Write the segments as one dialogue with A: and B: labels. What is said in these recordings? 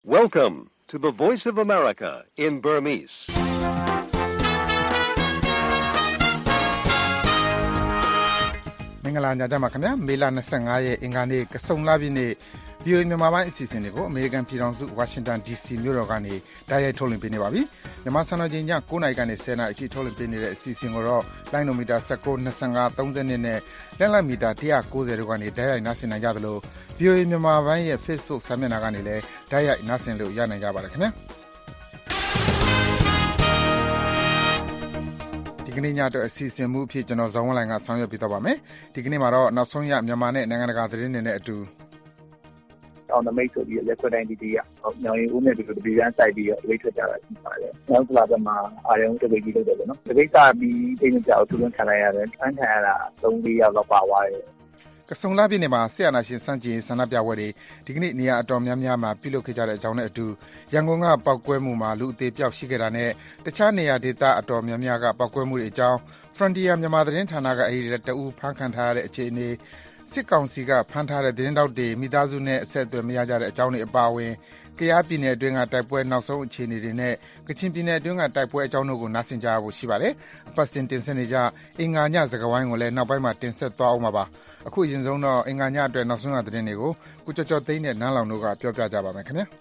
A: Welcome to the Voice of America in Burmese.
B: ။မင်္ဂလာညချမ်းပါခင်ဗျာ။မေလ25ရက်အင်္ဂါနေ့ကစုံလာပြီးနေ့ VOA မြန်မာပိုင်းအစီအစဉ်တွေကိုအမေရိကန်ပြည်ထောင်စုဝါရှင်တန် DC မြို့တော်ကနေတိုက်ရိုက်ထုတ်လွှင့်ပေးနေပါပြီ။မြန်မာစံတော်ချိန်ည9:00နာရီကနေ10:00နာရီအထိထုတ်လွှင့်ပေးနေတဲ့အစီအစဉ်ကိုတော့လိုင်းနိုမီတာ19, 25, 30နဲ့လက်လိုက်မီတာ190တို့ကနေတိုက်ရိုက်နားဆင်နိုင်ကြသလို VOA မြန်မာပိုင်းရဲ့ Facebook စာမျက်နှာကနေလည်းတိုက်ရိုက်နားဆင်လို့ရနိုင်ကြပါတယ်ခင်ဗျာ။ဒီကနေ့ညတော့အစီအစဉ်မှုအဖြစ်ကျွန်တော်ဇော်ဝင်းလိုင်ကဆောင်ရွက်ပေးသွားပါမယ်။ဒီကနေ့မှာတော့နောက်ဆုံးရမြန်မာနဲ့နိုင်ငံတကာသတင်းတွေနဲ့အတူ
C: အောင်နမိတ်ဆိုပြီးလက်ခွက်တိုင်းတီးရညောင်ရီဦးနဲ့ဒီလိုဒီဇိုင်းစိုက်ပြီးတော့ရိတ်ထွက်ကြတာရှိပါတယ်။နောက်လာတော့မှအာရုံတပိတ်ကြီးလုပ်တယ်ပေါ့နော်။တပိတ်စားပြီးအိမ်ကြောက်သူလုံးခံလိုက်ရတယ်။ဖမ်းခံရတာ3-4ယောက်လောက်ပါသွားတယ်
B: ။ကစုံလာပြည်နယ်မှာဆရာနာရှင်စန့်ကျင်ဆန္ဒပြပွဲတွေဒီကနေ့နေရာအတော်များများမှာပြုလုပ်ခဲ့ကြတဲ့အကြောင်းနဲ့အတူရန်ကုန်ကပောက်ကွဲမှုမှာလူအသေးပြောက်ရှိခဲ့တာနဲ့တခြားနေရာဒေသအတော်များများကပောက်ကွဲမှုတွေအကြောင်း Frontier မြန်မာသတင်းဌာနကအဲဒီတအူဖမ်းခံထားရတဲ့အခြေအနေစစ်ကောင်စီကဖမ်းထားတဲ့သတင်းတောက်တွေမိသားစုနဲ့အဆက်အသွယ်မရကြတဲ့အကြောင်းတွေအပါအဝင်ကယားပြည်နယ်အတွင်းကတိုက်ပွဲနောက်ဆုံးအခြေအနေတွေနဲ့ကချင်ပြည်နယ်အတွင်းကတိုက်ပွဲအကြောင်းတို့ကိုနားဆင်ကြရဖို့ရှိပါတယ်။အပတ်စဉ်တင်ဆက်နေကြအင်္ဂါညစကားဝိုင်းကိုလည်းနောက်ပိုင်းမှာတင်ဆက်သွားအောင်ပါ။အခုအရင်ဆုံးတော့အင်္ဂါညအတွက်နောက်ဆုံးရသတင်းတွေကိုကိုကျော်ကျော်သိန်းနဲ့နန်းလောင်တို့ကပြောပြကြပါမယ်ခင်ဗျာ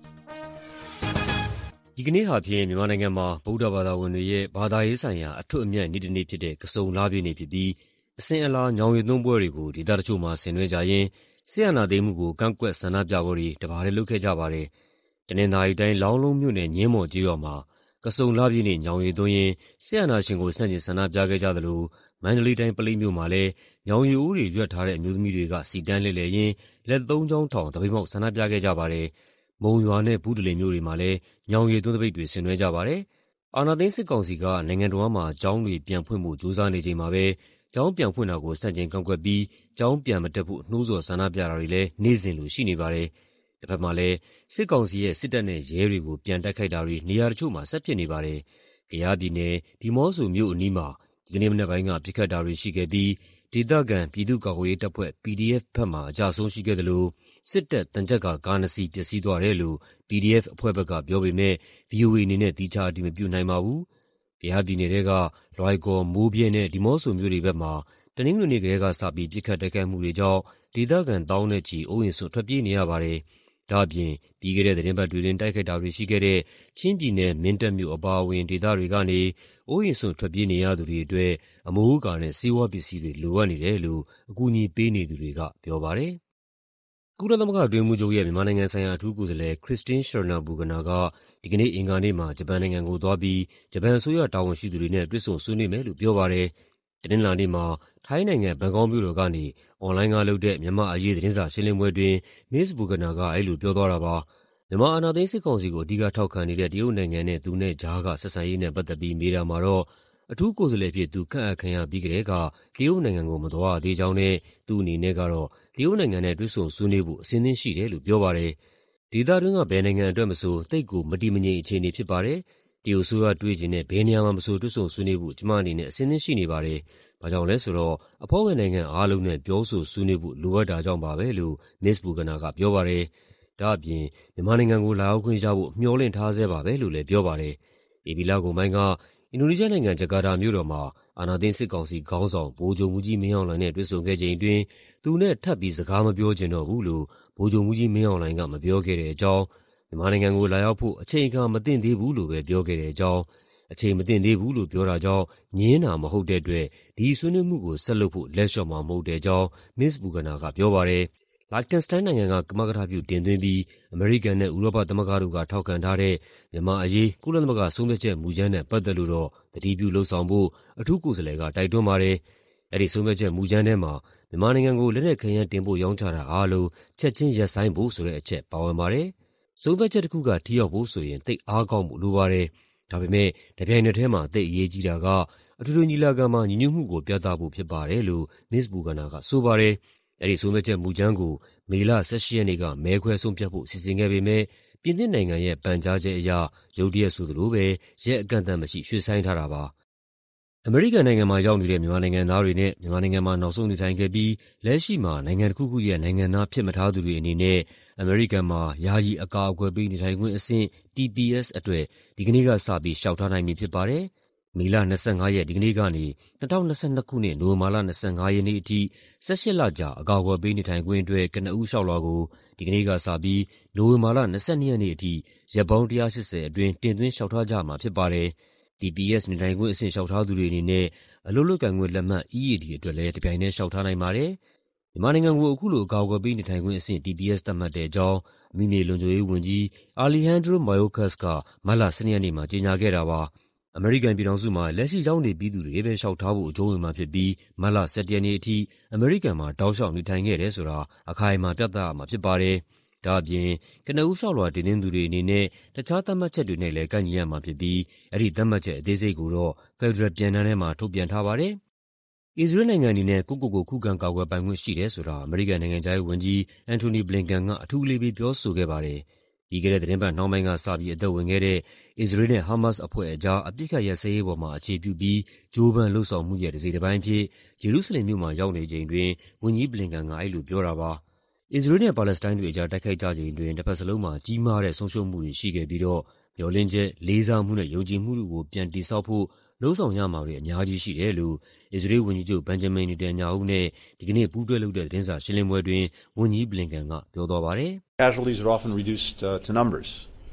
D: ။ဒီကနေ့ဟာဖြင့်မြန်မာနိုင်ငံမှာဗုဒ္ဓဘာသာဝင်တွေရဲ့ဘာသာရေးဆိုင်ရာအထွတ်အမြတ်နေ့တစ်နေ့ဖြစ်တဲ့ကစုံလပြည့်နေ့ဖြစ်ပြီးအစဉ်အလာညောင်ရည်သွန်းပွဲတွေကိုဒေသတချို့မှာဆင်နွှဲကြရင်းဆရာနာသိမ်းမှုကိုကန့်ကွက်ဆန္ဒပြပွဲတွေတပါးတည်းလုပ်ခဲ့ကြပါတယ်။တနင်္သာရီတိုင်းလောင်းလုံးမြို့နယ်ညင်းမော်ကျေးရွာမှာကစုံလပြည့်နေ့ညောင်ရည်သွန်းရင်းဆရာနာရှင်ကိုဆန့်ကျင်ဆန္ဒပြခဲ့ကြသလိုမန္တလေးတိုင်းပလိမြို့မှာလည်းညောင်ရည်ဦးတွေရွက်ထားတဲ့အမျိုးသမီးတွေကစီတန်းလှည့်လည်ရင်းလက်သုံးချောင်းထောင်တပိတ်မောက်ဆန္ဒပြခဲ့ကြပါတယ်။မုံရွာနဲ့ဘူးတလင်မြို့တွေမှာလည်းညောင်ရည်သွန်းတပိတ်တွေဆင်နွှဲကြပါတယ်။အာဏာသိမ်းစစ်ကောင်စီကနိုင်ငံတော်မှာကျောင်းတွေပြန်ဖွင့်ဖို့ကြိုးစားနေချိန်မှာပဲကျောင်းပြန်ဖွင့်တာကိုဆန့်ကျင်ကန့်ကွက်ပြီးကျောင်းပြန်မတက်ဖို့နှိုးဆော်ဆန္ဒပြတာတွေလည်းနေ့စဉ်လိုရှိနေပါတယ်။တစ်ဖက်မှာလည်းစစ်ကောင်စီရဲ့စစ်တပ်နဲ့ရဲတွေကိုပြန်တိုက်ခိုက်တာတွေနေရာတချို့မှာဆက်ဖြစ်နေပါတယ်။ကယားပြည်နယ်ဒီမော့ဆိုမြို့အနီးမှာဒီကနေ့မနက်ပိုင်းကပစ်ခတ်တာတွေရှိခဲ့ပြီးဒေသခံပြည်သူ့ကာကွယ်ရေးတပ်ဖွဲ့ PDF ဘက်မှအကြဆုံးရှိခဲ့သလိုစစ်တပ်တံချပ်ကားနှစ်စီးပျက်စီးသွားတယ်လို့ PDF အဖွဲ့ဘက်ကပြောပေမဲ့ VOA အနေနဲ့သီးခြားအတည်မပြုနိုင်ပါဘူး။ကယားပြည်နယ်ထဲကလွိုင်ကော်၊မိုးဗြဲနဲ့ဒီမော့ဆိုမြို့တွေဘက်မှာတနင်္ဂနွေနေ့ကတည်းကစပြီးပစ်ခတ်တိုက်ခိုက်မှုတွေကြောင့်ဒေသခံသောင်းနဲ့ချီအိုးအိမ်စွန့်ထွက်ပြေးနေရပါတယ်။ဒါ့အပြင်ပြီးခဲ့တဲ့သီတင်းပတ်တွေအတွင်းတိုက်ခိုက်တာတွေရှိခဲ့တဲ့ချင်းပြည်နယ်မင်းတပ်မြို့အပါအဝင်ဒေသတွေကနေအိုးအိမ်စွန့်ထွက်ပြေးနေရသူတွေအတွက်အမိုးအကာနဲ့ဆေးဝါးပစ္စည်းတွေလိုအပ်နေတယ်လို့အကူအညီပေးနေသူတွေကပြောပါတယ်။ကုလသမဂ္ဂအတွင်းရေးမှူးချုပ်ရဲ့မြန်မာနိုင်ငံဆိုင်ရာအထူးကိုယ်စားလှယ် Christine Schraner Burgener ကဒီကနေ့အင်္ဂါနေ့မှာဂျပန်နိုင်ငံကိုသွားပြီးဂျပန်အစိုးရတာဝန်ရှိသူတွေနဲ့တွေ့ဆုံဆွေးနွေးမယ်လို့ပြောပါတယ်။တနင်္လာနေ့မှာထိုင်းနိုင်ငံဘန်ကောက်မြို့တော်ကနေအွန်လိုင်းကလုပ်တဲ့မြန်မာ့အရေးသတင်းစာရှင်းလင်းပွဲအတွင်းမစ္စ Burgener ကအဲဒီလိုပြောသွားတာပါ။မြန်မာအာဏာသိမ်းစစ်ကောင်စီကိုအဓိကထောက်ခံနေတဲ့တရုတ်နိုင်ငံနဲ့သူနဲ့ကြားကဆက်ဆံရေးနဲ့ပတ်သက်ပြီးမေးတာမှာတော့အထူးကိုယ်စားလှယ်အဖြစ်သူခန့်အပ်ခံရပြီးကတည်းကတရုတ်နိုင်ငံကိုမသွားရသေးကြောင်းနဲ့သူ့အနေနဲ့ကတော့တရုတ်နိုင်ငံနဲ့တွေ့ဆုံဆွေးနွေးဖို့အဆင်သင့်ရှိတယ်လို့ပြောပါတယ်။ဒေသတွင်းကဘယ်နိုင်ငံအတွက်မဆိုသိပ်ကိုမတည်မငြိမ်အခြေအနေဖြစ်ပါတယ်။တရုတ်အစိုးရတွေ့ချင်တဲ့ဘယ်နေရာမှာမဆိုတွေ့ဆုံဆွေးနွေးဖို့ကျမအနေနဲ့အဆင်သင့်ရှိနေပါတယ်။ဘာကြောင့်လဲဆိုတော့အဖွဲ့ဝင်နိုင်ငံအားလုံးနဲ့ပြောဆိုဆွေးနွေးဖို့လိုအပ်တာကြောင့်ပါပဲလို့မစ္စ Burgener ကပြောပါတယ်။ဒါ့အပြင်မြန်မာနိုင်ငံကိုလာရောက်ခွင့်ရဖို့မျှော်လင့်ထားဆဲပါပဲလို့လည်းပြောပါတယ်။ဧပြီလကုန်ပိုင်းကအင်ဒိုနီးရှားနိုင်ငံဂျကာတာမြို့တော်မှာအာဏာသိမ်းစစ်ကောင်စီခေါင်းဆောင်ဗိုလ်ချုပ်မှူးကြီးမင်းအောင်လှိုင်နဲ့တွေ့ဆုံခဲ့ချိန်အတွင်းသူနဲ့ထပ်ပြီးစကားမပြောချင်တော့ဘူးလို့ဗိုလ်ချုပ်မှူးကြီးမင်းအောင်လှိုင်ကမပြောခဲ့တဲ့အကြောင်းမြန်မာနိုင်ငံကိုလာရောက်ဖို့အချိန်အခါမသင့်သေးဘူးလို့ပဲပြောခဲ့တဲ့အကြောင်းအချိန်မသင့်သေးဘူးလို့ပြောတာကြောင့်ငြင်းတာမဟုတ်တဲ့အတွက်ဒီဆွေးနွေးမှုကိုဆက်လုပ်ဖို့လက်လျှော့မှာမဟုတ်တဲ့အကြောင်းမစ္စ Burgener ကပြောပါတယ်။လတ်တန်စတိုင်းနိုင်ငံကကမကထပြုတင်သွင်းပြီးအမေရိကန်နဲ့ဥရောပသမဂ္ဂတို့ကထောက်ခံထားတဲ့မြန်မာအရေးကုလသမဂ္ဂဆုံးဖြတ်ချက်မူကြမ်းနဲ့ပတ်သက်လို့တော့သတိပြုလုပ်ဆောင်ဖို့အထူးကိုယ်စားလှယ်ကတိုက်တွန်းပါတယ်။အဲဒီဆုံးဖြတ်ချက်မူကြမ်းထဲမှာမြန်မာနိုင်ငံကိုလက်နက်ခဲယမ်းတင်ပို့ရောင်းချတာအားလုံးချက်ချင်းရပ်ဆိုင်းဖို့ဆိုတဲ့အချက်ပါဝင်ပါတယ်။ဆုံးဖြတ်ချက်တစ်ခုကထိရောက်ဖို့ဆိုရင်သိပ်အားကောင်းဖို့လိုပါတယ်။ဒါပေမဲ့တပြိုင်နက်တည်းမှာသိပ်အရေးကြီးတာကအထူးညီလာခံမှာညီညွတ်မှုကိုပြသဖို့ဖြစ်ပါတယ်လို့မစ္စ Burgener ကဆိုပါတယ်။အဲဒီဆုံးဖြတ်ချက်မူကြမ်းကိုမေလ18ရက်နေ့ကမဲခွဲဆုံးဖြတ်ဖို့စီစဉ်ခဲ့ပေမဲ့ပြင်သစ်နိုင်ငံရဲ့ပန်ကြားချက်အရရုတ်တရက်ဆိုသလိုပဲရက်အကန့်အသတ်မရှိရွှေ့ဆိုင်းထားတာပါ။အမေရိကန်နိုင်ငံမှာရောက်နေတဲ့မြန်မာနိုင်ငံသားတွေနဲ့မြန်မာနိုင်ငံမှာနောက်ဆုံးနေထိုင်ခဲ့ပြီးလက်ရှိမှာနိုင်ငံတစ်ခုခုရဲ့နိုင်ငံသားဖြစ်မထားသူတွေအနေနဲ့အမေရိကန်မှာယာယီအကာအကွယ်ပေးနေထိုင်ခွင့်အဆင့် TPS အတွက်ဒီကနေ့ကစပြီးလျှောက်ထားနိုင်ပြီဖြစ်ပါတယ်။မေလ25ရက်ဒီကနေ့ကနေ2022ခုနှစ်နိုဝင်ဘာလ25ရက်နေ့အထိ18လကြာအကာအကွယ်ပေးနေထိုင်ခွင့်အတွက်ကနဦးလျှောက်လွှာကိုဒီကနေ့ကစပြီးနိုဝင်ဘာလ22ရက်နေ့အထိရက်ပေါင်း180အတွင်းတင်သွင်းလျှောက်ထားကြမှာဖြစ်ပါတယ်။ TPS နေထိုင်ခွင့်အဆင့်လျှောက်ထားသူတွေအနေနဲ့အလုပ်လုပ်ကိုင်ခွင့်လက်မှတ် EAD အတွက်လည်းတပြိုင်တည်းလျှောက်ထားနိုင်ပါတယ်။မြန်မာနိုင်ငံကိုအခုလိုအကာအကွယ်ပေးနေထိုင်ခွင့်အဆင့် TPS သတ်မှတ်တဲ့အကြောင်းအမိမြေလုံခြုံရေးဝန်ကြီး Alejandro Mayorkas ကမတ်လ12ရက်နေ့မှာကြေညာခဲ့တာပါ။အမေရိကန်ပြည်ထောင်စုမှာလက်ရှိရောက်နေပြီးသူတွေပဲလျှောက်ထားဖို့အကျုံးဝင်မှာဖြစ်ပြီးမတ်လ17ရက်နေ့အထိအမေရိကန်မှာတောက်လျှောက်နေထိုင်ခဲ့တယ်ဆိုတာအခိုင်အမာပြသရမှာဖြစ်ပါတယ်။ဒါ့အပြင်ကနဦးလျှောက်လွှာတင်သွင်းသူတွေအနေနဲ့တခြားသတ်မှတ်ချက်တွေနဲ့လည်းကိုက်ညီရမှာဖြစ်ပြီးအဲဒီသတ်မှတ်ချက်အသေးစိတ်ကိုတော့ဖက်ဒရယ်ပြန်တမ်းထဲမှာထုတ်ပြန်ထားပါတယ်။အစ္စရေးနိုင်ငံအနေနဲ့ကိုယ့်ကိုယ်ကိုခုခံကာကွယ်ပိုင်ခွင့်ရှိတယ်ဆိုတာအမေရိကန်နိုင်ငံခြားရေးဝန်ကြီး Antony Blinken ကအထူးအလေးပေးပြောဆိုခဲ့ပါတယ်။ပြီးခဲ့တဲ့သီတင်းပတ်နှောင်းပိုင်းကစပြီးအသက်ဝင်ခဲ့တဲ့အစ္စရေးနဲ့ဟာမတ်စ်အဖွဲ့အကြားအပစ်အခတ်ရပ်စဲရေးပေါ်မှာအခြေပြုပြီးကြိုးပမ်းလုပ်ဆောင်မှုရဲ့တစိတ်တပိုင်းအဖြစ်ဂျေရုဆလင်မြို့မှာရောက်နေချိန်တွင်ဝန်ကြီး Blinken ကအဲဒီလိုပြောတာပါ။အစ္စရေးနဲ့ပါလက်စတိုင်းတွေအကြားတိုက်ခိုက်ကြချိန်တွင်တစ်ဖက်စလုံးမှာကြီးမားတဲ့ဆုံးရှုံးမှုတွေရှိခဲ့ပြီးတော့မျှော်လင့်ချက်၊လေးစားမှုနဲ့ယုံကြည်မှုတို့ကိုပြန်တည်ဆောက်ဖို့လုပ်ဆောင်ရမှာတွေအများကြီးရှိတယ်လို့အစ္စရေးဝန်ကြီးချုပ် Benjamin Netanyahu နဲ့ဒီကနေ့ပူးတွဲလုပ်တဲ့သတင်းစာရှင်းလင်းပွဲတွင်ဝန်ကြီး Blinken ကပြောသွားပါတယ်။
E: Casualties are often reduced to numbers,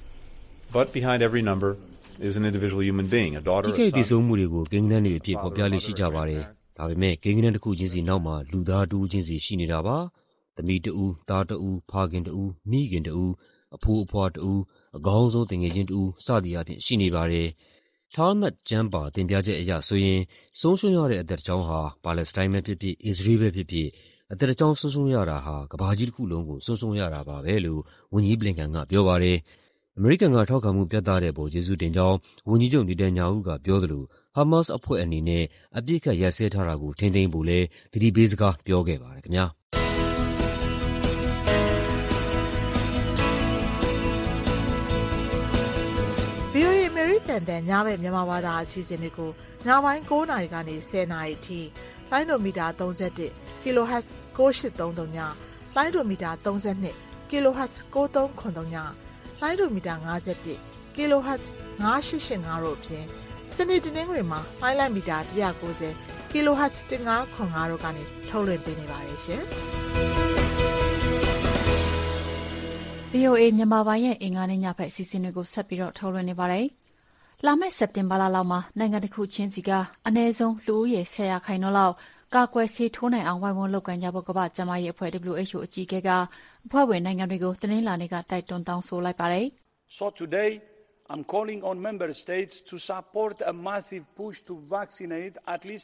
E: but behind every number is an individual human being, a daughter, a son.
D: ထိခိုက်သေဆုံးမှုတွေကိုကိန်းဂဏန်းတွေအဖြစ်ဖော်ပြလေ့ရှိကြပါတယ်။ဒါပေမဲ့ကိန်းဂဏန်းတစ်ခုချင်းစီနောက်မှာလူသားတစ်ဦးချင်းစီရှိနေတာပါ။သမီးတစ်ဦး၊သားတစ်ဦး၊ဖခင်တစ်ဦး၊မိခင်တစ်ဦး၊အဖိုးအဖွားတစ်ဦး၊အကောင်းဆုံးသူငယ်ချင်းတစ်ဦးစသည်အားဖြင့်ရှိနေပါတယ်။ Talmud ကျမ်းပါတင်ပြချက်အရဆိုရင်ဆုံးရှုံးရတဲ့အသက်တစ်ကြောင်းဟာပါလက်စတိုင်းပဲဖြစ်ဖြစ်အစ္စရေးပဲဖြစ်ဖြစ်အသက်တစ်ကြောင်းဆုံးရှုံးရတာဟာကမ္ဘာကြီးတစ်ခုလုံးကိုဆုံးရှုံးရတာပါပဲလို့ဝန်ကြီး Blinken ကပြောပါတယ်။အမေရိကန်ကထောက်ခံမှုပြသတဲ့အပေါ်ကျေးဇူးတင်ကြောင်းဝန်ကြီးချုပ် Netanyahu ကပြောသလိုဟာမတ်စ်အဖွဲ့အနေနဲ့အပစ်အခတ်ရပ်စဲထားတာကိုထိန်းသိမ်းဖို့လည်းသတိပေးစကားပြောခဲ့ပါတယ်ခင်ဗျာ။
F: VOA အမေရိကန်တန်ညဘက်မြန်မာဘာသာအစီအစဉ်တွေကိုညပိုင်း9:00နာရီကနေ10:00နာရီအထိလိုင်းဒိုမီတာ31 kHz 9833ညလိုင်းဒိုမီတာ32 kHz 9393ညလိုင်းဒိုမီတာ51 kHz 9885တို့အပြင်စနေတနင်္ဂနွေမှာလိုင်းလိုက်မီတာ190 kHz 1505တို့ကနေထုတ်လွှင့်ပေးနေပါတယ်ရှင်။
G: VOA မြန်မာပိုင်းရဲ့အင်္ဂါနေ့ညဘက်အစီအစဉ်တွေကိုဆက်ပြီးတော့ထုတ်လွှင့်နေပါတယ်။လာမယ့်စက်တင်ဘာလလောက်မှာနိုင်ငံတစ်ခုချင်းစီကအနည်းဆုံးလူဦးရေ10%လောက်ကာကွယ်ဆေးထိုးနိုင်အောင်ဝိုင်းဝန်းလုပ်ကိုင်ကြဖို့ကမ္ဘာ့ကျန်းမာရေးအဖွဲ့ WHO အကြီးအကဲကအဖွဲ့ဝင်နိုင်ငံတွေကိုတနင်္လာနေ့ကတိုက်တွန်းတောင်းဆိုလိုက်ပါတယ်။
H: So today I'm calling on member states to support a massive push to vaccinate at least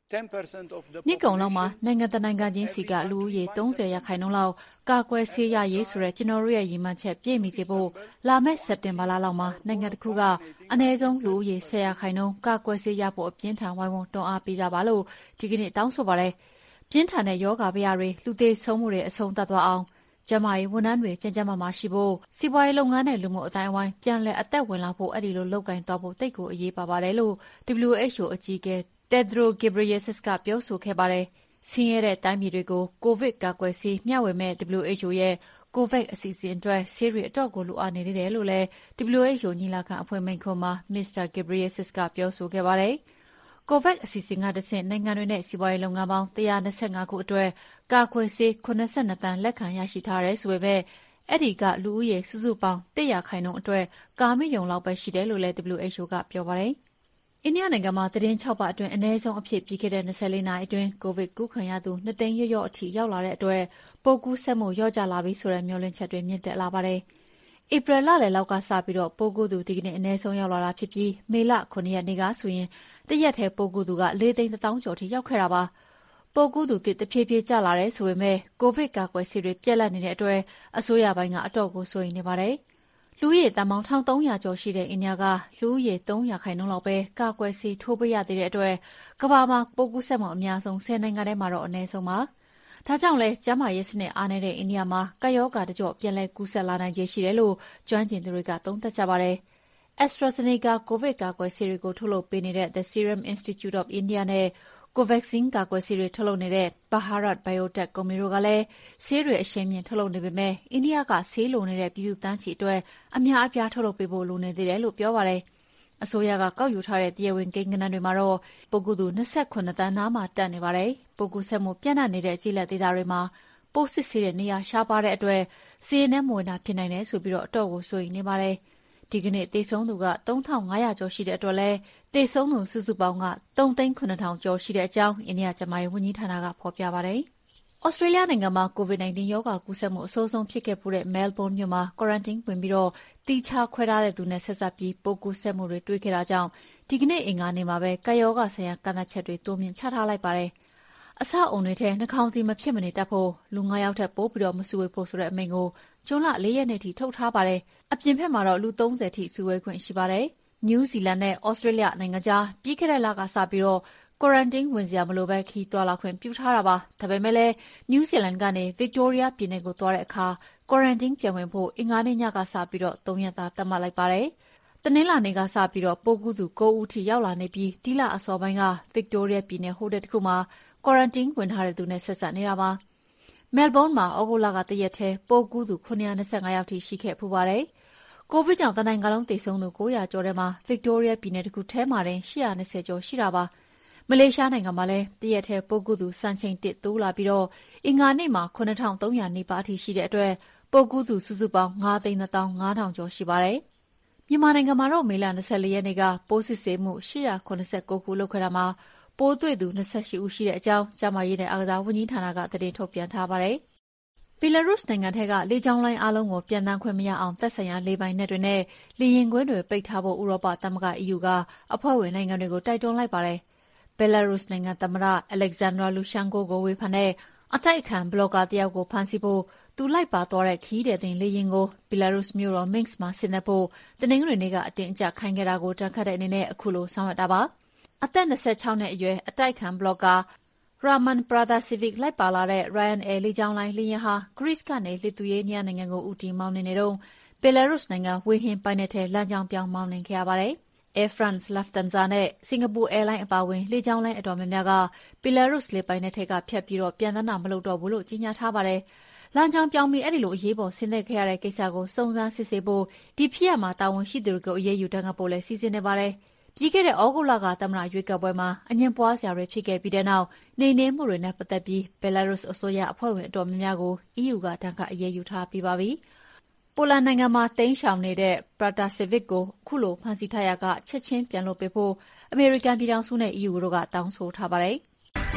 H: 10% of the population.
G: နှစ်ကုန်လောက်မှာနိုင်ငံတကာချင်းစီကလူဦးရေ30%လောက်ကာကွယ်ဆေးရရေးဆိုတဲ့ကျွန်တော်တို့ရဲ့ရည်မှန်းချက်ပြည့်မီစေဖို့လာမယ့်စက်တင်ဘာလလောက်မှာနိုင်ငံတစ်ခုကအနည်းဆုံးလူဦးရေ10%ကာကွယ်ဆေးရဖို့အပြင်းထန်ဝိုင်းဝန်းတွန်းအားပေးကြပါလို့ဒီကနေ့တောင်းဆိုပါတယ်။ပြင်းထန်တဲ့ယောဂဗျာတွေလူသေးဆုံးမှုတွေအဆုံးသတ်သွားအောင်ကျန်းမာရေးဝန်ထမ်းတွေကျန်းကျန်းမာမာရှိဖို့စီးပွားရေးလုပ်ငန်းနဲ့လူမှုအတိုင်းအဝိုင်းပြန်လည်အသက်ဝင်လာဖို့အဲ့ဒီလိုလုပ်ကိုင်သွားဖို့တိတ်ကိုအရေးပါပါတယ်လို့ WHO အကြီးအကဲTedros Ghebreyesus ကပြောဆိုခဲ့ပါတယ်။ဆင်းရဲတဲ့တိုင်းပြည်တွေကိုကိုဗစ်ကာကွယ်ဆေးမျှဝေမဲ့ WHO ရဲ့ COVAX အစီအစဉ်အတွက်ဆေးတွေအတော့ကိုလိုအပ်နေတယ်လို့လည်း WHO ညီလာခံအဖွဲ့မိန့်ခွန်းမှာ Mr. Ghebreyesus ကပြောဆိုခဲ့ပါတယ်။ COVAX အစီအစဉ်ကတစ်ဆင့်နိုင်ငံတွေနဲ့စီးပွားရေးလုပ်ငန်းပေါင်း125ခုအတွက်ကာကွယ်ဆေး82တန်းလက်ခံရရှိထားတယ်ဆိုပေမဲ့အဲ့ဒီကလူဦးရေစုစုပေါင်း100%အတွက်ကာမိယုံလောက်ပဲရှိတယ်လို့လည်း WHO ကပြောပါတယ်။အိန္ဒိယနိုင်ငံမှာသတင်း6ပတ်အတွင်းအနည်းဆုံးအဖြစ်ပြီးခဲ့တဲ့24နာရီအတွင်းကိုဗစ်ကူးခံရသူ2သိန်းရော့အထိရောက်လာတဲ့အတွက်ပိုးကူးစက်မှုလျော့ကျလာပြီဆိုတဲ့မျှော်လင့်ချက်တွေမြင့်တက်လာပါတယ်။ဧပြီလလယ်လောက်ကစပြီးတော့ပိုးကူးသူဒီကနေ့အနည်းဆုံးရောက်လာတာဖြစ်ပြီးမေလ9ရက်နေ့ကဆိုရင်တရက်ထဲပိုးကူးသူက4သိန်း1000ကျော်ထိရောက်ခဲ့တာပါ။ပိုးကူးသူတဖြည်းဖြည်းကျလာတယ်ဆိုပေမဲ့ကိုဗစ်ကာကွယ်ဆေးတွေပြက်လက်နေတဲ့အတွက်အစိုးရပိုင်းကအတော့ကိုစိုးရိမ်နေပါတယ်။လူဦးရေတန်ပေါင်း1300ကျော်ရှိတဲ့အိန္ဒိယကလူဦးရေ300%လောက်ပဲကာကွယ်ဆေးထိုးပေးရသေးတဲ့အတွက်ကမ္ဘာမှာပိုးကူးစက်မှုအများဆုံး10နိုင်ငံထဲမှာတော့အနည်းဆုံးပါ။ဒါကြောင့်လဲကျန်းမာရေးစနစ်အားနည်းတဲ့အိန္ဒိယမှာကပ်ရောဂါတကြော့ပြန်လည်ကူးစက်လာနိုင်ခြေရှိတယ်လို့ကျွမ်းကျင်သူတွေကသုံးသပ်ကြပါတယ်။ AstraZeneca ကိုဗစ်ကာကွယ်ဆေးတွေကိုထုတ်လုပ်ပေးနေတဲ့ The Serum Institute of India နဲ့ Covaxin ကာကွယ်ဆေးတွေထုတ်လုပ်နေတဲ့ Bharat Biotech ကုမ္ပဏီတို့ကလည်းဆေးတွေအရှိန်မြင့်ထုတ်လုပ်နေပေမဲ့အိန္ဒိယကဆေးလိုနေတဲ့ပြည်သူတန်းချီအတွက်အများအပြားထုတ်လုပ်ပေးဖို့လိုနေသေးတယ်လို့ပြောပါတယ်။အစိုးရကကောက်ယူထားတဲ့တရားဝင်ကိန်းဂဏန်းတွေမှာတော့ပိုးကူးသူ28သန်းနားမှာတက်နေပါတယ်။ပိုးကူးဆက်မှုပြန့်နှံ့နေတဲ့ကြေးလက်ဒေသတွေမှာပိုးစစ်ဆေးတဲ့နေရာရှားပါတဲ့အတွက်စီးရဲနဲ့မွေးနာဖြစ်နိုင်တယ်ဆိုပြီးတော့အတော့ကိုဆိုရင်နေပါတယ်။ဒီကနေ့သေဆုံးသူက3500ကျော်ရှိတဲ့အတွက်လည်းသေဆုံးသူစုစုပေါင်းက3,900,000ကျော်ရှိတဲ့အကြောင်းအိန္ဒိယကျန်းမာရေးဝန်ကြီးဌာနကဖော်ပြပါတယ်။ဩစတြေးလျနိုင်ငံမှာ COVID-19 ရောဂါကူးစက်မှုအဆိုးဆုံးဖြစ်ခဲ့တဲ့ Melbourne မြို့မှာ quarantine ဝင်ပြီးတော့တိကျခွဲထားတဲ့သူနဲ့ဆက်စပ်ပြီးပိုးကူးစက်မှုတွေတွေ့ခဲ့တာကြောင့်ဒီကနေ့အင်္ဂါနေ့မှာပဲကာရောဂါဆိုင်ရာကန့်သတ်ချက်တွေတိုးမြင့်ချထားလိုက်ပါတယ်။အဆောက်အုံတွေထဲနှာခေါင်းစည်းမဖြစ်မနေတပ်ဖို့လူ9ယောက်ထက်ပိုပြီးတော့မစုဝေးဖို့ဆိုတဲ့အမိန့်ကိုဇွန်လ4ရက်နေ့ထိထုတ်ထားပါတယ်။အပြင်ဘက်မှာတော့လူ30ထိစုဝေးခွင့်ရှိပါတယ်။နယူးဇီလန်နဲ့ဩစတြေးလျနိုင်ငံကြားပြီးခဲ့တဲ့လကစပြီးတော့quarantine ဝင်စရာမလိုပဲခီးသွားလာခွင့်ပြုထားတာပါ။ဒါပေမဲ့လည်းနယူးဇီလန်ကနေ Victoria ပြည်နယ်ကိုသွားတဲ့အခါ quarantine ပြန်ဝင်ဖို့အင်္ဂါနေ့ညကစပြီးတော့3ရက်သားသတ်မှတ်လိုက်ပါတယ်။တနင်္လာနေ့ကစပြီးတော့ပိုးကူးသူ9ဦးထိရောက်လာနေပြီးဒီလအစောပိုင်းက Victoria ပြည်နယ်ဟိုတယ်တစ်ခုမှာ quarantine ဝင်ထားတဲ့သူနဲ့ဆက်စပ်နေတာပါ။ Melbourne မှာဩဂုတ်လကတရက်ထဲပိုးကူးသူ925ယောက်ထိရှိခဲ့ဖူးပါတယ်။ကိုဗစ်ကြောင့်တနိုင်ငံလုံးသေဆုံးသူ900ကျော်ထဲမှာ Victoria ပြည်နယ်တစ်ခုထဲမှာတင်820ကျော်ရှိတာပါ။မလေးရှားနိုင်ငံမှာလည်းတရက်ထဲပိုးကူးသူစံချိန်1တိုးလာပြီးတော့အင်္ဂါနေ့မှာ9300နီးပါးအထိရှိတဲ့အတွက်ပိုးကူးသူစုစုပေါင်း9,500,000ကျော်ရှိပါတယ်။မြန်မာနိုင်ငံမှာတော့မေလ24ရက်နေ့ကပိုးစစ်ဆေးမှု889ခုလုပ်ခဲ့တာမှာပိုးတွေ့သူ28ဦးရှိတဲ့အကြောင်းကျန်းမာရေးနဲ့အားကစားဝန်ကြီးဌာနကသတင်းထုတ်ပြန်ထားပါတယ်။ Belarus နိုင်ငံထဲကလေကြောင်းလိုင်းအားလုံးကိုပြန်တန်းခွင့်မရအောင်သက်ဆိုင်ရာလေပိုင်နက်တွေနဲ့လေယာဉ်ကွင်းတွေပိတ်ထားဖို့ဥရောပသမဂ္ဂ EU ကအဖွဲ့ဝင်နိုင်ငံတွေကိုတိုက်တွန်းလိုက်ပါတယ်။ Belarus နိုင်ငံသမ္မတ Alexander Lukashenko ကိုဝေဖန်တဲ့အတိုက်အခံဘလော့ဂါတယောက်ကိုဖမ်းဆီးဖို့သူလိုက်ပါသွားတဲ့ခရီးသည်တင်လေယာဉ်ကို Belarus မြို့တော် Minsk မှာဆင်းသက်ဖို့တနင်္ဂနွေနေ့ကအတင်းအကျပ်ခိုင်းခဲ့တာကိုတန်ခတ်တဲ့အနေနဲ့အခုလိုဆောင်ရွက်တာပါ။အသက်26နှစ်အရွယ်အတိုက်အခံဘလော့ဂါRaman Pratasevich လိုက်ပါလာတဲ့ Ryanair လေကြောင်းလိုင်းလေယာဉ်ဟာ Greece ကနေ Lithuania နိုင်ငံကိုဦးတည်မောင်းနှင်နေတုန်း Belarus နိုင်ငံဝေဟင်ပိုင်နက်ထဲလမ်းကြောင်းပြောင်းမောင်းနှင်ခဲ့ရပါတယ်။ Air France, Lufthansa နဲ့ Singapore Airlines အပါအဝင်လေကြောင်းလိုင်းအတော်များများက Belarus လေပိုင်နက်ထဲကဖြတ်ပြီးတော့ပြန်သန်းတာမလုပ်တော့ဘူးလို့ကြေညာထားပါတယ်။လမ်းကြောင်းပြောင်းပြီးအဲ့ဒီလိုအရေးပေါ်ဆင်းသက်ခဲ့ရတဲ့ကိစ္စကိုစုံစမ်းစစ်ဆေးဖို့ဒီဖြစ်ရမှာတာဝန်ရှိသူတွေကိုအရေးယူတန်းကဖို့လည်းစီစဉ်နေပါတယ်။ပြီးခဲ့တဲ့ဩဂုတ်လကသမ္မတရွေးကောက်ပွဲမှာအငြင်းပွားစရာတွေဖြစ်ခဲ့ပြီးတဲ့နောက်နေနေမှုတွေနဲ့ပတ်သက်ပြီး Belarus အစိုးရအဖွဲ့ဝင်အတော်များများကို EU ကတန်းကအရေးယူထားပြီးပါပြီ။ပိုလန်နိုင်ငံမှာတိမ်းရှောင်နေတဲ့ Pratasevich ကိုခုလိုဖမ်းဆီးထားရကချက်ချင်းပြန်လွှတ်ပေးဖို့အမေရိကန်ပြည်ထောင်စုနဲ့ EU တို့ကတောင်းဆိုထားပါတယ်။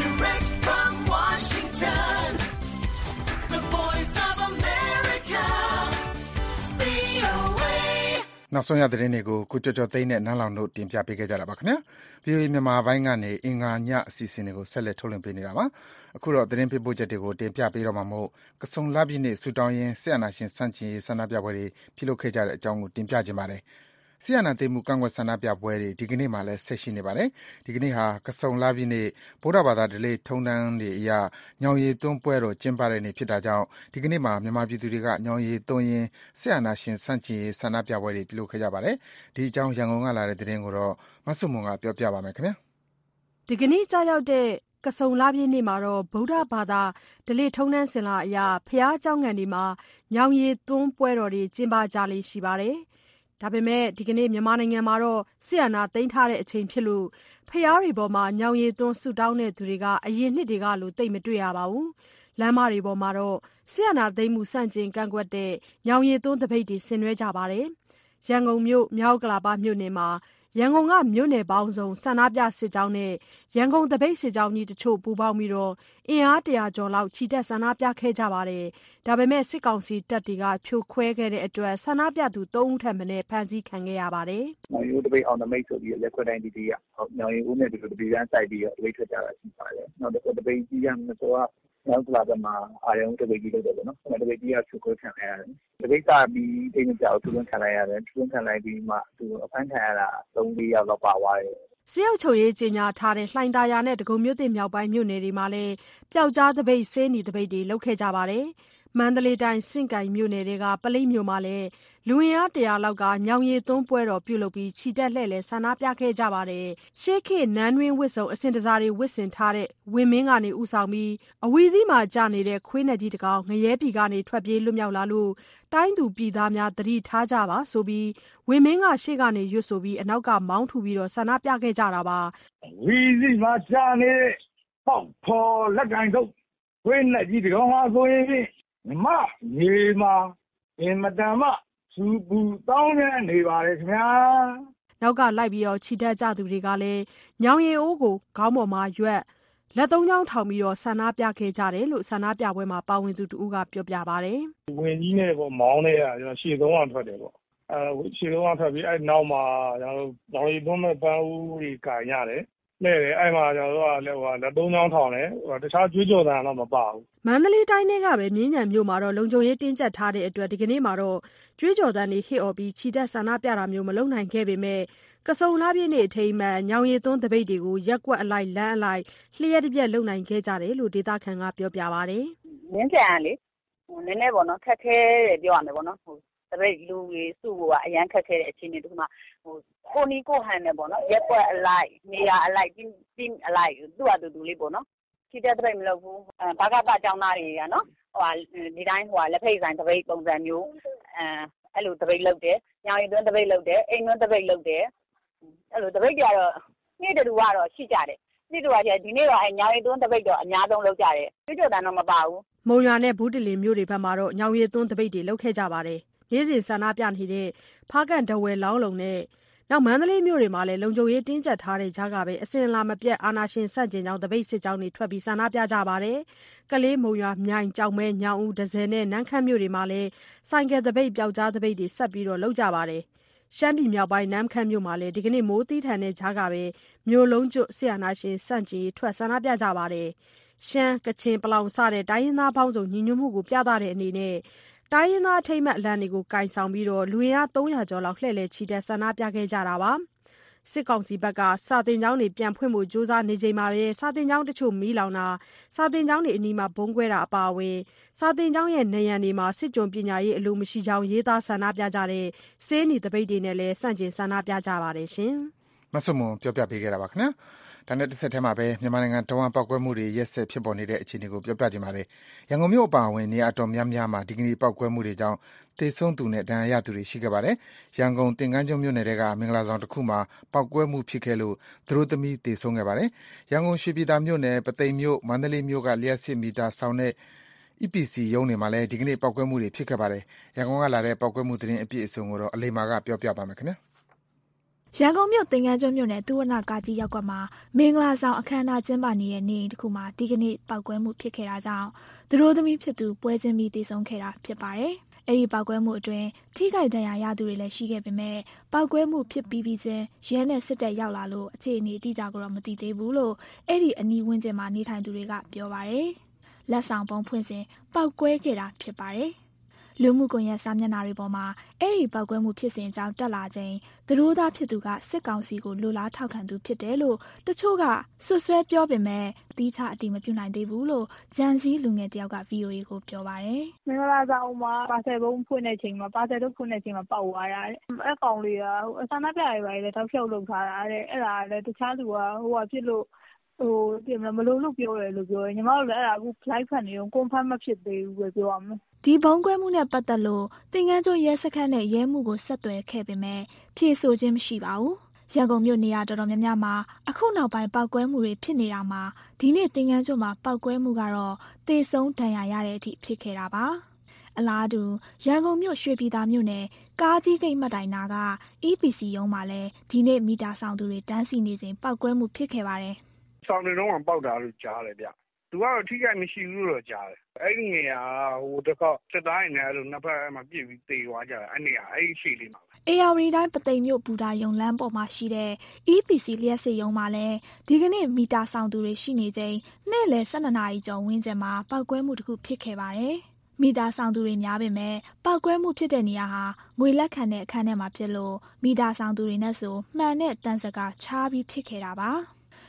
B: နောက်ဆုံးရသတင်းတွေကိုကိုကျော်ကျော်သိန်းနဲ့နန်းလောင်တို့တင်ပြပေးခဲ့ကြတာပါခင်ဗျာ။ VOA မြန်မာပိုင်းကနေအင်္ဂါညအစီအစဉ်တွေကိုဆက်လက်ထုတ်လွှင့်ပေးနေတာပါ။အခုတော့သတင်းပေးပို့ချက်တွေကိုတင်ပြပေးတော့မှာမို့ကဆုံလပြည့်နေ့ဆူတောင်းရင်ဆရာနာရှင်စန့်ကျင်ရေးဆန္ဒပြပွဲတွေပြုလုပ်ခဲ့ကြတဲ့အကြောင်းကိုတင်ပြခြင်းပါတယ်။ဆရာနာသိမှုကန့်ကွက်ဆန္ဒပြပွဲတွေဒီကနေ့မှလည်းဆက်ရှိနေပါတယ်။ဒီကနေ့ဟာကဆုံလပြည့်နေ့ဗုဒ္ဓဘာသာဓလေ့ထုံးတမ်းတွေအရညောင်ရည်သွန်းပွဲတော်ကျင်းပတဲ့နေ့ဖြစ်တာကြောင့်ဒီကနေ့မှာမြန်မာပြည်သူတွေကညောင်ရည်သွန်းရင်းဆရာနာရှင်စန့်ကျင်ရေးဆန္ဒပြပွဲတွေပြုလုပ်ခဲ့ကြပါတယ်။ဒီအကြောင်းရန်ကုန်ကလာတဲ့သတင်းကိုတော့မဆုမွန်ကပြောပြပါမယ်ခင်ဗျာ
I: ။ဒီကနေ့ကြာရောက်တဲ့ကဆုံလပြည့်နေ့မှာတော့ဗုဒ္ဓဘာသာဓလေ့ထုံးတမ်းစဉ်လာအရဖျားเจ้าငံတွေမှာညောင်ရည်သွန်းပွဲတော်တွေကျင်းပကြလေ့ရှိပါတယ်။ဒါပေမဲ့ဒီကနေ့မြန်မာနိုင်ငံမှာတော့ဆီယနာသိမ်းထားတဲ့အချိန်ဖြစ်လို့ဖျားတွေပေါ်မှာညောင်ရည်သွန်းဆူတောင်းတဲ့သူတွေကအရင်နှစ်တွေကလိုတိတ်မတွေ့ရပါဘူး။လမ်းမတွေပေါ်မှာတော့ဆီယနာသိမ်းမှုစန့်ကျင်ကန့်ကွက်တဲ့ညောင်ရည်သွန်းတပိတ်တွေဆင်နွှဲကြပါတယ်။ရန်ကုန်မြို့မြောက်ကလာပမြို့နယ်မှာရန်ကုန်ကမြို့နယ်ပေါင်းစုံဆန္ဒပြစစ်ကြောင်းနဲ့ရန်ကုန်တပိတ်စစ်ကြောင်းကြီးတချို့ပူးပေါင်းပြီးတော့အင်အား100ကျော်လောက်ချီတက်ဆန္ဒပြခဲ့ကြပါတယ်။ဒါပေမဲ့စစ်ကောင်စီတပ်တွေကဖြိုခွဲခဲ့တဲ့အတွက်ဆန္ဒပြသူ3ဦးထပ်မံဖမ်းဆီးခံခဲ့ရပါတယ်
C: ။ညောင်ရီတပိတ်အောင်တမိတ်ဆိုပြီးလက်ခွဲတိုင်းတီးရညောင်ရီဦးနဲ့ဒီလိုတပိတ်တန်းစိုက်ပြီးတော့ဝိတ်ထွက်ကြတာရှိပါတယ်။နောက်တစ်တပိတ်ကြီးရမယ်ဆိုတော့နောက်လာတော့မှအာရုံတပိတ်ကြီးလုပ်တယ်ပေါ့နော်။တပိတ်ကြီးကဖြိုခွဲခံရရတယ်။တပိတ်ကပြီးတိတ်မကြောက်သူခံလိုက်ရတယ်။သူခံလိုက်ပြီးမှသူအဖမ်းခံရတာ3-4ယောက်လောက်ပါသွားတယ်
I: ။စစ်အုပ်ချုပ်ရေးကြီးညာထားတဲ့လှိုင်သာယာနဲ့ဒဂုံမြို့သစ်မြောက်ပိုင်းမြို့နယ်တွေမှာလည်းပျောက်ကြားတပိတ်ဆေးနီတပိတ်တွေလုပ်ခဲ့ကြပါတယ်။မန္တလေးတိုင်းစင့်ကိုင်မြို့နယ်ကပလိတ်မြို့မှာလည်းလူအင်အား100လောက်ကညောင်ရည်သွန်းပွဲတော်ပြုလုပ်ပြီးချီတက်လှည့်လည်ဆန္ဒပြခဲ့ကြပါတယ်။ရှေးခေတ်နန်းတွင်းဝတ်စုံအစဉ်တစားတွေဝတ်ဆင်ထားတဲ့ဝင်းမင်းကနေဦးဆောင်ပြီးအဝီသီးမှာကျနေတဲ့ခွေးနဲ့ကြီးတကောင်ငရဲပြည်ကနေထွက်ပြေးလွတ်မြောက်လာလို့တိုင်းသူပြည်သားများသတိထားကြပါဆိုပြီးဝင်းမင်းကရှေ့ကနေရွတ်ဆိုပြီးအနောက်ကမောင်းထူပြီးတော့ဆန္ဒပြခဲ့ကြတာပါ
J: ။ဝီသီးမှာကျနေတဲ့ပေါက်ဖော်လက်ကင်ထုတ်ခွေးနဲ့ကြီးတကောင်ဟာဆိုရင်မရေမှာအင်မတန်မှစူပူတောင်းနေပါတယ်ခင်ဗျာ
I: နောက်ကလိုက်ပြီးတော့ခြိတက်ကြသူတွေကလည်းညောင်ရည်အိုးကိုခေါင်းပေါ်မှာရွက်လက်သုံးချောင်းထောင်ပြီးတော့ဆန္ဒပြခဲ့ကြတယ်လို့ဆန္ဒပြပွဲမှာပါဝင်သူတူကပြောပြပါတယ်
J: ဝင်ကြီးနဲ့ပေါ့မောင်းနေတာကျွန်တော်ရှေ့သုံးအောင်ထွက်တယ်ပေါ့ရှေ့သုံးအောင်ထွက်ပြီးအဲ့နောက်မှာကျွန်တော်ညောင်ရည်သွန်းမဲ့ပန်းဦးကြီးကင်ရတယ်နဲ့အဲ့မှာကျွန်တော်တို့ကလက်သုံးချောင်းထောင်တယ်တခြားကြွေးကြော်သံတော့မပါဘူး
I: မန္တလေးတိုင်းကပဲမြင်းညံမြို့မှာတော့လုံခြုံရေးတင်းကျပ်ထားတဲ့အတွက်ဒီကနေ့မှာတော့ကြွေးကြော်သံတွေဟစ်အော်ပြီးခြိတက်ဆန္ဒပြတာမျိုးမလုပ်နိုင်ခဲ့ပေမဲ့ကစုံလပြည့်နေ့အထိမ်းအမှတ်ညောင်ရည်သွန်းတပိတ်တွေကိုရက်ကွက်အလိုက်လမ်းအလိုက်လျှက်တစ်ပြက်လုပ်နိုင်ခဲ့ကြတယ်လို့ဒေသခံကပြောပြပါတယ်
K: မြင်းကြံလေနည်းနည်းပေါ့နော်ခက်ခဲတယ်ပြောရမယ်ပေါ့နော်တပိတ်လူကြီးစုဖို့ကအရန်ခက်ခဲတဲ့အခြေအနေတခုမှကိုနီကိုဟန်နဲ့ပေါ့နော်ရက်ကွက်အလိုက်နေရာအလိုက်တင်းအလိုက်သူ့အတူလေးပေါ့နော်ခြိတက်တပိတ်မလုပ်ဘူးဘာကပကျောင်းသားတွေကနော်ဒီတိုင်းလက်ဖိတ်ဆိုင်တပိတ်ပုံစံမျိုးအဲ့လိုတပိတ်လုပ်တယ်ညောင်ရည်သွန်းတပိတ်လုပ်တယ်အိမ်သွန်းတပိတ်လုပ်တယ်အဲ့လိုတပိတ်ကြတော့နေ့တူကတော့ရှိကြတယ်နေ့တူကဒီနေ့တော့ညောင်ရည်သွန်းတပိတ်တော့အများဆုံးလုပ်ကြတယ်ကြွေးကြော်တန်းတော့မပါဘူး
I: မုံရွာနဲ့ဘူးတလင်မြို့တွေဘက်မှာတော့ညောင်ရည်သွန်းတပိတ်တွေလုပ်ခဲ့ကြပါတယ်နေ့စဉ်ဆန္ဒပြနေတဲ့ဖားကန်တဝဲလောင်းလုံနဲ့နောက်မန္တလေးမြို့တွေမှာလည်းလုံခြုံရေးတင်းကျပ်ထားတဲ့ကြားကပဲအစင်လာမပြတ်အာဏာရှင်ဆန့်ကျင်ကြောင်းတပိတ်စစ်ကြောင်းတွေထွက်ပြီးဆန္ဒပြကြပါတယ်။ကလေးမုံရွာမြိုင်ကြောင်မဲညောင်ဦးဒဇယ်နဲ့နန်းခမ်းမြို့တွေမှာလည်းဆိုင်ကယ်တပိတ်ပျောက်ကြားတပိတ်တွေဆက်ပြီးတော့လုပ်ကြပါတယ်။ရှမ်းပြည်မြောက်ပိုင်းနန်းခမ်းမြို့မှာလည်းဒီကနေ့မိုးသီးထန်တဲ့ကြားကပဲမြို့လုံးကျွတ်ဆီအာဏာရှင်ဆန့်ကျင်ထွက်ဆန္ဒပြကြပါတယ်။ရှမ်းကချင်ပလောင်စတဲ့တိုင်းရင်းသားပေါင်းစုံညီညွတ်မှုကိုပြသတဲ့အနေနဲ့တိုင်းရင်းသားထိမ့်မှတ်အလံတွေကိုကင်ဆောင်ပြီးတော့လူရင်းအား300ကျော်လောက်လှည့်လည်ချီတက်ဆန္ဒပြခဲ့ကြတာပါစစ်ကောင်စီဘက်ကစာတင်ကျောင်းတွေပြန်ဖွင့်ဖို့ကြိုးစားနေချိန်မှာပဲစာတင်ကျောင်းတချို့မီးလောင်တာစာတင်ကျောင်းတွေအနီးမှာဘုံကွဲတာအပါအဝင်စာတင်ကျောင်းရဲ့နေရန်တွေမှာစစ်ကြုံပညာရေးအလိုမရှိကြောင်းရေးသားဆန္ဒပြကြတဲ့စေးနီတပိတ်တွေနဲ့လည်းစန့်ကျင်ဆန္ဒပြကြပါတယ်ရှင်
B: မဆုမွန်ပြောပြပေးခဲ့တာပါခင်ဗျာဒါနဲ့တစ်ဆက်တည်းမှာပဲမြန်မာနိုင်ငံတဝန်းပောက်ကွဲမှုတွေရက်ဆက်ဖြစ်ပေါ်နေတဲ့အခြေအနေကိုပြောပြကြပါမယ်။ရန်ကုန်မြို့အပါအဝင်နေရာတော်များများမှာဒီကနေ့ပောက်ကွဲမှုတွေကြောင့်သေဆုံးသူနဲ့ဒဏ်ရာရသူတွေရှိခဲ့ပါတယ်။ရန်ကုန်တင်ကန်းကျွန်းမြို့နယ်ကမင်္ဂလာဆောင်တစ်ခုမှာပောက်ကွဲမှုဖြစ်ခဲ့လို့သူတို့သမီးသေဆုံးခဲ့ပါတယ်။ရန်ကုန်ရွှေပြည်သာမြို့နယ်ပသိမ်မြို့မန္တလေးမြို့ကလျှက်စစ်မီတာဆောင်တဲ့ EPC ရုံးတွေမှာလည်းဒီကနေ့ပောက်ကွဲမှုတွေဖြစ်ခဲ့ပါတယ်။ရန်ကုန်ကလာတဲ့ပောက်ကွဲမှုသတင်းအပြည့်အစုံကိုတော့အလိမ္မာကပြောပြပါမယ်ခင်ဗျာ။
L: ရန်ကုန်မြို့သင်္ကန်းကျွန်းမြို့နယ်သူဝနကာကြီးရပ်ကွက်မှာမင်္ဂလာဆောင်အခမ်းအနားကျင်းပနေတဲ့နေအိမ်တစ်ခုမှာဒီကနေ့ပောက်ကွဲမှုဖြစ်ခဲ့တာကြောင့်သူတို့သမီးဖြစ်သူပွဲချင်းပြီးတည်ဆုံးခဲ့တာဖြစ်ပါတယ်။အဲဒီပောက်ကွဲမှုအတွင်းထိခိုက်ဒဏ်ရာရသူတွေလည်းရှိခဲ့ပေမဲ့ပောက်ကွဲမှုဖြစ်ပြီးချင်းရဲနဲ့စစ်တပ်ရောက်လာလို့အခြေအနေအတိအကျကိုတော့မသိသေးဘူးလို့အဲ့ဒီအနီးဝန်းကျင်မှာနေထိုင်သူတွေကပြောပါတယ်။လက်ဆောင်ပုံဖွင့်စဉ်ပောက်ကွဲခဲ့တာဖြစ်ပါတယ်။လူမှုကွန်ရက်စာမျက်နှာတွေပေါ်မှာအဲ့ဒီပောက်ကွဲမှုဖြစ်စဉ်အကြောင်းတက်လာချိန်သူတို့သားဖြစ်သူကစစ်ကောင်စီကိုလူလားထောက်ခံသူဖြစ်တယ်လို့တချို့ကဆွဆွဲပြောပေမဲ့အတိအကျအတိမပြုနိုင်သေးဘူးလို့ဂျန်စီလူငယ်တယောက်က VOA ကိုပြောပါတယ်
M: ။မင်္ဂလာဆောင်မှာပါဆယ်ဘုံဖွင့်တဲ့ချိန်မှာပါဆယ်တို့ဖွင့်တဲ့ချိန်မှာပောက်သွားတာအဲ့ကောင်လေးကဆန္ဒပြရပါလေတောက်လျှောက်လုပ်ထားတာအဲ့ဒါလည်းတခြားသူကဖြစ်လို့မလို့လို့ပြောတယ်လို့ပြောတယ်ညီမတို့လည်းအဲ့ဒါအခု live ဖတ်နေတော့ confirm မဖြစ်သေးဘူးပဲပြောရမယ်
L: ဒီဘုံကွဲမှုနဲ့ပတ်သက်လို့သင်္ကန်းကျွန်းရဲစခန်းနဲ့ရဲမှုကိုဆက်သွယ်ခဲ့ပေမဲ့ဖြေဆိုခြင်းမရှိပါဘူးရန်ကုန်မြို့နေရာတော်တော်များများမှာအခုနောက်ပိုင်းပောက်ကွဲမှုတွေဖြစ်နေတာမှာဒီနေ့သင်္ကန်းကျွန်းမှာပောက်ကွဲမှုကတော့သေဆုံးဒဏ်ရာရတဲ့အထိဖြစ်ခဲ့တာပါအလားတူရန်ကုန်မြို့ရွှေပြည်သာမြို့နယ်ကားကြီးဂိတ်မှတ်တိုင်နာက EPC ရုံးမှာလည်းဒီနေ့မီတာဆောင်သူတွေတန်းစီနေစဉ်ပောက်ကွဲမှုဖြစ်ခဲ့ပါတယ်
J: ဆောင်တွေတော့ပေါက်တာလို့ကြားတယ်ဗျသူကတော့ထိခိုက်မရှိဘူးလို့ကြားတယ်အဲ့ဒီနေရာတစ်ခေါက်စစ်သားတွေနဲ့အဲ့လိုနှစ်ဖက်မှာပြစ်ပြီးတေသွားကြတယ်အဲ့နေရာအဲ့ဒီရှိလေးမှာ
L: AR တိုင်းပသိမ်မြို့ဘူတာယုံလမ်းပေါ်မှာရှိတဲ့ EPC လျှက်စစ်ရုံးမှာလည်းဒီကနေ့မီတာဆောင်သူတွေရှိနေချိန်နေ့လယ်12နာရီကျော်ဝန်းကျင်မှာပောက်ကွဲမှုတစ်ခုဖြစ်ခဲ့ပါတယ်မီတာဆောင်သူတွေများပေမဲ့ပောက်ကွဲမှုဖြစ်တဲ့နေရာဟာငွေလက်ခံတဲ့အခန်းထဲမှာဖြစ်လို့မီတာဆောင်သူတွေနဲ့ဆိုမှန်တဲ့တန်စကာချားပြီးဖြစ်ခဲ့တာပါ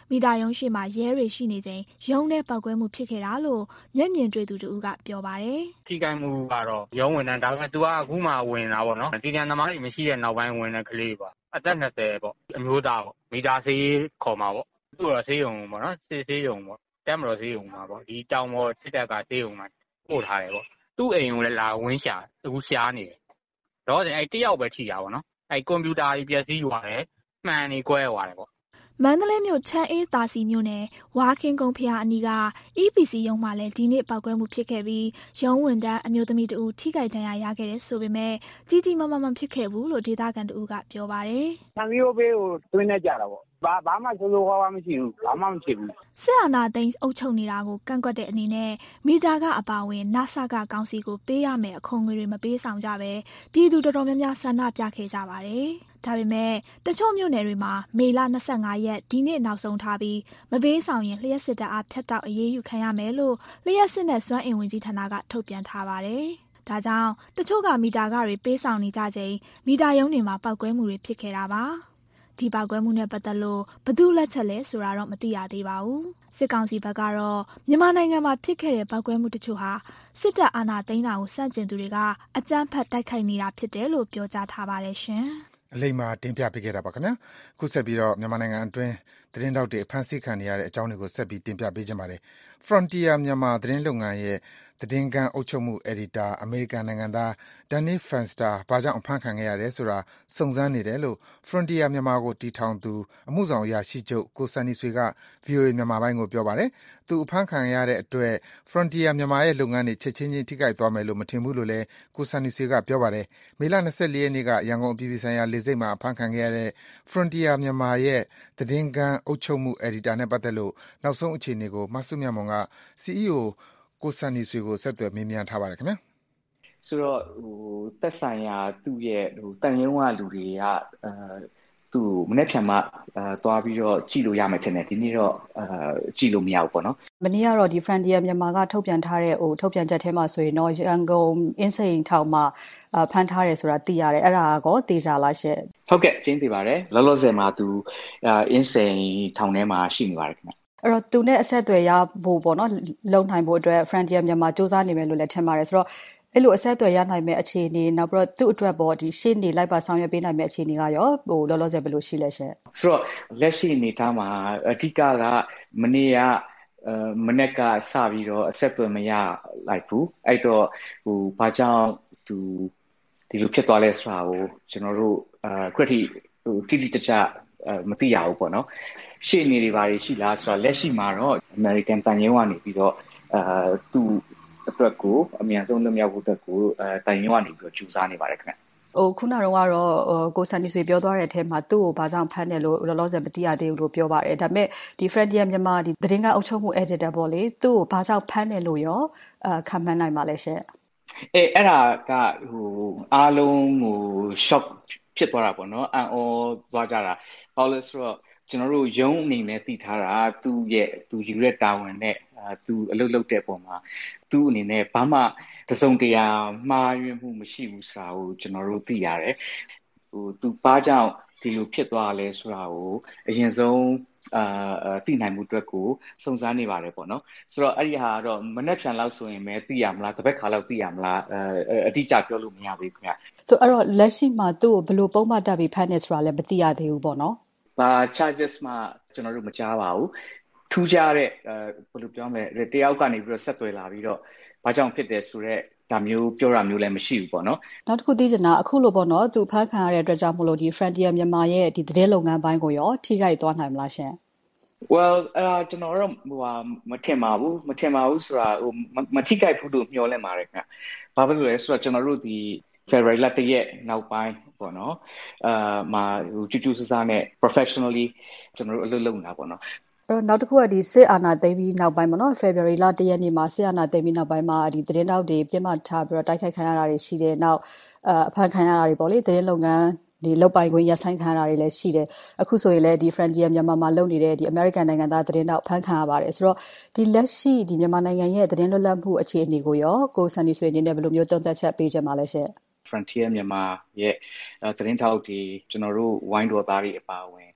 L: မိသားရုံးရှိမှရဲတွေရှိနေချိန်ရုံးထဲပောက်ကွဲမှုဖြစ်ခဲ့တာလို့မျက်မြင်တွေ့သူတူကပြောပါတယ်
N: ။ထိခိုက်မှုကတော့ရုံးဝင်တယ်ဒါပေမဲ့ तू ကအခုမှဝင်တာပေါ့နော်။ဒီကံသမားတွေမရှိတဲ့နောက်ပိုင်းဝင်တဲ့ကလေးပေါ့။အသက်20ပေါ့။အမျိုးသားပေါ့။မိသားဆေးခေါ်မှာပေါ့။သူ့တော့ဆေးရုံပေါ့နော်။ဆေးရုံပေါ့။တက်မတော်ဆေးရုံမှာပေါ့။ဒီတောင်ပေါ်စစ်တပ်ကဆေးရုံမှာပို့ထားတယ်ပေါ့။သူ့အိမ်ကိုလည်းလာဝင်းရှာအခုရှားနေတယ်။တော့အဲ့တယောက်ပဲထိတာပေါ့နော်။အဲ့ကွန်ပျူတာကြီးပျက်စီးသွားတယ်။မှန်နေကွဲသွားတယ်ပေါ့
L: မန္တလေးမြို့ချမ်းအေးသာစီမြို့နယ်ဝါခင်ကုန်းဖျားအနီးက EPC ရုံးမှာလည်းဒီနေ့ပောက်ကွဲမှုဖြစ်ခဲ့ပြီးရုံးဝန်ထမ်းအမျိုးသမီးတဦးထိခိုက်ဒဏ်ရာရခဲ့တယ်ဆိုပေမဲ့ကြီးကြီးမားမားမဖြစ်ခဲ့ဘူးလို့ဒေသခံတဦးကပြောပါတယ်
O: ။သံဃာဘေးကိုတွင်းနေကြတာပေါ့။ဘာမှဆိုးဆိုးဝါးဝါမရှိဘူး။ဘာမှမဖြစ်ဘူး
L: ။စစ်အာဏာသိမ်းအုပ်ချုပ်နေတာကိုကန့်ကွက်တဲ့အနေနဲ့မီတာကအပါအဝင်နဆကကောင်စီကိုပေးရမယ်အခွန်ငွေတွေမပေးဆောင်ကြပဲပြည်သူတော်တော်များများဆန္ဒပြခဲ့ကြပါတယ်။ဒါပေမဲ့တချို့မြို့နယ်တွေမှာမေလ25ရက်ဒီနေ့နောက်ဆုံးထားပြီးမပေးဆောင်ရင်လျှက်စစ်တပ်အားဖြတ်တောက်အရေးယူခံရမယ်လို့လျှက်စစ်နဲ့စွမ်းအင်ဝန်ကြီးဌာနကထုတ်ပြန်ထားပါတယ်။ဒါကြောင့်တချို့ကမီတာကတွေပေးဆောင်နေကြချိန်မီတာရုံးတွေမှာပောက်ကွဲမှုတွေဖြစ်ခဲ့တာပါ။ဒီပောက်ကွဲမှုနဲ့ပတ်သက်လို့ဘယ်သူလက်ချက်လဲဆိုတာတော့မသိရသေးပါဘူး။စစ်ကောင်စီဘက်ကတော့မြန်မာနိုင်ငံမှာဖြစ်ခဲ့တဲ့ပောက်ကွဲမှုတချို့ဟာစစ်တပ်အာဏာသိမ်းတာကိုစန့်ကျင်သူတွေကအကြမ်းဖက်တိုက်ခိုက်နေတာဖြစ်တယ်လို့ပြောကြားထားပါတယ်ရှင်
B: ။အလိမ္မာတင်ပြပေးခဲ့တာပါခင်ဗျာခုဆက်ပြီးတော့မြန်မာနိုင်ငံအတွင်းသတင်းတောက်တွေဖမ်းဆီးခံနေရတဲ့အကြောင်းတွေကိုဆက်ပြီးတင်ပြပေးကြပါမယ် Frontier မြန်မာသတင်းလုပ်ငန်းရဲ့သတင်းကန်းအုပ်ချုပ်မှုအယ်ဒီတာအမေရိကန်နိုင်ငံသား Danny Fenster ဘာကြောင့်ဖမ်းခံခဲ့ရတယ်ဆိုတာစုံစမ်းနေတယ်လို့ Frontier မြန်မာကိုတီထောင်သူအမှုဆောင်အရာရှိချုပ်ကိုစံနီဆွေက VOA မြန်မာပိုင်းကိုပြောပါတယ်သူအဖမ်းခံရတဲ့အတွက် Frontier မြန်မာရဲ့လုပ်ငန်းတွေချက်ချင်းထိခိုက်သွားမယ်လို့မထင်ဘူးလို့လည်းကိုစံနီဆွေကပြောပါတယ်မေလ24ရက်နေ့ကရန်ကုန်အပြည်ပြည်ဆိုင်ရာလေဆိပ်မှာအဖမ်းခံခဲ့ရတဲ့ Frontier မြန်မာရဲ့သတင်းကန်းအုပ်ချုပ်မှုအယ်ဒီတာနဲ့ပတ်သက်လို့နောက်ဆုံးအခြေအနေကိုမဆုမြတ်မွန်က CEOကိုစံနီဆွေကိုဆက်သွယ်မေးမြန်းထားပါတယ်ခင်ဗျာ
P: ဆိုတော့သက်ဆိုင်ရာသူ့ရဲ့တန်ရုံးကလူတွေကသူမနေ့ဖြန်မှသွားပြီးတော့ကြည့်လို့ရမယ်ထင်တယ်ဒီနေ့တော့ကြည့်လို့မရဘူးပေါ့နော်
Q: မနေ့ကတော့ဒီ Frontier မြန်မာကထုတ်ပြန်ထားတဲ့ထုတ်ပြန်ချက်ထဲမှာဆိုရင်တော့ရန်ကုန်အင်းစိန်ထောင်မှာဖမ်းထားတယ်ဆိုတာသိရတယ်အဲ့ဒါကောတေချာလားရှင့်
P: ဟုတ်ကဲ့ကျင်းသိပါတယ်လောလောဆယ်မှာသူအင်းစိန်ထောင်ထဲမှာရှိနေပါတယ်ခင်ဗျ
Q: အဲ့တော့သူနဲ့အဆက်အသွယ်ရဖို့ပေါ့နော်လုံနိုင်ဖို့အတွက် Frontier မြန်မာစူးစမ်းနေမယ်လို့လည်းထင်ပါတယ်ဆိုတော့အဲ့လိုအဆက်အသွယ်ရနိုင်မဲ့အခြေအနေနောက်ပြီးတော့သူ့အတွက်ပေါ့ဒီရှေ့နေလိုက်ပါဆောင်ရွက်ပေးနိုင်မဲ့အခြေအနေကရောလောလောဆယ်ဘယ်လိုရှိလဲရှင်
P: ဆိုတော့လက်ရှိအနေထားမှာအဓိကမနေ့ကမနေ့ကစပြီးတော့အဆက်အသွယ်မရလိုက်ဘူးအဲ့တော့ဘာကြောင့်သူဒီလိုဖြစ်သွားလဲဆိုတာကိုကျွန်တော်တို့ခရတိတိတကျမသိရဘူးပေါ့နော်ရှေ့နေတွေဘာတွေရှိလားဆိုတာလက်ရှိမှာတော့ American တန်ရုံးကနေပြီးတော့သူ့အတွက်ကိုအမြန်ဆုံးလွတ်မြောက်ဖို့အတွက်ကိုတန်ရုံးကနေပြီးတော့ကြိုးစားနေပါတယ်ခင်ဗျ
Q: ခုနကတော့ကိုစံနီဆွေပြောသွားတဲ့အထက်မှာသူ့ကိုဘာကြောင့်ဖမ်းတယ်လို့လောလောဆယ်မသိရသေးဘူးလို့ပြောပါတယ်ဒါပေမဲ့ဒီ Frontier မြန်မာဒီသတင်းကအုပ်ချုပ်မှု editor ပေါ့လေသူ့ကိုဘာကြောင့်ဖမ်းတယ်လို့ရောခံမှန်းနိုင်ပါလဲရှင်
P: အဲ့ဒါကအားလုံးကို shock ဖြစ်သွားတာပေါ့နော်အံ့ဩသွားကြတာဘာလို့လဲဆိုတော့ကျွန်တော်တို့ရုံးအနေနဲ့သိထားတာသူယူတဲ့တာဝန်နဲ့သူအလုပ်လုပ်တဲ့ပုံမှာသူအနေနဲ့ဘာမှတစုံတရာမှားယွင်းမှုမရှိဘူးဆိုတာကိုကျွန်တော်တို့သိရတယ်သူဘာကြောင့်ဒီလိုဖြစ်သွားလဲဆိုတာကိုအရင်ဆုံးသိနိုင်မှုအတွက်ကိုစုံစမ်းနေပါတယ်ပေါ့နော်ဆိုတော့အဲ့ဒီဟာကတော့မနေ့ဖြန်လောက်ဆိုရင်ပဲသိရမလားတစ်ပတ်ခါလောက်သိရမလားအတိအကျပြောလို့မရဘူးခင်ဗျ
Q: ဆိုအဲ့တော့လက်ရှိမှာသူ့ကိုဘယ်လိုပုံမှန်တက်ပြီးဖမ်းနေဆိုတာလည်းမသိရသေးဘူးပေါ့နော်
P: charges မှာကျွန်တော်တို့မကြားပါဘူးထူးခြားတဲ့ဘယ်လိုပြောမလဲတယောက်ကနေပြီးတော့ဆက်သွယ်လာပြီးတော့ဘာကြောင့်ဖြစ်တယ်ဆိုတော့ဒါမျိုးပြောတာမျိုးလည်းမရှိဘူးပေါ့နော်
Q: နောက်တစ်ခုသိချင်တာအခုလိုပေါ့နော်သူဖမ်းခံရတဲ့အတွက်ကြောင့်မလို့ဒီ Frontier မြန်မာရဲ့ဒီသတင်းလုပ်ငန်းပိုင်းကိုရောထိခိုက်သွားနိုင်မလားရှင်
P: Well ကျွန်တော်တော့မထင်ပါဘူးဆိုတာမထိခိုက်ဘူးလို့မျှော်လင့်ပါတယ်ခင်ဗျဘာဖြစ်လို့လဲဆိုတော့ကျွန်တော်တို့ဒီ February လတရက်နောက်ပိုင်းပေါ့နော်မှာကျူးစားနဲ့ professionally ကျွန်တော်တို့အလုပ်လုပ်နေတာပေါ့နော်
Q: နောက်တစ်ခုကဒီစစ်အာဏာသိမ်းပြီးနောက်ပိုင်းပေါ့နော် February လ1ရက်နေ့မှာစစ်အာဏာသိမ်းပြီးနောက်ပိုင်းမှာဒီသတင်းတောက်တွေပြစ်မှတ်ထားပြီးတော့တိုက်ခိုက်ခံရတာတွေရှိတယ်နောက်အဖမ်းခံရတာတွေပေါ့လေသတင်းလုပ်ငန်းဒီလုပ်ပိုင်ခွင့်ရပ်ဆိုင်းခံရတာတွေလည်းရှိတယ်အခုဆိုရင်လည်းဒီ Frontier မြန်မာမှာလုပ်နေတဲ့ဒီ American နိုင်ငံသားသတင်းတောက်ဖမ်းခံရပါတယ်ဆိုတော့ဒီလက်ရှိဒီမြန်မာနိုင်ငံရဲ့သတင်းလွတ်လပ်မှုအခြေအနေကိုရောကိုစံနီဆွေအနေနဲ့ဘယ်လိုမျိုးသုံးသပ်ချက်ပေးချင်ပါလဲရှင်
P: Frontier မြန်မာရဲ့သတင်းထောက်တွေကျွန်တော်တို့ဝိုင်းတော်သားတွေအပါအဝင်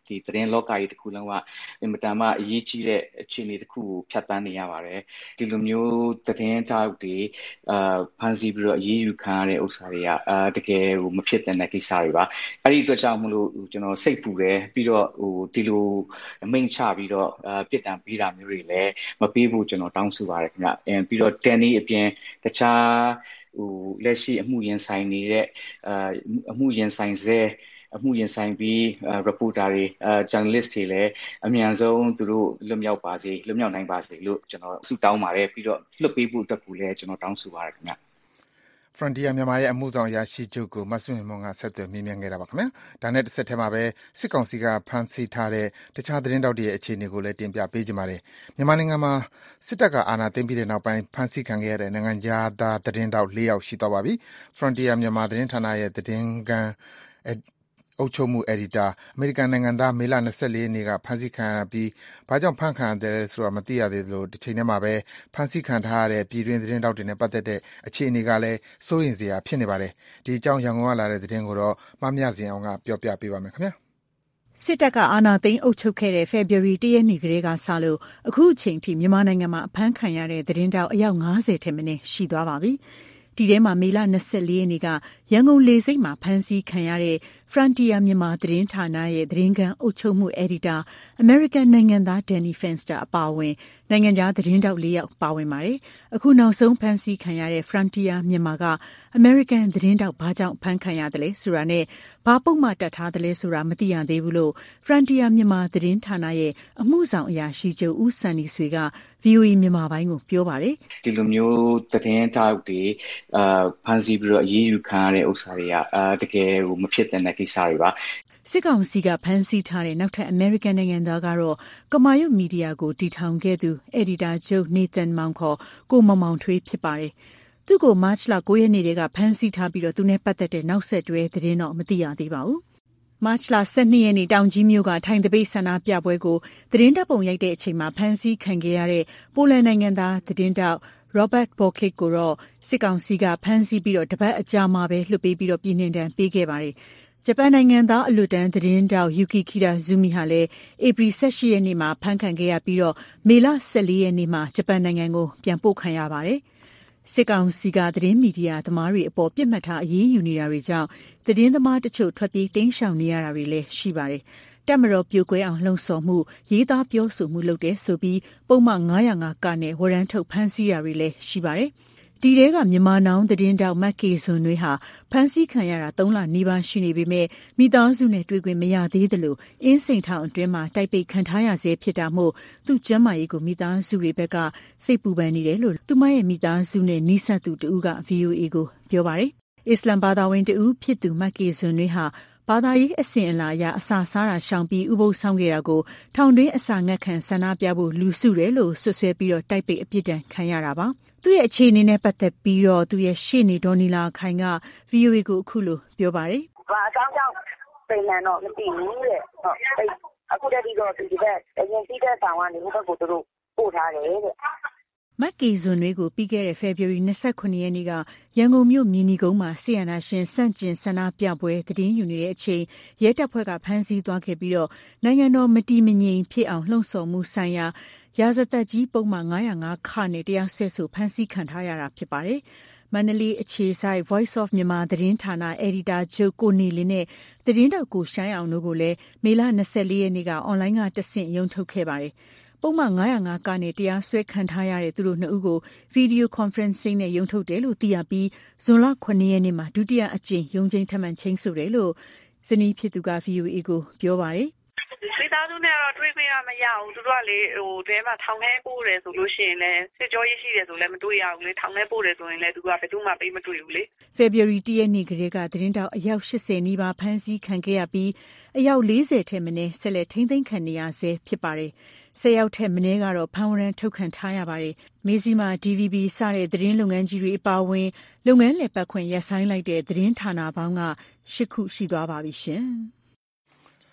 P: ဒီသတင်းလောကကြီးတစ်ခုလုံးကအင်မတန်မှအရေးကြီးတဲ့အခြေအနေတစ်ခုကိုဖြတ်သန်းနေရပါတယ်ဒီလိုမျိုးသတင်းထောက်တွေဖန်ဆီးပြီးတော့အရေးယူခံရတဲ့ဥစ္စာတွေကတကယ်ဟိုမဖြစ်တဲ့ကိစ္စတွေပါအဲ့ဒီအတွက်ကြောင့်မလို့ကျွန်တော်စိတ်ပူတယ်ပြီးတော့ဟိုဒီလိုအမိန့်ချပြီးတော့ပြစ်ဒဏ်ပေးတာမျိုးတွေလည်းမပေးဖို့ကျွန်တော်တောင်းဆိုပါတယ်ခင်ဗျပြီးတော့တန်ဒီအပြင်တခြားဟိုလက်ရှိအမှုရင်ဆိုင်နေတဲ့အမှုရင်ဆိုင်ပြီး reporter တွေjournalist တွေလည်းအမြန်ဆုံးသူတို့လွတ်မြောက်နိုင်ပါစေလို့ကျွန်တော်ဆုတောင်းပါတယ်ပြီးတော့လွတ်ပေးဖို့အတွက်ကိုလည်းကျွန်တော်တောင်းဆိုပါတယ်ခင်ဗျ
B: Frontier မြန်မာရဲ့အမှုဆောင်အရာရှိချုပ်ကိုမဆွေမွန်ကဆက်သွယ်မေးမြန်းခဲ့တာပါခင်ဗျာ။ဒါနဲ့တစ်ဆက်တည်းမှာပဲစစ်ကောင်စီကဖမ်းဆီးထားတဲ့တခြားသတင်းတောက်တွေရဲ့အခြေအနေကိုလည်းတင်ပြပေးကြပါမယ်။မြန်မာနိုင်ငံမှာစစ်တပ်ကအာဏာသိမ်းပြီးတဲ့နောက်ပိုင်းဖမ်းဆီးခံခဲ့ရတဲ့နိုင်ငံသားသတင်းတောက်4ယောက်ရှိသွားပါပြီ။ Frontier မြန်မာသတင်းဌာနရဲ့သတင်းကန်အုပ်ချုပ်မှုအက်ဒီတာအမေရိကန်နိုင်ငံသားမေလ24ရက်နေ့ကဖမ်းဆီးခံရပြီးဘာကြောင့်ဖမ်းခံရတယ်ဆိုတာမသိရသေးသလိုတစ်ချိန်တည်းမှာပဲဖမ်းဆီးခံထားရတဲ့ပြည်တွင်းသတင်းတောက်တွေနဲ့ပတ်သက်တဲ့အခြေအနေကလည်းစိုးရိမ်စရာဖြစ်နေပါတယ်ဒီအကြောင်းရန်ကုန်ကလာတဲ့သတင်းကိုတော့မမြစဉ်အောင်ကပြောပြပေးပါမယ်ခင်ဗျာ
R: စစ်တပ်ကအာဏာသိမ်းအုပ်ချုပ်ခဲ့တဲ့ February 1 ရက်နေ့ကလေးကစလို့အခုအချိန်ထိမြန်မာနိုင်ငံမှာအဖမ်းခံရတဲ့သတင်းတောက်အယောက်90ထက်မနည်းရှိသွားပါပြီဒီထဲမှာမေလ24ရက်နေ့ကရန်ကုန်လေဆိပ်မှာဖမ်းဆီးခံရတဲ့ Frontier မြန်မာသတင်းဌာနရဲ့သတင်းကန်အုပ်ချုပ်မှုအက်ဒီတာ American နိုင်ငံသား Danny Fenster အပါအဝင်နိုင်ငံခြားသတင်းတောက်4ယောက်ပါဝင်ပါတယ်။အခုနောက်ဆုံးဖမ်းဆီးခံရတဲ့ Frontier မြန်မာက American သတင်းတောက်ဘာကြောင့်ဖမ်းခံရတယ်လဲဆိုတာနဲ့ဘာပုံမှန်တတ်ထားတယ်လဲဆိုတာမသိရသေးဘူးလို့ Frontier မြန်မာသတင်းဌာနရဲ့အမှုဆောင်အရာရှိချုပ်ဦးစံနေဆွေက VOA မြန်မာပိုင်းကိုပြောပါတယ်
P: ။ဒီလိုမျိုးသတင်းတောက်တွေဖမ်းဆီးပြီးတော့အရေးယူခံရတဲ့ဥစ္စာတွေကတကယ်ဟိုမဖြစ်တဲ့ကိစ္စတွေပါ
R: စစ်ကောင်စီကဖမ်းဆီးထားတဲ့နောက်ထပ် American နိုင်ငံသားကတော့ကမာရွတ်မီဒီယာကိုတည်ထောင်ခဲ့သူ Editor ချုပ် Nathan Mount ခေါ်ကိုမောင်ထွေးဖြစ်ပါတယ်။သူ့ကို March လ 9 ရက်နေ့ကဖမ်းဆီးထားပြီးတော့သူနဲ့ပတ်သက်တဲ့နောက်ဆက်တွဲသတင်းတော့မသိရသေးပါဘူး။ March လ 12 ရက်နေ့တောင်ကြီးမြို့ကထိုင်တပိတ်ဆန္ဒပြပွဲကိုသတင်းတပ်ပုံရိုက်တဲ့အချိန်မှာဖမ်းဆီးခံခဲ့ရတဲ့ပိုလန်နိုင်ငံသားသတင်းတောက် Robert Borklik ကိုတော့စစ်ကောင်စီကဖမ်းဆီးပြီးတော့တပတ်အကြာမှာပဲလွှတ်ပေးပြီးတော့ပြည်နှင်ဒဏ်ပေးခဲ့ပါတယ်။ဂျပန်နိုင်ငံသားအလွတ်တန်းသတင်းတောက် Yuki Kitazumi ဟာလည်းဧပြီ18ရက်နေ့မှာဖမ်းခံခဲ့ရပြီးတော့မေလ14ရက်နေ့မှာဂျပန်နိုင်ငံကိုပြန်ပို့ခံရပါတယ်။စစ်ကောင်စီကသတင်းမီဒီယာသမားတွေအပေါ်ပြစ်မှတ်ထားအရေးယူနေတာတွေကြောင့်သတင်းသမားတချို့ထွက်ပြေးတိမ်းရှောင်နေရတာတွေလည်းရှိပါတယ်။တပ်မတော်ပြိုကွဲအောင်လှုံ့ဆော်မှုရေးသားပြောဆိုမှုလုပ်တဲ့ဆိုပြီးပုံမှန်905ကနဲ့ဝရမ်းထုတ်ဖမ်းဆီးတာတွေလည်းရှိပါတယ်။ဒီထဲကမြန်မာနောင်သတင်းတောက်မက်ကေဇွန်တွေဟာဖမ်းဆီးခံရတာ3လနီးပါးရှိနေပေမဲ့မိသားစုနဲ့တွေ့ခွင့်မရသေးသလိုအင်းစိန်ထောင်အတွင်းမှာတိုက်ပိတ်ခံထားရဆဲဖြစ်တာမို့သူ့ကျန်းမာရေးကိုမိသားစုတွေဘက်ကစိတ်ပူပန်နေတယ်လို့သူမရဲ့မိသားစုနဲ့နှိစက်သူတဦးက VOA ကိုပြောပါတယ်။အစ္စလမ်ဘာသာဝင်တဦးဖြစ်သူမက်ကေဇွန်တွေဟာဘာသာရေးအစဉ်အလာအရအစာစားတာရှောင်ပြီးဥပုသ်ဆောင်ခဲ့တာကိုထောင်တွင်းအစာငတ်ခံဆန္ဒပြဖို့လူစုတယ်လို့ဆွဆွဲပြီးတော့တိုက်ပိတ်အပြစ်ဒဏ်ခံရတာပါ။သူ့ရဲ့အခြေအနေနဲ့ပတ်သက်ပြီးတော့သူ့ရဲ့ရှေ့နေဒေါ်နီလာခိုင်က VOA ကိုအခုလိုပြောပါတယ်
K: ။ဘာအကြောင်းကြောင့်ပြင်မှန်တော့မသိဘူးတဲ့။ဟုတ်အခုတည်းကတော့ဒီဘက်အရင်ပြီးတဲ့ဆောင်ကနေဟိုဘက်ကိုသူတို့ပို့ထားတယ်တဲ့
R: မက်ကေဇွန်တွေကိုပြီးခဲ့တဲ့ February 29 ရက်နေ့ကရန်ကုန်မြို့မြင်းဒီကုန်းမှာဆီယနာရှင်စန့်ကျင်ဆန္ဒပြပွဲသတင်းယူနေတဲ့အချိန်ရဲတပ်ဖွဲ့ကဖမ်းဆီးသွားခဲ့ပြီးတော့နိုင်ငံတော်မတည်မငြိမ်ဖြစ်အောင်လှုံ့ဆော်မှုဆိုင်ရာရာဇသက်ကြီးပုံမှန်905ခနဲ့တရားစွဲဆိုဖမ်းဆီးခံထားရတာဖြစ်ပါတယ်။မန္တလေးအခြေစိုက် Voice of Myanmar သတင်းဌာနအယ်ဒီတာချုပ်ကိုနေလင်းနဲ့သတင်းတောက်ကိုရှိုင်းအောင်တို့ကိုလည်းမေလ24ရက်နေ့ကအွန်လိုင်းကတဆင့်ရုံထုတ်ခဲ့ပါတယ်။ပုံမှန်905ကနဲ့တရားစွဲခံထားရတဲ့သူတို့နှစ်ဦးကို Video Conferencing နဲ့ရုံထုတ်တယ်လို့သိရပြီးဇွန်လ9ရက်နေ့မှာဒုတိယအကြိမ်ရုံးချိန်ထပ်မံချိန်းဆိုတယ်လို့ဇနီးဖြစ်သူက VOA ကိုပြောပါတယ်
S: မိသားစုနဲ့ကတော့တွေ့ခွင့်မရဘူးသူတို့ကလေဟိုတဲမှာထောင်ထဲပို့တယ်ဆိုလို့ရှိရင်လည်းစစ်ကြောရေးရှိတယ်ဆိုလည်းမတွေ့ရဘူးလေထောင်ထဲပို့တယ်ဆိုရင်လည်းသူကဘယ်သူမှပေးမတွေ့ဘူးလေ
R: February 1 ရက်နေ့ကလေးကသတင်းတောက်အယောက်80နီးပါးဖမ်းဆီးခံခဲ့ရပြီးအယောက်40ထက်မနည်းဆက်လက်ထိန်းသိမ်းခံနေရဆဲဖြစ်ပါတယ်10ယောက်ထက်မနည်းကတော့ဖမ်းဝရမ်းထုတ်ခံထားရပါတယ်။မေစီမာ DVB စတဲ့သတင်းလုပ်ငန်းကြီးတွေအပါအဝင်လုပ်ငန်းလည်ပတ်ခွင့်ရပ်ဆိုင်းလိုက်တဲ့သတင်းဌာနပေါင်းက8ခုရှိသွားပါပြီရှင်။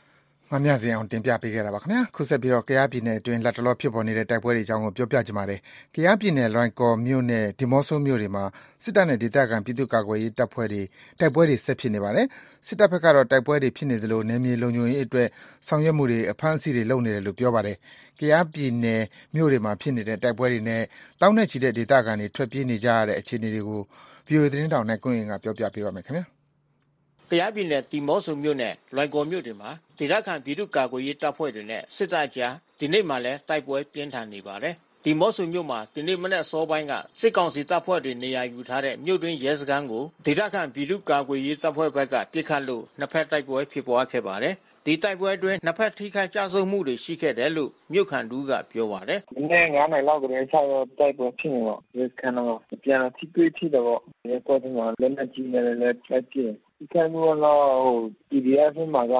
B: ငါမြစီအောင်တင်ပြပေးခဲ့တာပါခင်ဗျာခုဆက်ပြီးတော့ကယားပြည်နယ်အတွင်းလက်တလောဖြစ်ပေါ်နေတဲ့တိုက်ပွဲတွေအကြောင်းကိုပြောပြကြပါမယ်ကယားပြည်နယ်လွိုင်ကော်မြို့နဲ့ဒီမော့ဆိုမြို့တွေမှာစစ်တပ်နဲ့ဒေသခံပြည်သူ့ကာကွယ်ရေးတပ်ဖွဲ့တွေတိုက်ပွဲတွေဆက်ဖြစ်နေပါတယ်စစ်တပ်ဘက်ကတော့တိုက်ပွဲတွေဖြစ်နေသလိုနယ်မြေလုံခြုံရေးအတွက်ဆောင်ရွက်မှုတွေအဖမ်းအဆီးတွေလုပ်နေတယ်လို့ပြောပါတယ်ကယားပြည်နယ်မြို့တွေမှာဖြစ်နေတဲ့တိုက်ပွဲတွေနဲ့တောင်းနဲ့ချီတဲ့ဒေသခံတွေထွက်ပြေးနေကြရတဲ့အခြေအနေတွေကို VOA သတင်းတောင်နဲ့ကွင်းရင်ကပြောပြပေးပါမယ်ခင်ဗျာ
T: ကယားပြည်နယ်ဒီမော့ဆိုမြို့နဲ့လွိုင်ကော်မြို့တွေမှာဒေသခံပြည်သူ့ကာကွယ်ရေးတပ်ဖွဲ့တွေနဲ့စစ်တပ်ကြားဒီနေ့မှလည်းတိုက်ပွဲပြင်းထန်နေပါတယ်။ဒီမော့ဆိုမြို့မှာဒီနေ့မနက်စောပိုင်းကစစ်ကောင်စီတပ်ဖွဲ့တွေနေရာယူထားတဲ့မြို့တွင်းရဲစခန်းကိုဒေသခံပြည်သူ့ကာကွယ်ရေးတပ်ဖွဲ့ဘက်ကပစ်ခတ်လို့နှစ်ဖက်တိုက်ပွဲဖြစ်ပွားခဲ့ပါတယ်။ဒီတိုက်ပွဲအတွင်းနှစ်ဖက်ထိခိုက်ကြဆုံးမှုတွေရှိခဲ့တယ်လို့မြို့ခံတူကပြောပါတယ်
C: ။ဒီနေ့9နိုင်လောက်ကလေး6ရောက်တိုက်ပွဲဖြစ်နေတော့ရဲစခန်းတော့ပြန်ထိတွေ့ထိတော့ရဲပေါ်ကလည်းလက်ကြီးနဲ့လည်းတိုက်ပြဒီကနေ့တော့PDF မှာက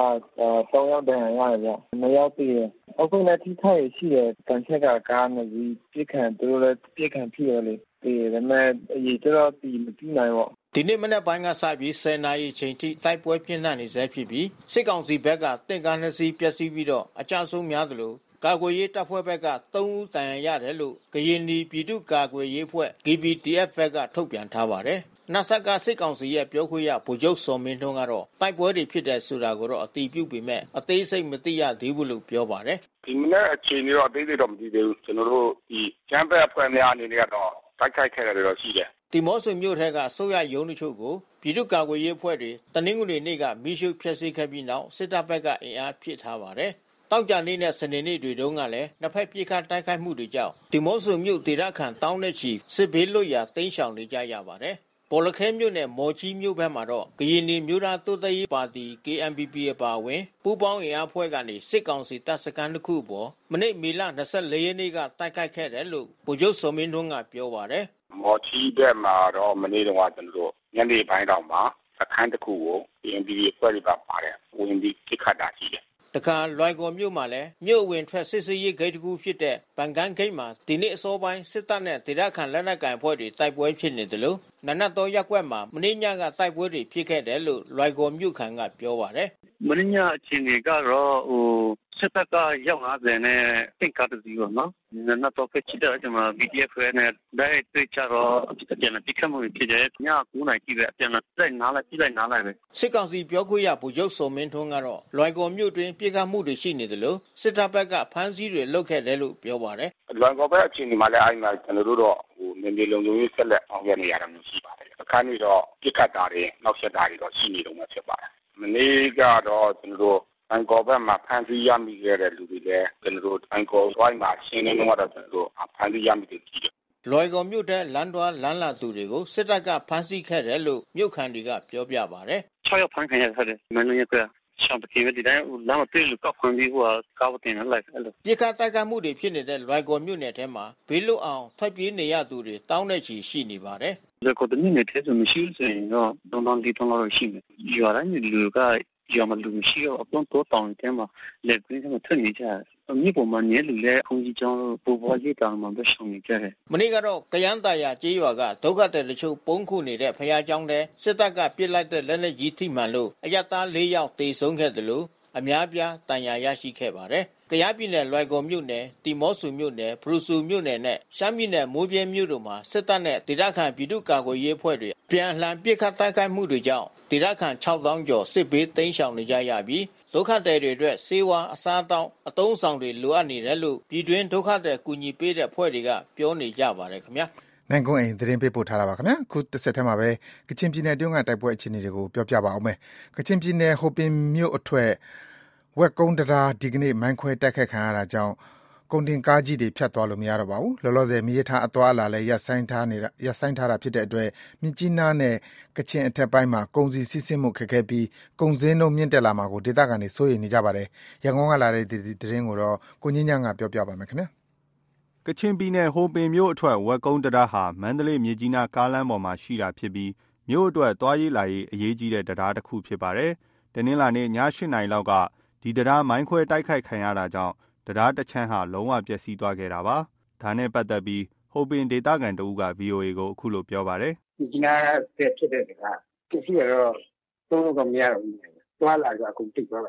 C: 3ရောက်တန်းရတယ်ဗျ။2ရောက်ပြီးတယ်။အခုလည်းထိခိုက်ရှိတယ်။တန်ချက်ကကားနဲ့ဒီပြစ်ခံသူတို့လည်းပြစ်ခံဖြစ်ရလေ။ဒီမဲ့အရေးတော့ဒီမပြီးနိုင်တော့
T: ဒီနေ့မနေ့ပိုင်းကစပြီး10နာရီချိန်ထိတိုက်ပွဲပြင်းထန်နေဆဲဖြစ်ပြီးစစ်ကောင်စီဘက်ကတင့်ကားနှစ်စီးပျက်စီးပြီးတော့အကြဆုံးများသလိုကာကွယ်ရေးတပ်ဖွဲ့ဘက်က3ဦးတန်ရာရတယ်လို့ကရင်ပြည်သူ့ကာကွယ်ရေးဖွဲ့ KPDF ဘက်ကထုတ်ပြန်ထားပါတယ်။နတ်ဆက်ကစစ်ကောင်စီရဲ့ပြောခွင့်ရဗိုလ်ချုပ်စောမင်းထွန်းကတော့တိုက်ပွဲတွေဖြစ်တဲ့ဆိုတာကိုတော့အတည်ပြုပေမဲ့အသေးစိတ်မသိရသေးဘူးလို့ပြောပါတယ်
U: ။ဒီမနေ့အချိန်တော့အသေးစိတ်တော့မသိသေးဘူး။ကျွန်တော်တို့ဒီကျန်းဖက်အဖွဲ့များအနေနဲ့ကတော့တိုက်ခိုက်ခဲ့တယ်လို့ရှိတယ်
T: ။ဒီမော့ဆိုမြို့ထက်ကဆိုရရုံးတချို့ကိုပြည်သူ့ကာကွယ်ရေးအဖွဲ့တွေတနင်္ဂနွေနေ့ကမိရှုဖျက်ဆီးခဲ့ပြီးနောက်စစ်တပ်ဘက်ကအင်အားဖြည့်ထားပါတယ်။တောက်ကြနေ့နဲ့စနေနေ့တွေတုန်းကလည်းနှစ်ဖက်ပြေးခတ်တိုက်ခိုက်မှုတွေကြောင့်ဒီမော့ဆိုမြို့ဒေသခံတောင်းနဲ့ချီစစ်ဘေးလွတ်ရာတိမ်းရှောင်နေကြရပါတယ်။ပေါ်လခဲမြို့နယ်မော်ချီမြို့ဘက်မှာတော့ကရင်မျိုးသားတိုးတက်ရေးပါတီ KNPP အပါအဝင်ပူးပေါင်းအင်အားဖွဲ့ကနေစစ်ကောင်စီတပ်စခန်းတစ်ခုပေါ်မနေ့မေလ24ရက်နေ့ကတိုက်ခိုက်ခဲ့တယ်လို့ဗိုလ်ချုပ်စောမင်းထွန်းကပြောပါတယ်
U: ။မော်ချီဘက်မှာတော့မနေ့တုန်းကကျွန်တော်တို့ညနေပိုင်းတောင်မှာစခန်းတစ်ခုကို KNPP ဖွဲ့တွေကပါတယ်ဝင်ပြီးပစ်ခတ်တာရှိတယ်
T: တခါလွိုင်ကော်မြို့မှာလည်းမြို့ဝင်ထွက်စစ်စေးရေးဂိတ်တစ်ခုဖြစ်တဲ့ဗန်ကန်ဂိတ်မှာဒီနေ့အစောပိုင်းစစ်တပ်နဲ့ဒေသခံလက်နက်ကိုင်အဖွဲ့တွေတိုက်ပွဲဖြစ်နေတယ်လို့နနတ်တော်ရက်ကွက်မှာမင်းညကတိုက်ပွဲတွေဖြစ်ခဲ့တယ်လို့လွိုင်ကော်မြို့ခံကပြောပါတယ်
C: မင်းညအချိန်ကြီးကတော့စစ်တပ်ကရောက်လာတယ်နဲ့တင့်ကားတူရောနော်နနတ်တော်ဖက်ချစ်တယ်ကျွန်မ BDF နဲ့ဒါတွေ့ချတော့ပြန်ပြစ်ခတ်မှုဖြစ်တယ်ည9နိုင်ကြည့်ပဲပြန်လိုက်နားလိုက်ပြလိုက်နားလိုက်ပဲ
T: စစ်ကောင်စီပြောခွင့်ရဗိုလ်ချုပ်စောမင်းထွန်းကတော့လွိုင်ကော်မြို့တွင်ပြစ်ခတ်မှုတွေရှိနေတယ်လို့စစ်တပ်ဘက်ကဖမ်းဆီးတွေလုပ်ခဲ့တယ်လို့ပြောပါတယ်
U: လွိုင်ကော်ဘက်အချိန်ဒီမှာလည်းအဲ့မှာကျွန်တော်တို့တော့နေမြေလုံခြုံရေးဆက်လက်အောင်ရနေရတာမျိုးရှိပါတယ်အခါนี้တော့ပြစ်ခတ်တာတွေနောက်ဆက်တာတွေတော့ရှိနေတော့မှဖြစ်ပါတယ်မနေ့ကတော့ကျွန်တော်တို့အန်ကောဘက်မှာဖန်ဆီးရမိခဲ့တဲ့လူတွေလည်းကျွန်တော်တို့အန်ကောဝိုင်းမှာရှင်းနေတော့ကျွန်တော်တို့ဖန်ဆီးရမိတယ်ကြည့်တယ်
T: လွိုင်ကော်မြို့ထဲလမ်းတော်လမ်းလာသူတွေကိုစစ်တပ်ကဖမ်းဆီးခဲ့တယ်လို့မြို့ခံတွေကပြောပြပါတယ်
C: 6ရောက်ဖမ်းခံရတယ်မင်းတို့ကရှောင်းတကယ်ဒီတိုင်းလမ်းမပြေလို့ကောက်ခွန်ပြီးဟိုကားတင်လိုက်အဲ့လို
T: ပြစ်ခတ်တိုက်ခိုက်မှုတွေဖြစ်နေတဲ့လွိုင်ကော်မြို့နယ်ထဲမှာဘေးလွတ်အောင်ထွက်ပြေးနေရသူတွေတောင်းနဲ့ချီရှိနေပါတယ်
C: ဒီကိုတနည်းနဲ့ထဲဆိုမရှိဆိုရင်တော့တောင်းတီတောင်းလို့ရှိမယ်ရွာတိုင်းလူကရမလူရှိတော့အပေါ်တော့တောင်းတယ်မှာလက်ကွင်းကထွက်နေကြတယ်အမြင့်ပေါ်မှာနေလူလဲအုံကြီးကျောင်းပေါ်ပေါ်ရေးတောင်းမှတော့ရှောင်နေကြတယ်
T: မနေ့ကတော့ကယန်းတာယာကျေးရွာကဒုက္ခသည်တချို့ပုန်းခုနေတဲ့ဖယားကျောင်းထဲစစ်တပ်ကပစ်လိုက်တဲ့လက်နက်ကြီးထိမှန်လို့အရသား4ယောက်သေဆုံးခဲ့တယ်လို့အများပြားတန်ရာရရှိခဲ့ပါတယ်။ကယားပြည်နယ်လွိုင်ကော်မြို့နယ်တီမော့ဆူမြို့နယ်ဖရူဆူမြို့နယ်နဲ့ရှမ်းပြည်နယ်မိုးပြဲမြို့တို့မှာစစ်တပ်နဲ့ဒေသခံပြည်သူ့ကာကွယ်ရေးအဖွဲ့တွေပြန်လှန်ပစ်ခတ်တိုက်ခိုက်မှုတွေကြောင့်ဒေသခံ6000ကျော်စစ်ဘေးတိမ်းရှောင်နေကြရပြီးဒုက္ခသည်တွေအတွက်ဆေးဝါးအစားအသောက်အသုံးဆောင်တွေလိုအပ်နေတယ်လို့ပြည်တွင်းဒုက္ခသည်ကူညီပေးတဲ့အဖွဲ့တွေကပြောနေကြပါတယ်ခင်ဗျာ
B: ။နိုင်ကွန်းအိမ်သတင်းပေးပို့ထားတာပါခင်ဗျာခုတစ်ဆက်ထဲမှာပဲကချင်ပြည်နယ်တွင်းကတိုက်ပွဲအခြေအနေတွေကိုပြောပြပါအောင်မယ်ကချင်ပြည်နယ်ဟိုပင်မြို့အထွက်ဝက်ကုန်းတရားဒီကနေ့မိုင်းခွဲတိုက်ခတ်ခံရတာကြောင့်ကုန်တင်ကားကြီးတွေဖြတ်သွားလို့မရတော့ပါဘူးလောလောဆယ်မြေထားအသွားအလာလည်းရပ်ဆိုင်းထားတာဖြစ်တဲ့အတွက်မြစ်ကြီးနားနဲ့ကချင်အထက်ပိုင်းမှာကုန်စည်စီးဆင်းမှုခက်ခဲပြီးကုန်စည်နှုန်းမြင့်တက်လာမှာကိုဒေသခံတွေစိုးရိမ်နေကြပါတယ်ရန်ကုန်ကလာတဲ့သတင်းကိုတော့ကိုငင်းညံ့ကပြောပြပါမယ်ခင်ဗျာ
V: ကချင်ပြည်နယ်ဟိုပင်မြို့အထွက်ဝက်ကုန်းတရားဟာမန္တလေးမြစ်ကြီးနားကားလမ်းပေါ်မှာရှိတာဖြစ်ပြီးမြို့အတွက်သွားရေးလာရေးအရေးကြီးတဲ့တရားတစ်ခုဖြစ်ပါတယ်တနင်္လာနေ့ည8:00 နာရီလောက်ကဒီတရားမိုင်းခွဲတိုက်ခိုက်ခံရတာကြောင့်တရားတစ်ချမ်းဟာလုံးဝပျက်စီးသွားခဲ့တာပါဒါနဲ့ပတ်သက်ပြီးဟိုပင်ဒေသခံတဦးက VOA ကိုအခုလိုပြောပါတယ်
W: ဒီနာဖြစ်တဲ့တရားပစ္စည်းတော့သုံးလို့မရတော့ဘူးသွားလာကြအကုန်တိတ်သွားတယ်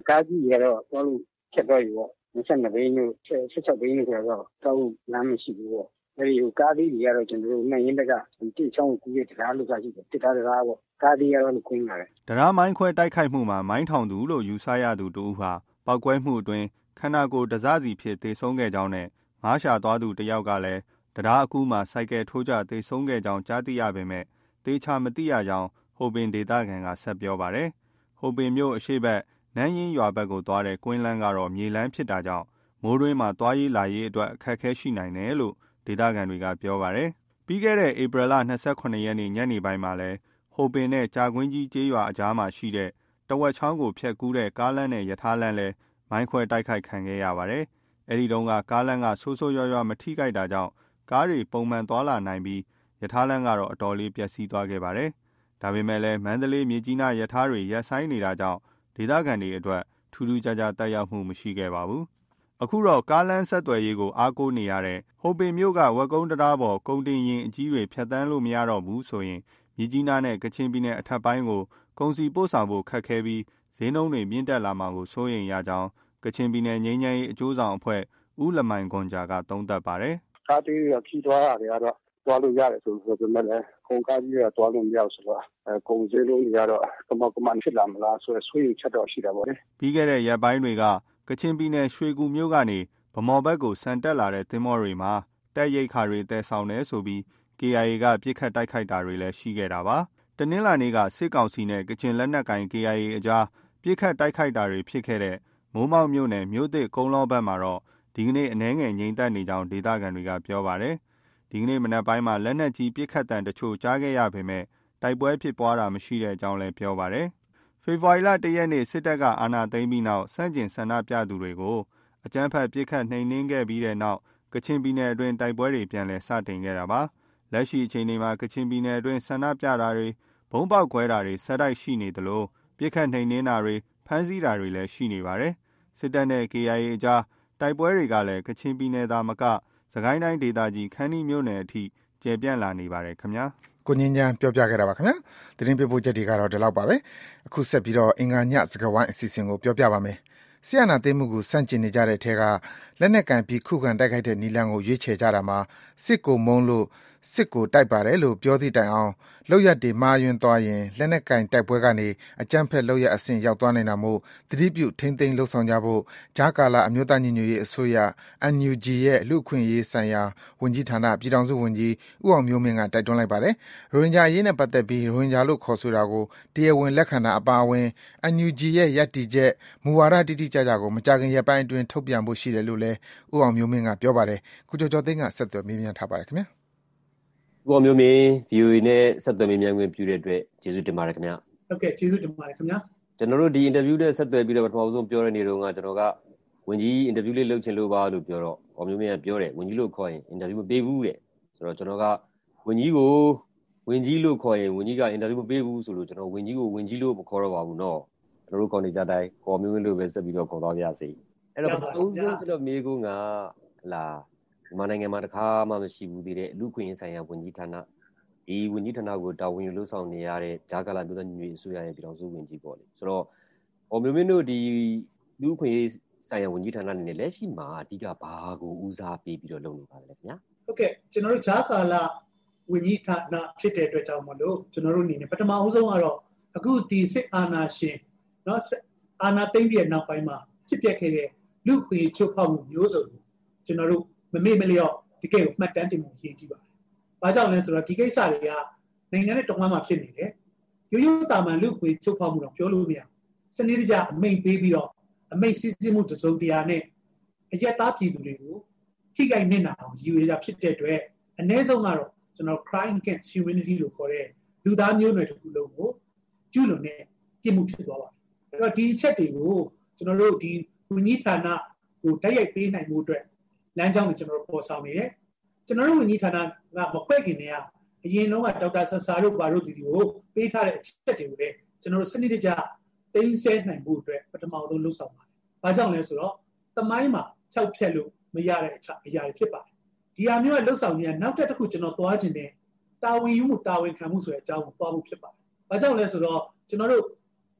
O: ကားကြီးရတော့သွားလို့ချက်တော့ရော22ဘိန်းတို့16ဘိန်းတို့ဆိုတော့တောက်လမ်းမရှိဘူးပေါ့အဲဒီကားသေးတွေကတော့ကျွန်တော်တို့နိုင်ရင်တကတိချောင်းကူးရတရားလို့ရှိတယ်တစ်တရားပေါ့ကားသေးရတော့ခွင်းလာတယ်
V: တရားမိုင်းခွဲတိုက်ခိုက်မှုမှာမိုင်းထောင်သူလို့ယူဆရသူတဦးဟာပောက်ကွဲမှုအတွင်းခန္ဓာကိုယ်တစစီဖြစ်သေဆုံးခဲ့ကြောင်းနဲ့ငါးရှာသွားသူတယောက်ကလည်းတရားအကူးမှာစိုက်ကယ်ထိုးကျသေဆုံးခဲ့ကြောင်းကြားသိရပေမဲ့သေချာမသိရကြောင်းဟိုပင်ဒေသခံကဆက်ပြောပါတယ်ဟိုပင်မြို့အရှိတ်နန်းရင်ရွာဘက်ကိုသွားတဲ့ကွင်းလန်းကတော့မြေလန်းဖြစ်တာကြောင့်မိုးတွင်းမှာသွားရေးလာရေးအတွက်အခက်အခဲရှိနိုင်တယ်လို့ဒေသခံတွေကပြောပါတယ်ပြီးခဲ့တဲ့ဧပြီလ28ရက်နေ့ညနေပိုင်းမှာလဲဟိုပင်နဲ့ကြာကွင်းကြီးကျေးရွာအကြားမှာရှိတဲ့တဝက်ချောင်းကိုဖျက်ကူးတဲ့ကားလမ်းနဲ့ရထားလမ်းလဲမိုင်းခွဲတိုက်ခိုက်ခံခဲ့ရပါတယ်အဲဒီတုန်းကကားလမ်းကဆိုးဆိုးရွားရွားမထိခိုက်တာကြောင့်ကားတွေပုံမှန်သွားလာနိုင်ပြီးရထားလမ်းကတော့အတော်လေးပျက်စီးသွားခဲ့ပါတယ်ဒါပေမဲ့လည်းမန္တလေးမြစ်ကြီးနားရထားတွေရပ်ဆိုင်းနေတာကြောင့်ဒေသခံတွေအတွက်ထူးထူးခြားခြားတက်ရောက်မှုမရှိခဲ့ပါဘူးအခုတော့ကားလမ်းဆက်သွယ်ရေးကိုအားကိုးနေရတဲ့ဟိုပင်မြို့ကဝက်ကုန်းတရားပေါ်ကုန်တင်ရင်အကြီးတွေဖြတ်တန်းလို့မရတော့ဘူးဆိုရင်မြစ်ကြီးနားနဲ့ကချင်ပြည်နယ်အထက်ပိုင်းကိုကုန်စည်ပို့ဆောင်ဖို့ခက်ခဲပြီးဈေးနှုန်းတွေမြင့်တက်လာမှာကိုစိုးရိမ်ရကြောင်းကချင်ပြည်နယ်ငြိမ်းချမ်းရေးအကျိုးဆောင်အဖွဲ့ဦးလမိုင်ကွန်ဂျာကသုံးသပ်ပါတယ်
O: ကားသေးရခီးသွားတာတွေကတော့သွားလို့ရတယ်ဆိုပေမဲ့လည်းကုန်ကားကြီးကသွားလို့မရဘူးဆိုတော့ကုန်စည်လုံးတွေကတော့ကမောက်ကမန်ဖြစ်လာမလားဆိုတော့ဆွေးရချက်တော့ရှိတာပေါ့လေ
V: ပြီးခဲ့တဲ့ရက်ပိုင်းတွေကကချင်ပြည်နယ်ရွှေကူမြို့ကနေဗမော်ဘက်ကိုဆန်တက်လာတဲ့သင်္ဘောတွေမှာတက်ရိတ်ခါတွေတဲဆောင်နေဆိုပြီး KIA ကပြစ်ခတ်တိုက်ခိုက်တာတွေလည်းရှိခဲ့တာပါတနင်္လာနေ့ကစစ်ကောင်စီနဲ့ကချင်လက်နက်ကိုင် KIA အကြားပြစ်ခတ်တိုက်ခိုက်တာတွေဖြစ်ခဲ့တဲ့မိုးမောက်မြို့နယ်မြို့သစ်ကုန်းလောဘက်မှာတော့ဒီကနေ့အနှဲငယ်ငြိမ်သက်နေကြောင်းဒေသခံတွေကပြောပါတယ်ဒီကနေ့မနက်ပိုင်းမှာလက်နက်ကြီးပြစ်ခတ်တံတချို့ကြားခဲ့ရပေမဲ့တိုက်ပွဲဖြစ်ပွားတာမရှိတဲ့အကြောင်းလည်းပြောပါတယ်ဖေဖော်ဝါရီလ1ရက်နေ့စစ်တပ်ကအာဏာသိမ်းပြီးနောက်စန့်ကျင်ဆန္ဒပြသူတွေကိုအကြမ်းဖက်ပစ်ခတ်နှိမ်နင်းခဲ့ပြီးတဲ့နောက်ကချင်ပြည်နယ်အတွင်းတိုက်ပွဲတွေပြန်လည်စတင်ခဲ့တာပါလက်ရှိအချိန်မှာကချင်ပြည်နယ်အတွင်းဆန္ဒပြတာတွေဘုံပေါက်ကွဲတာတွေဆက်တိုက်ရှိနေသလိုပစ်ခတ်နှိမ်နင်းတာတွေဖမ်းဆီးတာတွေလည်းရှိနေပါတယ်စစ်တပ်နဲ့ KIA အကြားတိုက်ပွဲတွေကလည်းကချင်ပြည်နယ်သားမကစကိုင်းတိုင်းဒေသကြီးခန်းနီမြို့နယ်အထိကျယ်ပြန့်လာနေပါတယ်ခင်ဗျာ
B: ကိုငင်းချမ်းပြောပြခဲ့တာပါခင်ဗျာသတင်းပေးပို့ချက်တွေကတော့ဒီလောက်ပါပဲအခုဆက်ပြီးတော့အင်္ဂါညစကားဝိုင်းအစီအစဉ်ကိုပြောပြပါမယ်ဆီယနာသိမ်းမှုကိုစန့်ကျင်နေကြတဲ့ထဲကလက်နက်ကန်ပြီးခုခံတိုက်ခိုက်တဲ့နီလန်ကိုရွေးချယ်ကြတာမှာစစ်ကိုမုန်းလို့စစ်ကိုတိုက်ပါတယ်လို့ပြောသည့်တိုင်အောင်လောက်ရတွေမှားယွင်းသွားရင်လက်နက်ကင်တိုက်ပွဲကနေအကြမ်းဖက်လောက်ရအဆင့်ရောက်သွားနိုင်တာမို့သတိပြုထိမ့်သိမ်းလှုပ်ဆောင်ကြဖို့ဂျာကာလာအမျိုးသားညီညွတ်ရေးအစိုးရ NUG ရဲ့လူ့အခွင့်အရေးဆိုင်ရာဝန်ကြီးဌာနပြည်ထောင်စုဝန်ကြီးဦးအောင်မျိုးမင်းကတိုက်တွန်းလိုက်ပါတယ်ရိုဟင်ဂျာအရေးနဲ့ပတ်သက်ပြီးရိုဟင်ဂျာလို့ခေါ်ဆိုတာကိုတရားဝင်လက်ခံတာအပါအဝင် NUG ရဲ့ယက်တီချက်မူဝါဒတိတိကျကျကိုမကြခင်ရက်ပိုင်းအတွင်းထုတ်ပြန်ဖို့ရှိတယ်လို့လည်းဦးအောင်မျိုးမင်းကပြောပါတယ်ကုကျော်ကျော်သိန်းကဆက်သွယ်မေးမြန်းထားပါတယ်ခင်ဗျာ
D: ကိုမျိုးမင်း VOA နဲ့ဆက်သွယ်မေးမြန်းခွင့်ပြုတဲ့အတွက်ကျေးဇူးတင်ပါတယ်ခင်ဗျာ
A: ဟုတ်ကဲ့ကျေးဇူးတင်ပါတယ်ခင်ဗျာ
D: ကျွန်တော်တို့ဒီအင်တာဗျူးနဲ့ဆက်သွယ်ပြီးတော့ပထမဆုံးပြောတဲ့နေတော့ကကျွန်တော်ကဝန်ကြီးအင်တာဗျူးလေးလုပ်ချင်လို့ပါလို့ပြောတော့ကိုမျိုးမင်းကပြောတယ်ဝန်ကြီးလို့ခေါ်ရင်အင်တာဗျူးမပေးဘူးတဲ့ဆိုတော့ကျွန်တော်ကဝန်ကြီးကိုဝန်ကြီးလို့ခေါ်ရင်ဝန်ကြီးကအင်တာဗျူးမပေးဘူးဆိုလို့ကျွန်တော်ဝန်ကြီးကိုဝန်ကြီးလို့မခေါ်တော့ပါဘူးเนาะကျွန်တော်တို့ခေါ်နေကြတိုင်းကိုမျိုးမင်းလို့ပဲဆက်ပြီးတော့ခေါ်သွားပြစေအဲ့တော့ပထမဆုံးကျွန်တော်မေးခွန်းကလာမြန်မာနိုင်ငံမှာတခါမှမရှိဘူးသေးတဲ့လူခွင့်ရေးဆိုင်ရာဝန်ကြီးဌာနဒီဝန်ကြီးဌာနကိုတာဝန်ယူလို့ဆောင်နေရတဲ့ဂျာကာလာမျိုးသားညီညွတ်ရေးအစိုးရရဲ့ပြည်ထောင်စုဝန်ကြီးပေါ့လေဆိုတော့မျိုးမင်းတို့ဒီလူခွင့်ရေးဆိုင်ရာဝန်ကြီးဌာနအနေနဲ့လက်ရှိမှာအဓိကဘာကိုဦးစားပေးပြီးတော့လုပ်နေပါလဲခင်ဗျာ
A: ဟုတ်ကဲ့ကျွန်တော်တို့ဂျာကာလာဝန်ကြီးဌာနဖြစ်တဲ့အတွက်ကြောင့်မလို့ကျွန်တော်တို့အနေနဲ့ပထမအဆုံးကတော့အခုဒီစစ်အာဏာရှင်เนาะအာဏာသိမ်းပြီးတဲ့နောက်ပိုင်းမှာဖြစ်ပျက်ခဲ့တဲ့လူခွင့်ချုပ်ဖောက်မှုမျိုးစုံကိုကျွန်တော်တို့မမေ့မလျော့ဒီကိစ္စကိုမှတ်တမ်းတင်မှုရည်ကြည့်ပါတယ်။ဘာကြောင့်လဲဆိုတော့ဒီကိစ္စတွေကနိုင်ငံနဲ့တဝမ်းမှာဖြစ်နေတယ်။ရိုးရိုးတာမန်လူခွင့်ချုပ်ဖောက်မှုတော့ပြောလို့မရဘူး။စနစ်တကျအမိန့်ပေးပြီးတော့အမိန့်စစ်စစ်မှုတစုံတရာနဲ့အယက်သားပြည်သူတွေကိုထိခိုက်နေတာအောင်ရည်ရွယ်တာဖြစ်တဲ့အတွက်အ ਨੇ ဆုံးကတော့ကျွန်တော် crime against humanity လို့ခေါ်တဲ့လူသားမျိုးနွယ်တစ်ခုလုံးကိုကျူးလွန်တဲ့ပြစ်မှုဖြစ်သွားပါတယ်။အဲ့တော့ဒီအချက်တွေကိုကျွန်တော်တို့ဒီဝန်ကြီးဌာနကိုတိုက်ရိုက်ပေးနိုင်မှုအတွက်လမ်းကြောင်းကိုကျွန်တော်တို့ပေါ်ဆောင်နေတယ်ကျွန်တော်တို့ဝန်ကြီးဌာနကမခွဲခင်တည်းကအရင်တော့ဒေါက်တာဆဆာတို့ဘာတို့ဒီကိုပေးထားတဲ့အချက်တွေကိုလည်းကျွန်တော်တို့စနစ်တကျသိမ်းဆည်းနိုင်ဖို့အတွက်ပထမဆုံးလှုပ်ဆောင်ပါတယ်။ဘာကြောင့်လဲဆိုတော့သမိုင်းမှာဖြောက်ဖြက်လို့မရတဲ့အရာတွေဖြစ်ပါတယ်။ဒီအမျိုးကလှုပ်ဆောင်နေတာနောက်တစ်ခုကျွန်တော်သွားခြင်းတဲ့တာဝန်ယူမှုတာဝန်ခံမှုဆိုတဲ့အကြောင်းကိုသွားဖို့ဖြစ်ပါတယ်။ဘာကြောင့်လဲဆိုတော့ကျွန်တော်တို့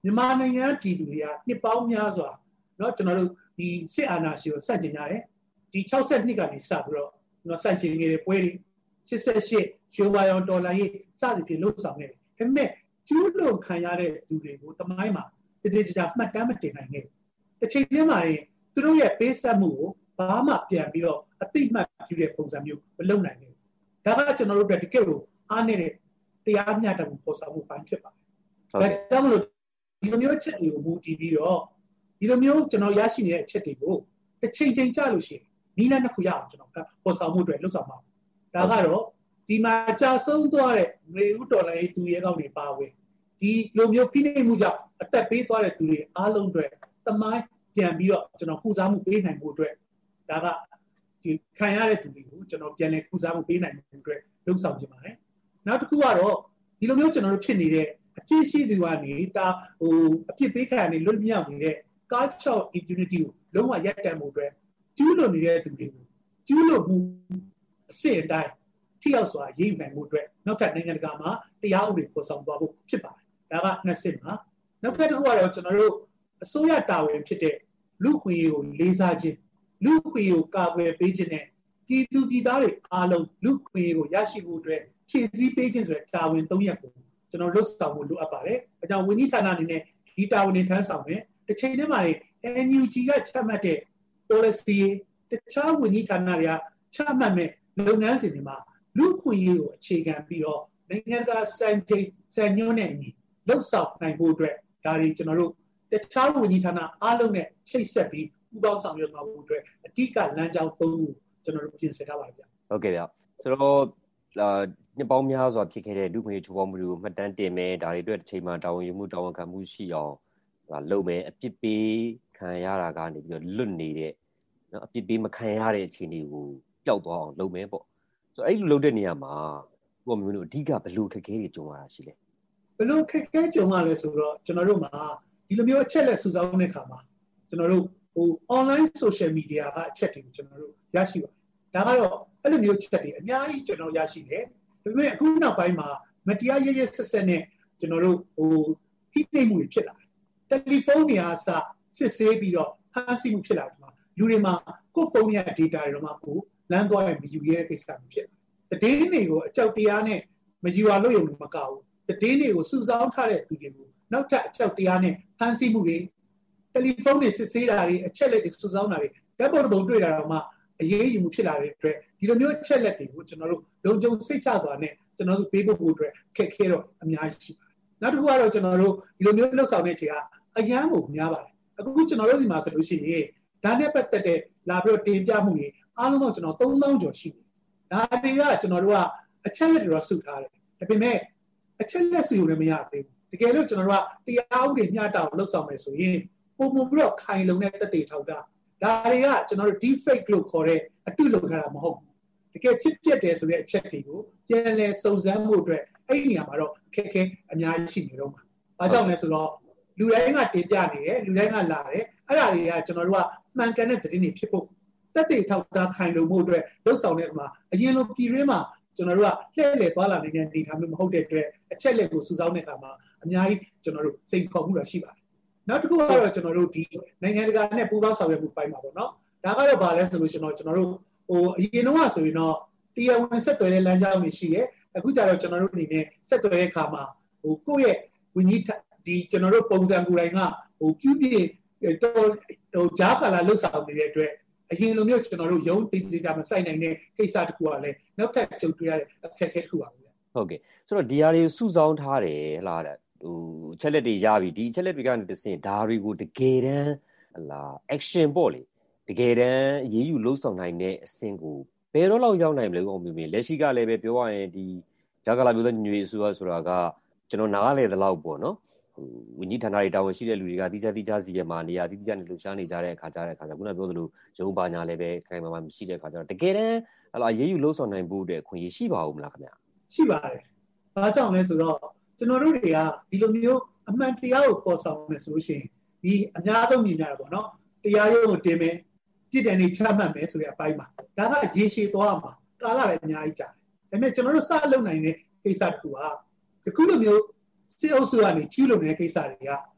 A: မြန်မာနိုင်ငံပြည်သူတွေကနှစ်ပေါင်းများစွာเนาะကျွန်တော်တို့ဒီစစ်အာဏာရှင်ကိုစန့်ကျင်ကြတယ်ဒီ62ကနေစပြီးတော့ကျွန်တော်စန့်ကျင်နေတဲ့ပွဲတွေ88ရွှေဝါရောင်ဒေါ်လာရေးစသည်ဖြင့်လှုပ်ဆောင်နေတယ်ဒါပေမဲ့ကျူးလွန်ခံရတဲ့လူတွေကိုတမိုင်းမှာတည်တည်ကြမှတ်တမ်းမတင်နိုင်ခဲ့တစ်ချိန်တည်းမှာသူတို့ရဲ့ပေးဆက်မှုကိုဘာမှပြန်ပြီးတော့အတိမတ်ပြုတဲ့ပုံစံမျိုးမလုပ်နိုင်ဘူးဒါကကျွန်တော်တို့တကယ်ကိုအားနေတဲ့တရားမျှတမှုပေါ်ဆောင်မှုပိုင်းဖြစ်ပါတယ်ဒါကြောင့်မလို့ဒီလိုမျိုးချက်တွေကိုမူတည်ပြီးတော့ဒီလိုမျိုးကျွန်တော်ရရှိနေတဲ့အချက်တွေကိုတစ်ချိန်ချိန်ကြလို့ရှိရင်နီးလန်းတစ်ခုရအောင်ကျွန်တော်ပေါ်ဆောင်မှုတွေလှုပ်ဆောင်ပါဒါကတော့ဒီမှာကြာဆုံးသွားတဲ့မေဦးတော်လိုင်းသူရဲကောင်းတွေပါဝင်ဒီလိုမျိုးဖိနှိပ်မှုကြောင့်အသက်ပေးသွားတဲ့သူတွေအားလုံးတွေတမိုင်းပြန်ပြီးတော့ကျွန်တော်ကုစားမှုပေးနိုင်ဖို့အတွက်ဒါကဒီခံရတဲ့သူတွေကိုကျွန်တော်ပြန်လည်ကုစားမှုပေးနိုင်ဖို့အတွက်လှုပ်ဆောင်ကြပါတယ်နောက်တစ်ခုကတော့ဒီလိုမျိုးကျွန်တော်တို့ဖြစ်နေတဲ့အကျင့်ရှိသူကနေဒါအပြစ်ပေးခံရနေလွတ်မြောက်နေတဲ့ culture impunity ကိုလုံးဝရပ်တန့်မှုအတွက်ကျူးလွန်နေတဲ့သူတွေကိုကျူးလွန်မှုအစစ်အတိုင်းထိရောက်စွာရေးယူနိုင်မှုအတွက်နောက်ထပ်နိုင်ငံတကာမှာတရားဥပဒေပေါ်ဆောင်သွားဖို့ဖြစ်ပါတယ်ဒါကနှစ်စစ်မှာနောက်ထပ်တစ်ခုကတော့ကျွန်တော်တို့အစိုးရတာဝန်ဖြစ်တဲ့လူခွင့်ရေးကိုလေးစားခြင်းလူခွင့်ရေးကိုကာကွယ်ပေးခြင်းနဲ့ပြည်သူပြည်သားတွေအားလုံးလူခွင့်ရေးကိုရရှိဖို့အတွက်ဖြည့်ဆည်းပေးခြင်းဆိုတဲ့တာဝန်၃ရပ်ကိုကျွန်တော်လွတ်ဆောင်ဖို့လိုအပ်ပါတယ်။အဲကြောင့်ဝန်ကြီးဌာနအနေနဲ့ဒီတာဝန်တွေထမ်းဆောင်မယ်။တစ်ချိန်တည်းမှာ NUG ကချမှတ်တဲ့ policy တခြားဝန်ကြီးဌာနတွေကချမှတ်မဲ့လုပ်ငန်းစဉ်တွေမှာလူခွင့်ရေးကိုအခြေခံပြီးတော့နိုင်ငံတကာစံညွှန်းနဲ့အညီလှုပ်ဆောင်နိုင်ဖို့အတွက်ဒါတွေကျွန်တော်တို့တခြားဝန်ကြီးဌာနအားလုံးနဲ့ချိတ်ဆက်ပြီးပူးပေါင်းဆောင်ရွက်သွားဖို့အတွက်အဓိကလမ်းကြောင်း၃ခုကျွန်တော်တို့ပြင်ဆင်ထားပါဗျာ
D: ဟုတ်ကဲ့ဗျာဆိုတော့နှစ်ပေါင်းများစွာဖြစ်ခဲ့တဲ့လူ့ခွင့်ရေးချိုးဖောက်မှုတွေကိုမှတ်တမ်းတင်မယ်ဒါတွေအတွက်တစ်ချိန်မှာတာဝန်ယူမှုတာဝန်ခံမှုရှိအောင်လုပ်မယ်အပြစ်ပေးခံရတာကနေပြီးတော့လွတ်နေတဲ့နော်အပြစ်ပေးမခံရတဲ့အခြေအနေကိုပျောက်သွားအောင်လုပ်မယ်ပေါ့ဆိုတော့အဲ့လိုလုပ်တဲ့နေရာမှာဘုရားမျိုးတို့အဓိကဘယ်လိုခက်ခဲတွေကြုံရတာရှိလဲ
A: ဘယ်လိုခက်ခဲကြုံရလဲဆိုတော့ကျွန်တော်တို့မှာဒီလိုမျိုးအချက်လက်စုဆောင်းတဲ့အခါမှာကျွန်တော်တို့online social media ကအချက်တွေကိုကျွန်တော်တို့ရရှိပါတယ်ဒါကတော့အဲ့လိုမျိုးချက်တွေအများကြီးကျွန်တော်ရရှိတယ်ဒါပေမဲ့အခုနောက်ပိုင်းမှာမတရားရရဆက်ဆက်နဲ့ကျွန်တော်တို့ဖိနှိပ်မှုတွေဖြစ်လာတယ်တယ်လီဖုန်းတွေအားစစစ်ဆေးပြီးတော့ဖမ်းဆီးမှုဖြစ်လာတယ်မှာလူတွေမှာကိုယ့်ဖုန်းရဲ့ data တွေတော့မှကိုလမ်းသွားရင်မယူရတဲ့ကိစ္စမျိုးဖြစ်လာတယ်သတင်းတွေကိုအကြောက်တရားနဲ့မယူရလို့ရုံမကဘူးသတင်းတွေကိုစုဆောင်းထားတဲ့သူတွေကိုနောက်ထပ်အကြောက်တရားနဲ့ဖမ်းဆီးမှုတွေတယ်လီဖုန်းတွေစစ်ဆေးတာတွေအချက်လက်တွေစုဆောင်းတာတွေဓာတ်ပုံတစ်ပုံတွေ့တာတော့မှအရေးယူမှုဖြစ်လာတဲ့အတွက်ဒီလိုမျိုးအချက်လက်တွေကိုကျွန်တော်တို့လုံခြုံစိတ်ချစွာနဲ့ကျွန်တော်တို့ပေးဖို့အတွက်ခက်ခဲတော့အများကြီးရှိပါတယ်နောက်တစ်ခုကတော့ကျွန်တော်တို့ဒီလိုမျိုးလှုပ်ဆောင်တဲ့ခြေကအရန်ကိုများပါတယ်အခုကျွန်တော်တို့ဒီမှာဆိုလို့ရှိရင်ဒါနဲ့ပတ်သက်တဲ့လာပြီးတော့တင်ပြမှုတွေအားလုံးတော့ကျွန်တော်3000ကျော်ရှိတယ်ဒါတွေကကျွန်တော်တို့ကအချက်လက်တွေတော့စုထားတယ်ဒါပေမဲ့အချက်လက်စုလည်းမရသေးဘူးတကယ်လို့ကျွန်တော်တို့ကတရားဥပဒေမျှတအောင်လှုပ်ဆောင်မယ်ဆိုရင်ပုံမှန်ပြီးတော့ခိုင်လုံတဲ့သက်သေထောက်တာဒါတွေကကျွန်တော်တို့ deep fake လို့ခေါ်တဲ့အတုလုပ်ထားတာမဟုတ်ဘူးတကယ်ဖြစ်တယ်ဆိုတဲ့အချက်တွေကိုပြန်လည်စုံစမ်းမှုအတွက်အဲ့ဒီနေရာမှာတော့ခက်ခဲအများကြီးရှိနေတော့မှာ။ဘာကြောင့်လဲဆိုတော့လူတိုင်းကတင်ပြနေတယ်လူတိုင်းကလာတယ်အဲ့ဒါတွေကကျွန်တော်တို့ကမှန်ကန်တဲ့သတင်းတွေဖြစ်ဖို့သက်သေထောက်တာခိုင်လုံမှုအတွက်လှုပ်ဆောင်တဲ့အခါမှာအရင်လိုပြည်ရင်းမှာကျွန်တော်တို့ကလှည့်လည်သွားလာနေတဲ့အနေအထားမျိုးမဟုတ်တဲ့အတွက်အချက်လက်ကိုစုဆောင်းတဲ့အခါမှာအများကြီးကျွန်တော်တို့စိတ်ခေါ်မှုတော့ရှိပါတယ်။နောက်တစ်ခုကတော့ကျွန်တော်တို့ဒီနိုင်ငံတကာနဲ့ပူးပေါင်းဆောင်ရွက်မှုပိုင်းမှာပေါ့နော်ဒါကတော့ဗာလဲဆိုလို့ကျွန်တော်တို့အရင်တော့ဆိုရင်တော့တရားဝင်ဆက်သွယ်တဲ့လမ်းကြောင်းတွေရှိတယ်အခုကျတော့ကျွန်တော်တို့အနေနဲ့ဆက်သွယ်တဲ့အခါမှာကိုယ့်ရဲ့ဝန်ကြီးဒီကျွန်တော်တို့ပုံစံကိုယ်တိုင်ကပြုပြင်ဂျားကာလာလှုပ်ဆောင်နေတဲ့အတွက်အရင်လိုမျိုးကျွန်တော်တို့ရုံးတည်တည်ကြမစိုက်နိုင်တဲ့ကိစ္စတခုကလည်းနောက်ထပ်ကြုံတွေ့ရတဲ့အခက်အခဲတစ်ခုပါပဲ
D: ဟုတ်ကဲ့ဆိုတော့ဒီဟာတွေစုဆောင်းထားတယ်ဟလားချက်လက်တွေရပြီဒီချက်လက်တွေကနေတစ်ဆင့်ဒါတွေကိုတကယ်တမ်းဟလား action ပေါ့လေတကယ်တမ်းအရေးယူလှုပ်ဆောင်နိုင်တဲ့အဆင့်ကိုဘယ်တော့လောက်ရောက်နိုင်မလဲကောမြင်လက်ရှိကလည်းပဲပြောရရင်ဒီဂျာကာလာမျိုးတဲ့ညွေအစိုးရဆိုတာကကျွန်တော်နားလေတဲ့လောက်ပေါ့နော်ဝန်ကြီးဌာနတွေတာဝန်ရှိတဲ့လူတွေကတိကျစီရမှာနေရာတိကျနဲ့လှုပ်ရှားနေကြတဲ့အခါကျခုနပြောသလိုရုံးပါညာလည်းပဲခိုင်မာမရှိတဲ့အခါကျတော့တကယ်တမ်းဟလာရေးယူလှုပ်ဆောင်နိုင်ဖို့အတွက်ခွင့်ရရှိပါဦးမလားခင်ဗျာ
A: ရှိပါတယ်။ဘာကြောင့်လဲဆိုတော့ကျွန်တော်တို့တွေကဒီလိုမျိုးအမှန်တရားကိုပေါ်ဆောင်မယ်ဆိုလို့ရှိရင်ဒီအများဆုံးမြင်ကြတာပေါ့နော်။တရားရုံးကိုတင်မယ်ပြည်တယ်နေချမှတ်မယ်ဆိုတဲ့အပိုင်းမှာဒါကရေရှည်သွားမှာကာလလည်းအများကြီးကြာတယ်။ဒါပေမဲ့ကျွန်တော်တို့စလုပ်နိုင်တဲ့ကိစ္စတစ်ခုကဒီလိုမျိုးစစ်အုပ်စုကနေကျူးလွန်နေတဲ့ကိစ္စတွေက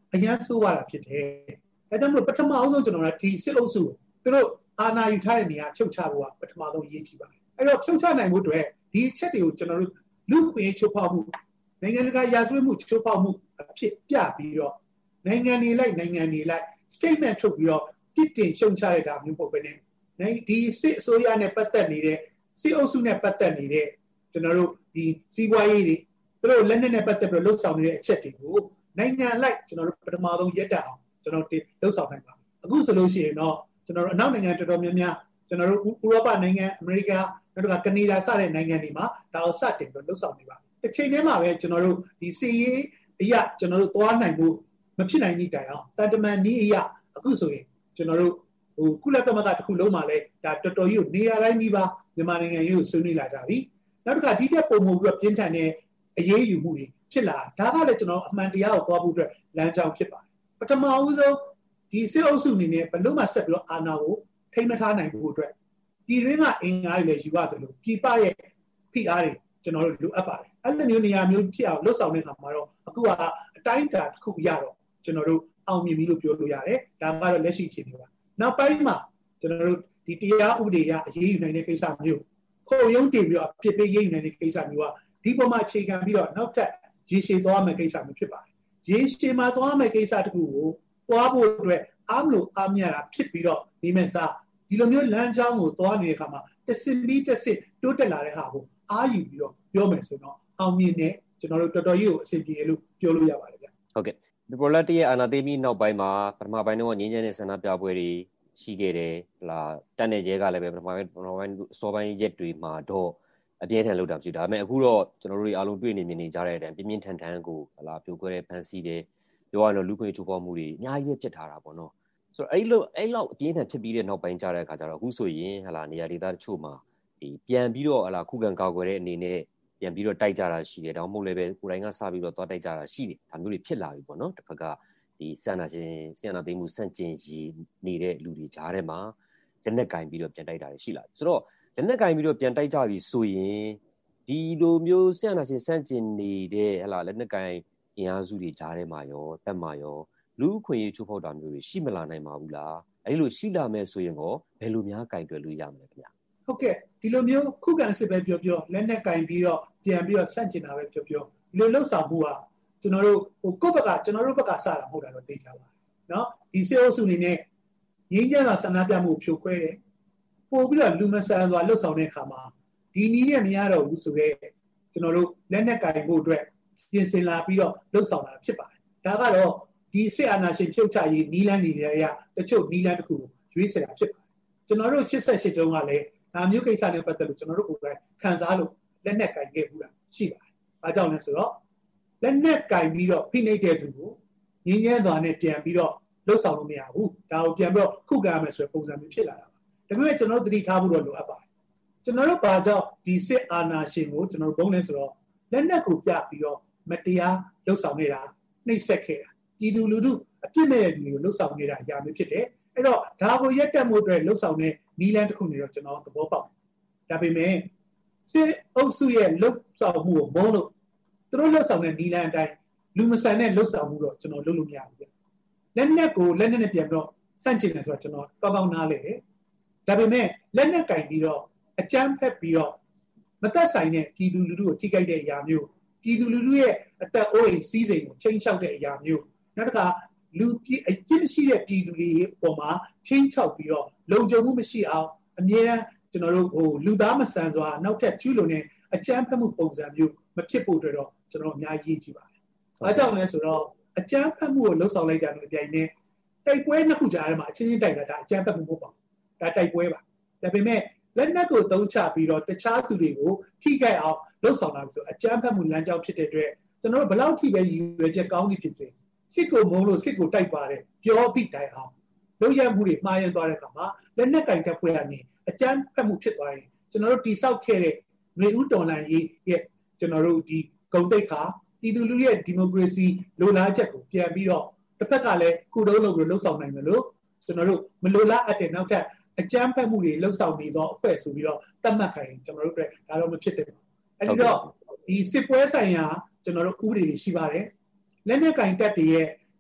A: အရန်ဆိုးရတာဖြစ်တယ်။ဒါကြောင့်မို့ပထမအောင်ဆုံးကျွန်တော်ကဒီစစ်အုပ်စုသူတို့အာဏာယူထားတဲ့နေရာဖြုတ်ချဖို့ကပထမဆုံးအရေးကြီးပါတယ်။အဲ့တော့ဖြုတ်ချနိုင်ဖို့အတွက်ဒီအချက်တွေကိုကျွန်တော်တို့လူ့အခွင့်အရေးချိုးဖောက်မှုနိုင်ငံတကာရာဇဝတ်မှုချိုးဖောက်မှုအဖြစ်ပြပြီးတော့နိုင်ငံတွေလိုက် statement ထုတ်ပြီးတော့ပြစ်တင်ရှုံချရတာမျိုးပေါ့ပဲနဲ့ဒီစစ်အစိုးရနဲ့ပတ်သက်နေတဲ့စစ်အုပ်စုနဲ့ပတ်သက်နေတဲ့ကျွန်တော်တို့ဒီစီးပွားရေးတွေသူတို့လက်နက်နဲ့ပတ်သက်ပြီးလှုပ်ဆောင်နေတဲ့အချက်တွေကိုနိုင်ငံလိုက်ကျွန်တော်တို့ပထမဆုံးရက်တက်အောင်ကျွန်တော်လှုပ်ဆောင်နိုင်ပါအခုဆိုလို့ရှိရင်တော့ကျွန်တော်တို့အနောက်နိုင်ငံတော်တော်များများကျွန်တော်တို့ဥရောပနိုင်ငံအမေရိကနောက်တစ်ခါကနေဒါစတဲ့နိုင်ငံတွေမှာဒါကိုစတင်ပြီးလှုပ်ဆောင်နေပါတစ်ချိန်တည်းမှာပဲကျွန်တော်တို့ဒီစီးရေးအရာကျွန်တော်တို့သွားနိုင်ဖို့မဖြစ်နိုင်တဲ့တိုင်အောင်တန်တမန်နည်းအရာအခုဆိုရင်ကျွန်တော်တို့ကုလသမဂ္ဂတစ်ခုလုံးမှာလဲဒါတော်တော်ကြီးကိုနေရာတိုင်းကြီးပါမြန်မာနိုင်ငံရေးကိုဆွေးနွေးလာကြပြီနောက်တစ်ခါဒီတက်ပုံမှုပြီးတော့ပြင်းထန်တဲ့အရေးယူမှုတွေဖြစ်လာဒါကလည်းကျွန်တော်အမှန်တရားကိုသွားဖို့အတွက်လမ်းကြောင်းဖြစ်ပါတယ်ပထမဦးဆုံးဒီစစ်အုပ်စုအနေနဲ့ဘယ်လို့မှဆက်ပြီးတော့အာဏာကိုထိမထားနိုင်ဖို့အတွက်ပြည်တွင်းကအင်အားတွေလည်းယူရတယ်လို့ပြည်ပရဲ့ဖိအားတွေကျွန်တော်တို့လိုအပ်ပါတယ်အဲ့လိုမျိုးနေရာမျိုးဖြစ်အောင်လှုပ်ဆောင်တဲ့အခါမှာတော့အခုကအတိုင်းအတာတစ်ခုရတော့ကျွန်တော်တို့အောင်မြင်ပြီလို့ပြောလို့ရတယ်ဒါကတော့လက်ရှိအခြေအနေပါနောက်ပိုင်းမှာကျွန်တော်တို့ဒီတရားဥပဒေအရအရေးယူနိုင်တဲ့ကိစ္စမျိုးခုံရုံးတင်ပြီးတော့ဖြစ်ပေးရေးယူနိုင်တဲ့ကိစ္စမျိုးကဒီပေါ်မှာအခြေခံပြီးတော့နောက်ထပ်ရေရှည်သွားမယ့်ကိစ္စမျိုးဖြစ်ပါတယ်ရေရှည်မှာသွားမယ့်ကိစ္စတခုကိုသွားဖို့အတွက်အားမလို့အားမရတာဖြစ်ပြီးတော့ဒီမဲ့စားဒီလိုမျိုးလမ်းကြောင်းကိုသွားနေတဲ့အခါမှာတစ်စစ်ပြီးတစ်စစ်တိုးတက်လာတဲ့ဟာကိုအားယူပြီးတော့ပြောမယ်ဆိုတော့အောင်မြင်တဲ့ကျွန်တော်တို့တော်တော်ကြီးကိုအဆင်ပြေလို့ပြောလို့ရပါတယ်ဗျ
D: ဟုတ်ကဲ့ဒီပေါ်လက်တရဲ့အာဏာသိမ်းပြီးနောက်ပိုင်းမှာပထမပိုင်းတော့ငင်းချမ်းတဲ့ဆန္ဒပြပွဲတွေရှိခဲ့တယ်လာတက်နေကျဲကလည်းပဲပထမပိုင်းစောပိုင်းရက်တွေမှာတော့အပြည့်ထန်လောက်တာဖြစ်ဒါပေမဲ့အခုတော့ကျွန်တော်တို့အားလုံးတွေ့နေမြင်နေကြတဲ့အတိုင်းပြင်းပြင်းထန်ထန်ကိုလာပြိုကွဲတဲ့ဖန်စီတယ်ပြောရတော့လူခွင့်ချိုးဖောက်မှုတွေအများကြီးဖြစ်ထားတာပေါ့နော်ဆိုတော့အဲ့လောက်အပြင်းထန်ဖြစ်ပြီးတဲ့နောက်ပိုင်းကြတဲ့အခါကျတော့အခုဆိုရင်နေရာဒေသတချို့မှာဒီပြန်ပြီးတော့ခုခံကာကွယ်တဲ့အနေနဲ့ပြန်ပြီးတော့တိုက်ကြတာရှိတယ်ဒါမှမဟုတ်လည်းပဲကိုယ်တိုင်ကစပြီးတော့သွားတိုက်ကြတာရှိတယ်ဒါမျိုးတွေဖြစ်လာပြီပေါ့နော်တစ်ဖက်ကဒီဆန္ဒသိမ်းမှုစန့်ကျင်ရည်နေတဲ့လူတွေကြားထဲမှာလက်နက်ကင်ပြီးတော့ပြန်တိုက်တာတွေရှိလာပြီဆိုတော့လက်နက်ကင်ပြီးတော့ပြန်တိုက်ကြပြီဆိုရင်ဒီလိုမျိုးဆန္ဒစန့်ကျင်နေတဲ့လက်နက်ကင်အင်အားစုတွေကြားထဲမှာရောတက်မှာရောလူအခွင့်အရေးချိုးဖောက်တာမျိုးတွေရှိမလာနိုင်ပါဘူးလားအဲ့လိုရှိလာမယ်ဆိုရင်ရောဘယ်လိုများကင်တွယ်လို့ရမလဲခင်ဗျာ
A: ဟုတ်ကဲ့ဒီလိုမျိုးခုခံစစ်ပဲပြောလက်နက်ကင်ပြီးတော့ပြန်ပြီးတော့ဆန့်ကျင်တာပဲပြောဒီလိုလှုပ်ဆောင်မှုကကျွန်တော်တို့ကိုယ့်ဘက်ကကျွန်တော်တို့ဘက်ကစတာမဟုတ်တာတော့သိကြပါเนาะဒီစစ်အုပ်စုအနေနဲ့ရင်းကျန်းတာဆန္ဒပြမှုဖြိုခွဲတယ်ပို့ပြီးတော့လူမဆန်စွာလှုပ်ဆောင်တဲ့အခါမှာဒီနည်းနဲ့မရတော့ဘူးဆိုတော့ကျွန်တော်တို့လက်နက်ကင်ဖို့အတွက်ပြင်ဆင်လာပြီးတော့လှုပ်ဆောင်တာဖြစ်ပါတယ်ဒါကတော့ဒီစစ်အာဏာရှင်ဖြုတ်ချရေးနီးလန်းနေတဲ့အရာတချို့နီးလန်းတစ်ခုရွေးချယ်တာဖြစ်ပါတယ်ကျွန်တော်တို့88တုန်းကလည်းဒါမျိုးကိစ္စနဲ့ပတ်သက်လို့ကျွန်တော်တို့ကိုယ်တိုင်ခံစားလို့လက်နက်ကင်ခဲ့ဘူးတာရှိပါတယ်ဘာကြောင့်လဲဆိုတော့လက်နက်ကင်ပြီးတော့ဖိနှိပ်တဲ့သူကိုငင်းငယ်စွာနဲ့ပြန်ပြီးတော့လှုပ်ဆောင်လို့မရဘူးဒါကိုပြန်ပြီးတော့ခုခံရမယ်ဆိုတဲ့ပုံစံမျိုးဖြစ်လာတာပါဒါပေမဲ့ကျွန်တော်တို့သတိထားဖို့တော့လိုအပ်ပါတယ်ကျွန်တော်တို့ဘာကြောင့်ဒီစစ်အာဏာရှင်ကိုကျွန်တော်တို့ဘုံလဲဆိုတော့လက်နက်ကိုပြပြီးတော့မတရားလှုပ်ဆောင်နေတာနှိပ်စက်ခဲ့တာပြည်သူလူထုအပြစ်မဲ့တဲ့သူတွေကိုလှုပ်ဆောင်နေတာအရာမျိုးဖြစ်တယ်အဲ့တော့ဒါကိုရက်တက်မှုအတွက်လှုပ်ဆောင်တဲ့နီးလန်းတစ်ခုနေတော့ကျွန်တော်သဘောပေါက်ဒါပေမဲ့စစ်အုပ်စုရဲ့လှုပ်ဆောင်မှုကိုမုန်းလို့သူတို့လှုပ်ဆောင်တဲ့နီးလန်းအတိုင်းလူမဆန်တဲ့လှုပ်ဆောင်မှုတော့ကျွန်တော်လုပ်လို့မရဘူးလက်နက်ကိုလက်နက်နဲ့ပြန်ပြီးတော့စန့်ကျင်တယ်ဆိုတော့ကျွန်တော်ကောင်းနားလေတယ်ဒါပေမဲ့လက်နက်ကင်ပြီးတော့အကြမ်းဖက်ပြီးတော့မသက်ဆိုင်တဲ့ပြည်သူလူထုကိုထိခိုက်တဲ့အရာမျိုးပြည်သူလူထုရဲ့အသက်အိုးအိမ်စီးစိမ်ကိုချိန်ချောက်တဲ့အရာမျိုးနောက်တစ်ခါလူအကျင့်ရှိတဲ့ပြည်သူတွေပေါ်မှာချိန်ချောက်ပြီးတော့လုံခြုံမှုမရှိအောင်အမြဲတမ်းကျွန်တော်တို့လူသားမဆန်စွာနောက်ထပ်ကျူးလွန်တဲ့အကြမ်းဖက်မှုပုံစံမျိုးမဖြစ်ဖို့အတွက်တော့ကျွန်တော်အများကြီးကြည့်ပါတယ်။ဘာကြောင့်လဲဆိုတော့အကြမ်းဖက်မှုကိုလှုပ်ဆောင်လိုက်တာနဲ့ပြိုင်နေတိုက်ပွဲနှစ်ခုကြားထဲမှာအချင်းချင်းတိုက်တာဒါအကြမ်းဖက်မှုမဟုတ်ပါဘူး။ဒါတိုက်ပွဲပါ။ဒါပေမဲ့လက်နက်ကိုသုံးချပြီးတော့တခြားသူတွေကိုထိခိုက်အောင်လှုပ်ဆောင်တာဆိုအကြမ်းဖက်မှုလမ်းကြောင်းဖြစ်တဲ့အတွက်ကျွန်တော်တို့ဘယ်လောက်ထိပဲရည်ရွယ်ချက်ကောင်းသည်ဖြစ်စေစစ်ကိုမုန်းလို့စစ်ကိုတိုက်ပါတယ်ပြောပြီးတိုင်အောင်လုပ်ရမှုတွေမှားရင်သွားတဲ့အခါမှာလက်နက်ကင်တပ်ဖွဲ့ကနေအကြမ်းဖက်မှုဖြစ်သွားရင်ကျွန်တော်တို့တိဆောက်ခဲ့တဲ့မြေဥတော်လှန်ရေးရဲ့ကျွန်တော်တို့ဒီဂုဏ်သိက္ခာပြည်သူလူထုရဲ့ဒီမိုကရေစီလိုလားချက်ကိုပြန်ပြီးတော့တစ်ဖက်ကလည်းကုတုံးလုပ်လို့လှုပ်ဆောင်နိုင်တယ်လို့ကျွန်တော်တို့မလိုလားအပ်တဲ့နောက်ထပ်အကြမ်းဖက်မှုတွေလှုပ်ဆောင်နေသောအဖွဲ့ဆိုပြီးတော့သတ်မှတ်ခိုင်းကျွန်တော်တို့အတွက်ဒါတော့မဖြစ်တဲ့ဘူးအဲဒီတော့ဒီစစ်ပွဲဆိုင်ရာကျွန်တော်တို့ဥပဒေတွေရှိပါတယ်လက်နက်ကင်တပ်တွေရဲ့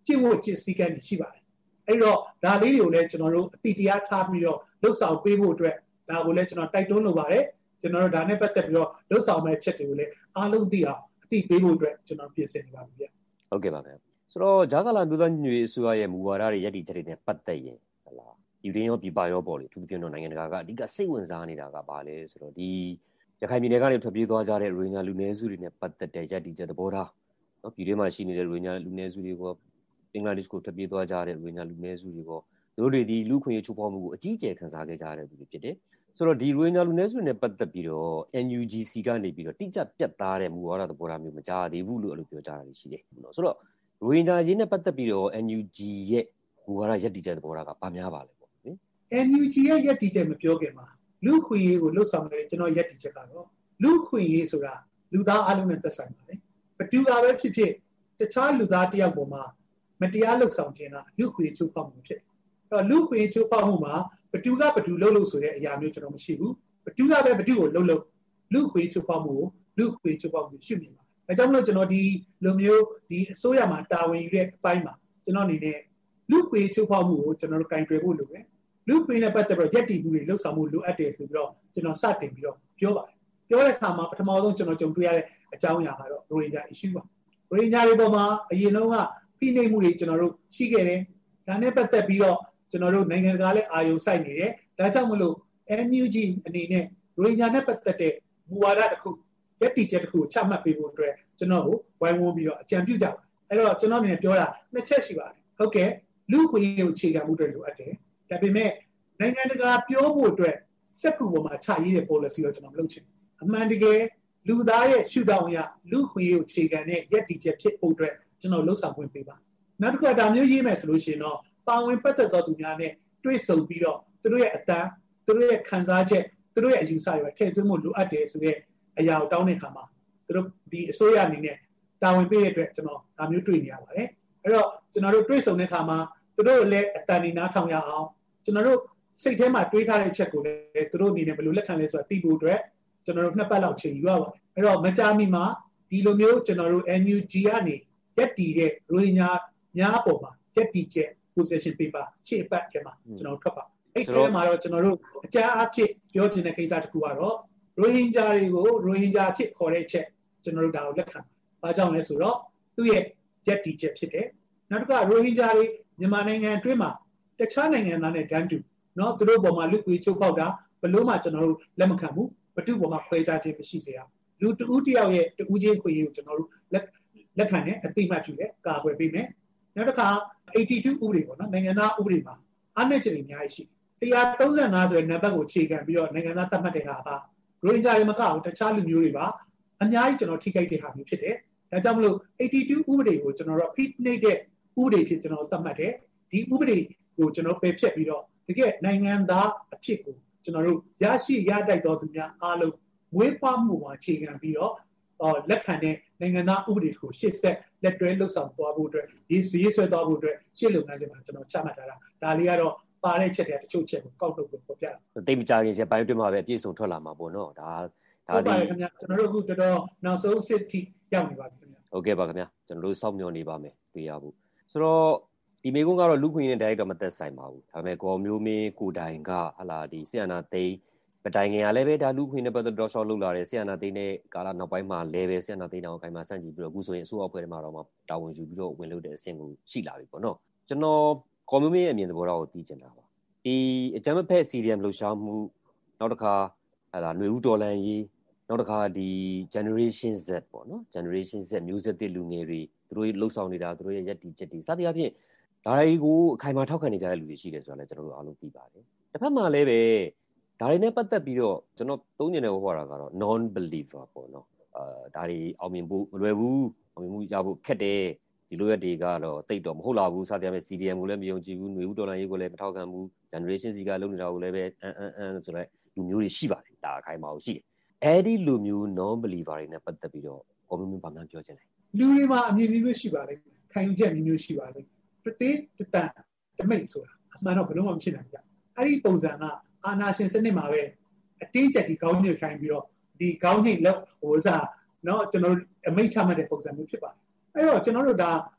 A: ကျင့်ဝတ်ကျင့်စည်းကမ်းတွေရှိပါတယ်အဲ့တော့ဒါလေးတွေကိုလည်းကျွန်တော်တို့အတိတရားထားပြီးတော့လှုပ်ဆောင်ပေးဖို့အတွက်ဒါကိုလည်းကျွန်တော်တိုက်တွန်းလိုပါတယ်ကျွန်တော်တို့ဒါနဲ့ပတ်သက်ပြီးတော့လှုပ်ဆောင်မဲ့ချက်တွေကိုလည်းအားလုံးသိအောင်အသိပေးဖို့အတွက်ကျွန်တော်ပြင်ဆင်နေပါပြီဗျ
D: ဟုတ်ကဲ့ပါခင်ဗျဆိုတော့ဂျာကာလာမျိုးသားညီညွတ်ရေးအစိုးရရဲ့မူဝါဒတွေရည်တည်ချက်တွေနဲ့ပတ်သက်ရင်ဟလာယူရင်းရောပြပရောပေါ့လေအထူးသဖြင့်တော့နိုင်ငံတကာကအဓိကစိတ်ဝင်စားနေတာကဘာလဲဆိုတော့ဒီရခိုင်ပြည်နယ်ကနေထွက်ပြေးသွားကြတဲ့ရိုဟင်ဂျာလူနည်းစုတွေနဲ့ပတ်သက်တဲ့ရည်တည်ချက်သဘောထားနော်ပြည်တွင်းမှာရှိနေတဲ့ရိုဟင်ဂျာလူနည်းစုတွေကဘင်္ဂလားဒေ့ရှ်ကိုထွက်ပြေးသွားကြတဲ့ရိုဟင်ဂျာလူနည်းစုတွေကသူတို့တွေဒီလူခွင့်ရေးချိုးဖောက်မှုကိုအကြီးအကျယ်ခံစားခဲ့ကြရတဲ့သူတွေဖြစ်တယ်ဆိုတော့ဒီရိုဟင်ဂျာလူနည်းစုတွေနဲ့ပတ်သက်ပြီးတော့ NUGC ကနေပြီးတော့တိကျပြတ်သားတဲ့မူဝါဒသဘောထားမျိုးမကြားသေးဘူးလို့အဲ့လိုပြောကြတာရှိတယ်နော်ဆိုတော့ရိုဟင်ဂျာရေးနဲ့ပတ်သက်ပြီးတော့ NUG ရဲ့မူဝါဒရည်တည်ချက်သဘောထားကဘာများပါလဲပေါ့နော်
A: NUG ရဲ့ရည်တည်ချက်မပြောခင်မှာလူခွင့်ရေးကိုလှုပ်ဆောင်နေတဲ့ကျွန်တော်ရည်တည်ချက်ကတော့လူခွင့်ရေးဆိုတာလူသားအလုံးနဲ့သက်ဆိုင်ပါတယ်ဘယ်သူကပဲဖြစ်ဖြစ်တခြားလူသားတယောက်ပေါ်မှာမတရားလှုပ်ဆောင်ခြင်းကလူခွင့်ရေးချိုးဖောက်မှုဖြစ်တယ်အဲ့တော့လူခွင့်ရေးချိုးဖောက်မှုမှာဘယ်သူကဘယ်သူလှုပ်လို့ဆိုတဲ့အရာမျိုးကျွန်တော်မရှိဘူးဘယ်သူကပဲဘယ်သူကိုလှုပ်လို့လူခွင့်ရေးချိုးဖောက်မှုကိုလူခွင့်ရေးချိုးဖောက်မှုရှိမြင်ပါဒါကြောင့်မလို့ကျွန်တော်ဒီလိုမျိုးဒီအစိုးရမှာတာဝန်ယူတဲ့အပိုင်းမှာကျွန်တော်အနေနဲ့လူခွင့်ရေးချိုးဖောက်မှုကိုကျွန်တော်တို့ကင်တွယ်ဖို့လိုတယ်လူခွင့်ရေးနဲ့ပတ်သက်ပြီးရက်တည်မှုတွေလှုပ်ဆောင်မှုလိုအပ်တယ်ဆိုပြီးတော့ကျွန်တော်စတင်ပြီးတော့ပြောပါတယ်ပြောတဲ့အခါမှာပထမဆုံးကျွန်တော်ကြုံတွေ့ရတဲ့အကြောင်းအရာကတော့ရိုဟင်ဂျာ issue ပါရိုဟင်ဂျာတွေပေါ်မှာအရင်တုန်းကဖိနှိပ်မှုတွေကျွန်တော်တို့ရှိခဲ့တယ်ဒါနဲ့ပတ်သက်ပြီးတော့ကျွန်တော်တို့နိုင်ငံတကာလည်းအာရုံစိုက်နေတယ်ဒါကြောင့်မလို့ NUG အနေနဲ့ရိုဟင်ဂျာနဲ့ပတ်သက်တဲ့မူဝါဒတစ်ခုရက်တည်ချက်တစ်ခုချမှတ်ပေးဖို့အတွက်ကျွန်တော်ကိုဝိုင်းဝန်းပြီးတော့အကြံပြုကြပါအဲ့တော့ကျွန်တော်အနေနဲ့ပြောတာနှစ်ချက်ရှိပါတယ်ဟုတ်ကဲ့လူခွင့်ရေးကိုအခြေခံမှုတွေလိုအပ်တယ်ဒါပေမဲ့နိုင်ငံတကာပြောဖို့အတွက်စက်ကူပေါ်မှာချရေးတဲ့ policy ကိုကျွန်တော်မလုပ်ချင်ဘူးအမှန်တကယ်လူသားရဲ့ရှုထောင့်အရလူခွင့်ရေးကိုအခြေခံတဲ့ရက်တည်ချက်ဖြစ်ဖို့အတွက်ကျွန်တော်လှုပ်ဆောင်ခွင့်ပေးပါနောက်တစ်ခုကဒါမျိုးရေးမယ်ဆိုလို့ရှိရင်တော့ပါဝင်ပတ်သက်သောသူများနဲ့တွေ့ဆုံပြီးတော့သူတို့ရဲ့အတန်းသူတို့ရဲ့ခံစားချက်သူတို့ရဲ့အယူဆတွေထည့်သွင်းဖို့လိုအပ်တယ်ဆိုတဲ့အရာကိုတောင်းတဲ့အခါမှာသူတို့ဒီအစိုးရအနေနဲ့တာဝန်ပေးတဲ့အတွက်ကျွန်တော်ဒါမျိုးတွေ့နေရပါတယ်အဲ့တော့ကျွန်တော်တို့တွေ့ဆုံတဲ့အခါမှာသူတို့လည်းအတန်ဒီနားထောင်ရအောင်ကျွန်တော်တို့စိတ်ထဲမှာတွေးထားတဲ့အချက်ကိုလည်းသူတို့အနေနဲ့ဘယ်လိုလက်ခံလဲဆိုတာသိဖို့အတွက်ကျွန်တော်တို့နှစ်ပတ်လောက်ချိန်ယူရပါတယ်အဲ့တော့မကြာမီမှာဒီလိုမျိုးကျွန်တော်တို့ NUG ကနေရက်တည်တဲ့ရိုဟင်ဂျာများအပေါ်မှာရက်တည်ချက် position paper ရှေ့ပတ်ထဲမှာကျွန်တော်ထွက်ပါအဲ့ဒီမှာတော့ကျွန်တော်တို့အကြမ်းအဖြစ်ပြောချင်တဲ့ကိစ္စတစ်ခုကတော့ရိုဟင်ဂျာတွေကိုရိုဟင်ဂျာဖြစ်ခေါ်တဲ့ချက်ကျွန်တော်တို့ဒါကိုလက်ခံပါဘာကြောင့်လဲဆိုတော့သူ့ရဲ့ရက်တည်ချက်ဖြစ်တယ်နောက်တစ်ခါရိုဟင်ဂျာတွေမြန်မာနိုင်ငံအတွင်းမှာတခြားနိုင်ငံသားနဲ့တန်းတူเนาะသူတို့ပေါ်မှာလူကွေချုပ်ပေါက်တာဘလို့မှကျွန်တော်တို့လက်မခံဘူးဘသူပေါ်မှာခွဲခြားခြင်းမရှိစေရလူတဦးတယောက်ရဲ့တဦးချင်းခွေရေးကိုကျွန်တော်တို့လက်ခံတဲ့အသိမှတ်ပြုတယ်ကာကွယ်ပေးမယ်နောက်တစ်ခါ82ဥပဒေပေါ့နော်နိုင်ငံသားဥပဒေမှာအားနည်းချက်တွေအများကြီးရှိ135ဆိုတဲ့နံပါတ်ကိုအခြေခံပြီးတော့နိုင်ငံသားသတ်မှတ်တဲ့ဟာကရိုဟင်ဂျာတွေမကဘူးတခြားလူမျိုးတွေပါအများကြီးကျွန်တော်ထိခိုက်တဲ့ဟာမျိုးဖြစ်တယ်ဒါကြောင့်မလို့82ဥပဒေကိုကျွန်တော်တို့ဖိနှိပ်တဲ့ဥပဒေဖြစ်ကျွန်တော်သတ်မှတ်တယ်ဒီဥပဒေကိုကျွန်တော်ပယ်ဖျက်ပြီးတော့တကယ်နိုင်ငံသားအဖြစ်ကိုကျွန်တော်တို့ရရှိရတိုက်တော်သူများအားလုံးမွေးဖွားမှုမှာအခြေခံပြီးတော့လက်ခံတဲ့နိုင်ငံသားဥပဒေကိုရှေ့ဆက်လက်တွဲလှုပ်ဆောင်သွားဖို့အတွက်ရေးဆွဲသွားဖို့အတွက်ရှေ့လုပ်ငန်းစဉ်မှာကျွန်တော်ချမှတ်ထားတာဒါလေးကတော့ပါတဲ့ချက်တွေတချို့ချက်ကိုကောက်ထုတ်ဖို့ပြောပြတာ
D: တိတ်မကြခင်ချက်ပိုင်းတွင်းမှာပဲအပြည့်စုံထွက်လာမှာပေါ့နော်ဒါ
A: ဒီခင်ဗျာကျွန်တော်တို့အခုတော်တော်နောက်ဆုံးစစ်ထိရောက်နေပါပြီခင်ဗျာ
D: ဟုတ်ကဲ့ပါခင်ဗျာကျွန်တော်တို့စောင့်မျှော်နေပါမယ်တွေ့ရဖို့ဆိုတော့ဒီမေကုန်းကတော့လူခွင့်ရေးနဲ့ direct တော့မသက်ဆိုင်ပါဘူးဒါပေမဲ့ကိုမျိုးမင်းကိုတိုင်ကဟလာဒီဆီယနာသိန်းပတိုင်ငင်ကလည်းပဲဒါလူခွင့်နဲ့ပတ်သက်တော့ရှော့လုပ်လာတယ်ဆီယနာသိန်းနဲ့ကာလနောက်ပိုင်းမှာလည်းပဲဆီယနာသိန်းတောင်အခိုင်မှာစန့်ကြည့်ပြီးတော့အခုဆိုရင်အစိုးရအဖွဲ့ထဲမှာတော့တာဝန်ယူပြီးတော့ဝင်လုပ်တဲ့အဆင့်ကိုရှိလာပြီပေါ့နော်ကျွန်တော်ကိုမျိုးမင်းရဲ့အမြင်သဘောထားကိုသိချင်တာပါဒီအကြမ်းဖက် CDM လှုပ်ရှားမှုနောက်တစ်ခါဟလာຫນွေဦးတော်လန်ရေးနောက်တစ်ခါဒီ generation Z ပေါ့နော် generation Z မျိုးဆက်သစ်လူငယ်တွေသူတို့လှုပ်ဆောင်နေတာသူတို့ရဲ့ယက်တီချက်တွေစသဖြင့်ဒါတွေကိုအခိုင်အမာထောက်ခံနေကြတဲ့လူတွေရှိတယ်ဆိုတာလည်းကျွန်တော်တို့အားလုံးသိပါတယ်တစ်ဖက်မှာလည်းပဲဒါတွေနဲ့ပတ်သက်ပြီးတော့ကျွန်တော်သုံးညင်တဲ့ဟောတာကတော့ non believer ပေါ့နော်ဒါတွေအောင်မြင်ဖို့မလွယ်ဘူးအောင်မြင်မှုရဖို့ခက်တယ်ဒီလိုရက်တွေကတော့တိတ်တော့မဟုတ်လာဘူးစသဖြင့် CDM ကိုလည်းမယုံကြည်ဘူးຫນွေဦးတော်လန်ရေးကိုလည်းမထောက်ခံဘူး generation Z ကလုပ်နေတာကိုလည်းပဲဆိုတော့လူမျိုးတွေရှိပါတယ်ဒါအခိုင်အမာကိုရှိတယ်အဲ့ဒီလူမျိုး non believer တွေနဲ့ပတ်သက်ပြီးတော့ကိုမျိုးမျိုးဘာမှပြောချင်တယ်
A: လူတွေမှာအမြင်မျိုးရှိပါလိမ့်ခံယူချက်မျိုးရှိပါလိမ့်တတိတတန်တမိတ်ဆိုတာအမှန်တော့ဘယ်လို့မှမဖြစ်နိုင်ကြအဲ့ဒီပုံစံကအာနာရှင်စနစ်မှာပဲအတင်းကျပ်ဒီကောင်းညွတ်ခိုင်းပြီးတော့ဒီကောင်းညိတ်လောက်ဟိုစားเนาะကျွန်တော်အမိတ်ချမှတ်တဲ့ပုံစံမျိုးဖြစ်ပါတယ်အဲ့တော့ကျွန်တော်တို့ဒါ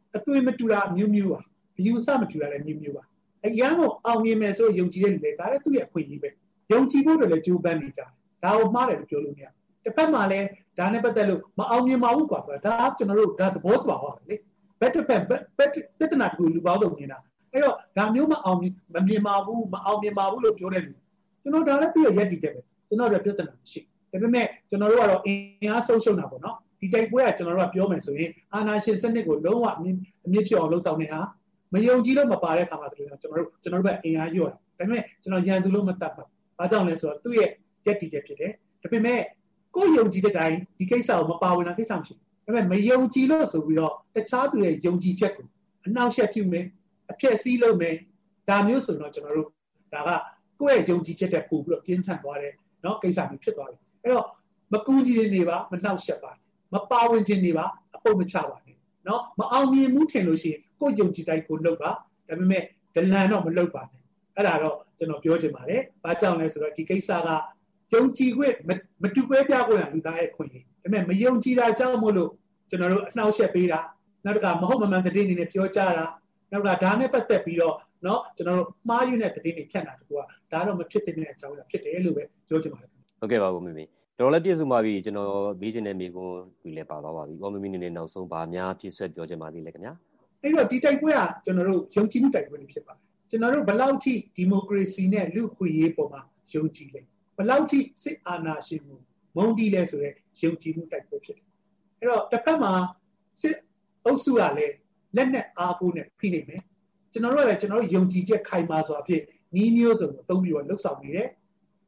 A: အသွင်မတူတာမျိုးမျိုးပါအယူအဆမတူတာလည်းမျိုးမျိုးပါအရန်ကိုအောင်မြင်မယ်ဆိုတော့ယုံကြည်တဲ့လူတွေဒါလည်းသူ့ရဲ့အခွင့်အရေးပဲယုံကြည်ဖို့လည်းကြိုးပမ်းနေကြဒါကိုမှားတယ်လို့ပြောလို့မရတစ်ဖက်မှာလည်းဒါနဲ့ပတ်သက်လို့မအောင်မြင်ပါဘူးကွာဆိုတာဒါကျွန်တော်တို့ဒါသဘောသဘာဝလေဘက်တစ်ဖက်ပြဿနာတူလူပေါင်းစုံနေတာအဲ့တော့ဒါမျိုးမမြင်ပါဘူးမအောင်မြင်ပါဘူးလို့ပြောတဲ့လူကျွန်တော်ဒါလည်းသူ့ရဲ့ယက်တီချက်ပဲကျွန်တော်တို့ပြဿနာမရှိဒါပေမဲ့ကျွန်တော်တို့ကတော့အင်အားဆုံးရှုံးတာပေါ့နော်ဒီတိုက်ပွဲကကျွန်တော်တို့ကပြောမယ်ဆိုရင်အာဏာရှင်စနစ်ကိုလုံးဝအမြင့်ဖြစ်အောင်လှုပ်ဆောင်နေတာမယုံကြည်လို့မပါတဲ့အခါမှာကျွန်တော်တို့ပဲအင်အားလျော့တာဒါပေမဲ့ကျွန်တော်ရန်သူလို့မတတ်ပါဘာကြောင့်လဲဆိုတော့သူ့ရဲ့ယက်တီချက်ဖြစ်တယ်ဒါပေမဲ့ကိုယ်ယုံကြည်တဲ့တိုင်းဒီကိစ္စကိုမပါဝင်တာကိစ္စမရှိဘူးဒါပေမဲ့မယုံကြည်လို့ဆိုပြီးတော့တခြားသူရဲ့ယုံကြည်ချက်ကိုအနှောက်အယှက်ပြုမယ်အဖြစ်စည်းလုပ်မယ်ဒါမျိုးဆိုတော့ကျွန်တော်တို့ဒါကကိုယ့်ရဲ့ယုံကြည်ချက်တဲ့ပို့ပြီးတော့ပြင်းထန်သွားတယ်เนาะကိစ္စမျိုးဖြစ်သွားတယ်အဲ့တော့မကူးကြည့်နေပါမနှောက်ယှက်ပါမပါဝင်ခြင်းနေပါအပုတ်မချပါနဲ့เนาะမအောင်မြင်မှုထင်လို့ရှိရင်ကိုယ်ယုံကြည်တိုင်းကိုလုပ်ပါဒါပေမဲ့ဒလန်တော့မလုပ်ပါနဲ့အဲ့ဒါတော့ကျွန်တော်ပြောချင်ပါတယ်ဘာကြောင့်လဲဆိုတော့ဒီကိစ္စကယုံကြည်ခွင့်မတူကွဲပြားခွင့်လူသားရဲ့ခွင့်ရဒါပေမဲ့မယုံကြည်တာကြောင့်မို့လို့ကျွန်တော်တို့အနှောက်အယှက်ပေးတာနောက်တစ်ခါမဟုတ်မမှန်တဲ့အနေနဲ့ပြောကြတာနောက်တစ်ခါဒါနဲ့ပတ်သက်ပြီးတော့เนาะကျွန်တော်တို့မှားယွင်းတဲ့သတင်းတွေဖြန့်တာတကူကဒါတော့မဖြစ်တဲ့အကြောင်းအရာဖြစ်တယ်လို့ပဲပြောချင်ပါတယ်
D: ဟုတ်ကဲ့ပါကိုမမေတော်လည်းပြည့်စုံပါပြီကျွန်တော်မေးချင်တဲ့မေးခွန်းတွေလည်းပါသွားပါပြီကိုမမေနေနဲ့နောက်ဆုံးပါများပြည့်စွက်ပြောချင်ပါသေးလဲခင်ဗျာ
A: အဲ့တော့ဒီတိုက်ပွဲကကျွန်တော်တို့ယုံကြည်မှုတိုက်ပွဲတွေဖြစ်ပါတယ်ကျွန်တော်တို့ဘယ်လောက်ထိဒီမိုကရေစီနဲ့လူ့အခွင့်အရေးပေါ်မှာယုံကြည်လဲဘယ်လောက်ထိစစ်အာဏာရှင်မှုမုန်းတီးလဲဆိုရဲယုံကြည်မှုတိုက်ပွဲဖြစ်တယ်အဲ့တော့တစ်ဖက်မှာစစ်အုပ်စုကလည်းလက်နဲ့အားကိုးနဲ့ဖိနေမယ်ကျွန်တော်တို့ကလည်းကျွန်တော်တို့ယုံကြည်ချက်ခိုင်မာစွာဖြင့်နီးမျိုးစုံကိုသုံးပြီးတော့လှုပ်ဆောင်နေတယ်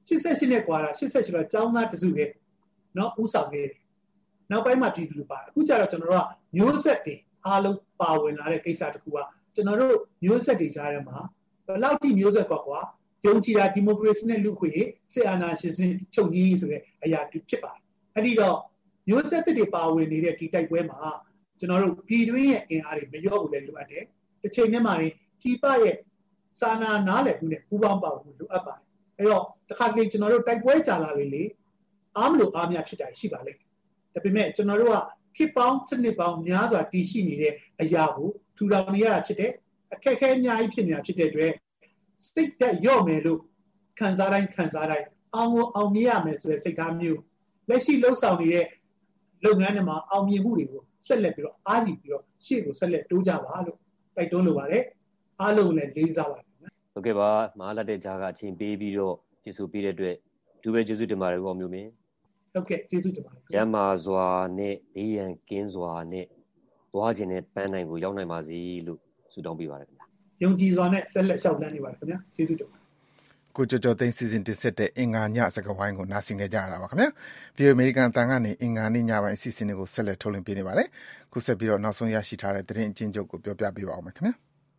A: 88နဲ့ကွာတာ88တော့ကျောင်းသားတစုပဲเนาะဥဆောင်နေတယ်နောက်ပိုင်းမှာပြည်သူတွေပါအခုကျတော့ကျွန်တော်တို့ကမျိုးဆက်တွေအားလုံးပါဝင်လာတဲ့ကိစ္စတခုကကျွန်တော်တို့မျိုးဆက်တွေကြားထဲမှာဘယ်လောက်ထိမျိုးဆက်ကွာယုံကြည်တာဒီမိုကရေစီနဲ့လူ့ခွင့်ရေးစစ်အာဏာရှင်စနစ်ချုပ်ငြိမ်းဆိုတဲ့အရာဖြစ်ပါတယ်အဲ့ဒီတော့မျိုးဆက်တွေပါဝင်နေတဲ့ဒီတိုက်ပွဲမှာကျွန်တော်တို့ပြည်တွင်းရဲ့အင်အားတွေမလျော့ဘူးလည်းလိုအပ်တယ်တစ်ချိန်နဲ့မှလည်းပြည်ပရဲ့စာနာနားလည်မှုနဲ့ပူးပေါင်းပါဝင်မှုလိုအပ်ပါတယ်အဲ့တော့တစ်ခါတလေကျွန်တော်တို့တိုက်ပွဲကြာလာလေအားမလို့အားများဖြစ်တာရှိပါလိမ့်ဒါပေမဲ့ကျွန်တော်တို့ကခေတ်ပေါင်းစနစ်ပေါင်းများစွာတည်ရှိနေတဲ့အရာကိုထူထောင်နေရတာဖြစ်တယ်အခက်အခဲအများကြီးဖြစ်နေတာဖြစ်တဲ့အတွက်စိတ်သက်ရော့မယ်လို့ခံစားတိုင်းအောင်မြင်ရမယ်ဆိုတဲ့စိတ်ဓာတ်မျိုးလက်ရှိလှုပ်ဆောင်နေတဲ့လုပ်ငန်းတွေမှာအောင်မြင်မှုတွေကိုဆက်လက်ပြီးတော့အားကြီးပြီးတော့ရှေ့ကိုဆက်လက်တိုးကြပါလို့တိုက်တွန်းလိုပါတယ်အားလုံးလည်းလေးစားပါတယ်
D: ဟုတ်ကဲ့ပါမဟာလက်တဲ့ကြားကအချိန်ပေးပြီးတော့ကျေးဇူးပေးတဲ့အတွက်ဒူပဲကျေးဇူးတင်ပါတယ်ကောမျိုးမင်း
A: ဟုတ်ကဲ့ကျေးဇူးတင်ပါတယ်
D: ရမ်းမာစွာနဲ့ဘေးရန်ကင်းစွာနဲ့သွားခြင်းနဲ့ပန်းနိုင်ကိုရောက်နိုင်ပါစေလို့ဆုတောင်းပေးပါတယ်ခင်ဗျာ
A: ယုံကြည်စွာနဲ့ဆက်လက်လျှောက်လန်းနေပါတယ်ခင်ဗျာကျေးဇူးတင်ပါတယ်
B: ကိုကျော်ကျော်သိန်းစီစဉ်တင်ဆက်တဲ့အင်္ဂါညစကားဝိုင်းကိုနားဆင်ကြကြရတာပါခင်ဗျာပြည်အမေရိကန်တန်ကနေအင်္ဂါနေ့ညပိုင်းအစီအစဉ်တွေကိုဆက်လက်ထုတ်လွှင့်ပေးနေပါတယ်ခုဆက်ပြီးတော့နောက်ဆုံးရရှိထားတဲ့သတင်းအကျဉ်းချုပ်ကိုပြောပြပေးပါဦးမယ်ခင်ဗျာ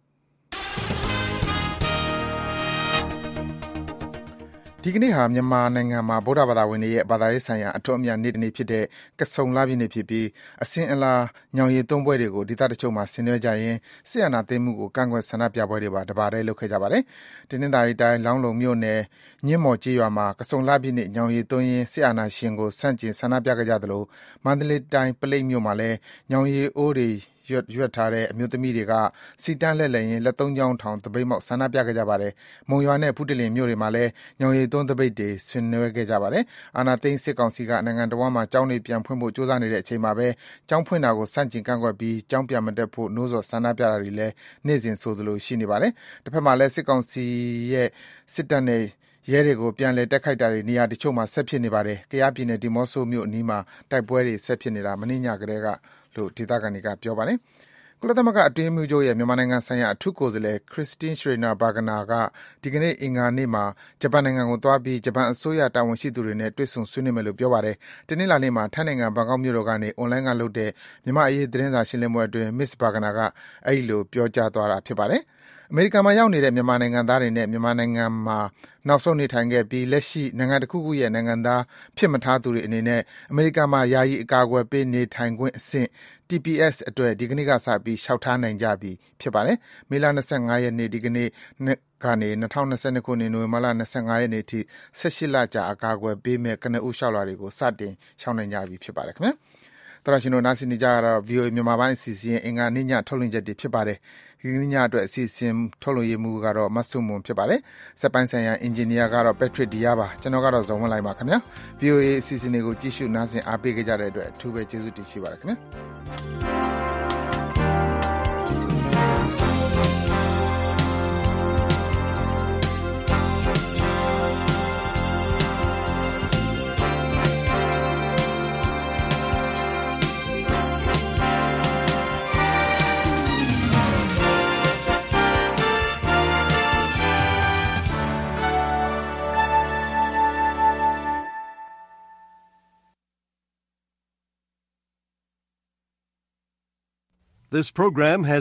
B: ဒီကနေ့ဟာမြန်မာနိုင်ငံမှာဗုဒ္ဓဘာသာဝင်တွေရဲ့ဘာသာရေးဆိုင်ရာအထွတ်အမြတ်နေ့တစ်နေ့ဖြစ်တဲ့ကဆုံလပြည့်နေ့ဖြစ်ပြီးအစဉ်အလာညောင်ရည်သုံးပွဲတွေကိုဒေသတချို့မှာဆင်နွှဲကြရင်ဆီယနာသိမ်းမှုကိုကန့်ကွက်ဆန္ဒပြပွဲတွေပါတပါးတည်းလုပ်ခဲ့ကြပါတယ်။တင်းနှင်းသာရီတိုင်းလောင်းလုံမြို့နယ်ညင်းမော်ကျေးရွာမှာကဆုံလပြည့်နေ့ညောင်ရည်သုံးရင်ဆီယနာရှင်ကိုဆန့်ကျင်ဆန္ဒပြခဲ့ကြသလိုမန္တလေးတိုင်းပလိတ်မြို့မှာလည်းညောင်ရည်အိုးတွေရွက်ထားတဲ့အမျိုးသမီးတွေကစီတန်းလှည့်လည်ရင်လက်သုံးချောင်းထောင်တပိတ်မောက်ဆန္ဒပြခဲ့ကြပါတယ်။မုံရွာနဲ့ဖူးတလင်မြို့တွေမှာလည်းညောင်ရည်သွန်းတပိတ်တွေဆင်နွှဲခဲ့ကြပါတယ်။အာဏာသိမ်းစစ်ကောင်စီကနိုင်ငံတော်မှာကျောင်းတွေပြန်ဖွင့်ဖို့ကြိုးစားနေတဲ့အချိန်မှာပဲကျောင်းဖွင့်တာကိုစန့်ကျင်ကန့်ကွက်ပြီးကျောင်းပြန်မတက်ဖို့နှိုးဆော်ဆန္ဒပြတာတွေလည်းနေ့စဉ်ဆိုသလိုရှိနေပါတယ်။တစ်ဖက်မှာလည်းစစ်ကောင်စီရဲ့စစ်တပ်နဲ့ရဲတွေကိုပြန်လည်တက်ခိုက်တာတွေနေရာတချို့မှာဆက်ဖြစ်နေပါတယ်။ကယားပြည်နယ်ဒီမော့ဆိုမြို့အနီးမှာတိုက်ပွဲတွေဆက်ဖြစ်နေတာမနေ့ညကတည်းကလို့ဒေသခံတွေကပြောပါတယ်။ကုလသမဂ္ဂအတွင်းရေးမှူးချုပ်ရဲ့မြန်မာနိုင်ငံဆိုင်ရာအထူးကိုယ်စားလှယ် Christine Schraner Burgener ကဒီကနေ့အင်္ဂါနေ့မှာဂျပန်နိုင်ငံကိုသွားပြီးဂျပန်အစိုးရတာဝန်ရှိသူတွေနဲ့တွေ့ဆုံဆွေးနွေးမယ်လို့ပြောပါတယ်။တနင်္လာနေ့မှာထိုင်းနိုင်ငံဘန်ကောက်မြို့တော်ကနေအွန်လိုင်းကလုပ်တဲ့မြန်မာ့အရေးသတင်းစာရှင်းလင်းပွဲအတွင်း Ms. Burgener ကအဲဒီလိုပြောကြားသွားတာဖြစ်ပါတယ်။အမေရိကန်မှာရောက်နေတဲ့မြန်မာနိုင်ငံသားတွေနဲ့မြန်မာနိုင်ငံမှာနောက်ဆုံးနေထိုင်ခဲ့ပြီးလက်ရှိနိုင်ငံတစ်ခုခုရဲ့နိုင်ငံသားဖြစ်မထားသူတွေအနေနဲ့အမေရိကန်မှာယာယီအကာအကွယ်ပေးနေထိုင်ခွင့်အဆင့် TPS အတွက်ဒီကနေ့ကစပြီးလျှောက်ထားနိုင်ကြပြီဖြစ်ပါတယ်။မေလ25ရက်နေ့ဒီကနေ့ကနေ2022ခုနှစ်နိုဝင်ဘာလ25ရက်နေ့ထိ18လကြာအကာအကွယ်ပေးမဲ့ကနဦးလျှောက်လွှာတွေကိုစတင်လျှောက်နိုင်ကြပြီဖြစ်ပါတယ်ခင်ဗျာ။တော်ရှင်တို့နားဆင်နေကြရတော့ VOA မြန်မာပိုင်းအစီအစဉ်အင်္ဂါနေ့ညထုတ်လွှင့်ချက်တွေဖြစ်ပါတယ်ဒီနေ့ညအတွက်အစီအစဉ်ထုတ်လွှင့်ရမှုကတော့မဆုမွန်ဖြစ်ပါတယ်စက်ပိုင်းဆိုင်ရာအင်ဂျင်နီယာကတော့ Patrick Dia ပါကျွန်တော်ကတော့ဇော်ဝင်းလိုက်ပါခင်ဗျာ VOA အစီအစဉ်တွေကိုကြည့်ရှုနားဆင်အားပေးကြတဲ့အတွက်အထူးပဲကျေးဇူးတင်ရှိပါတယ်ခင်ဗျာ
E: This program has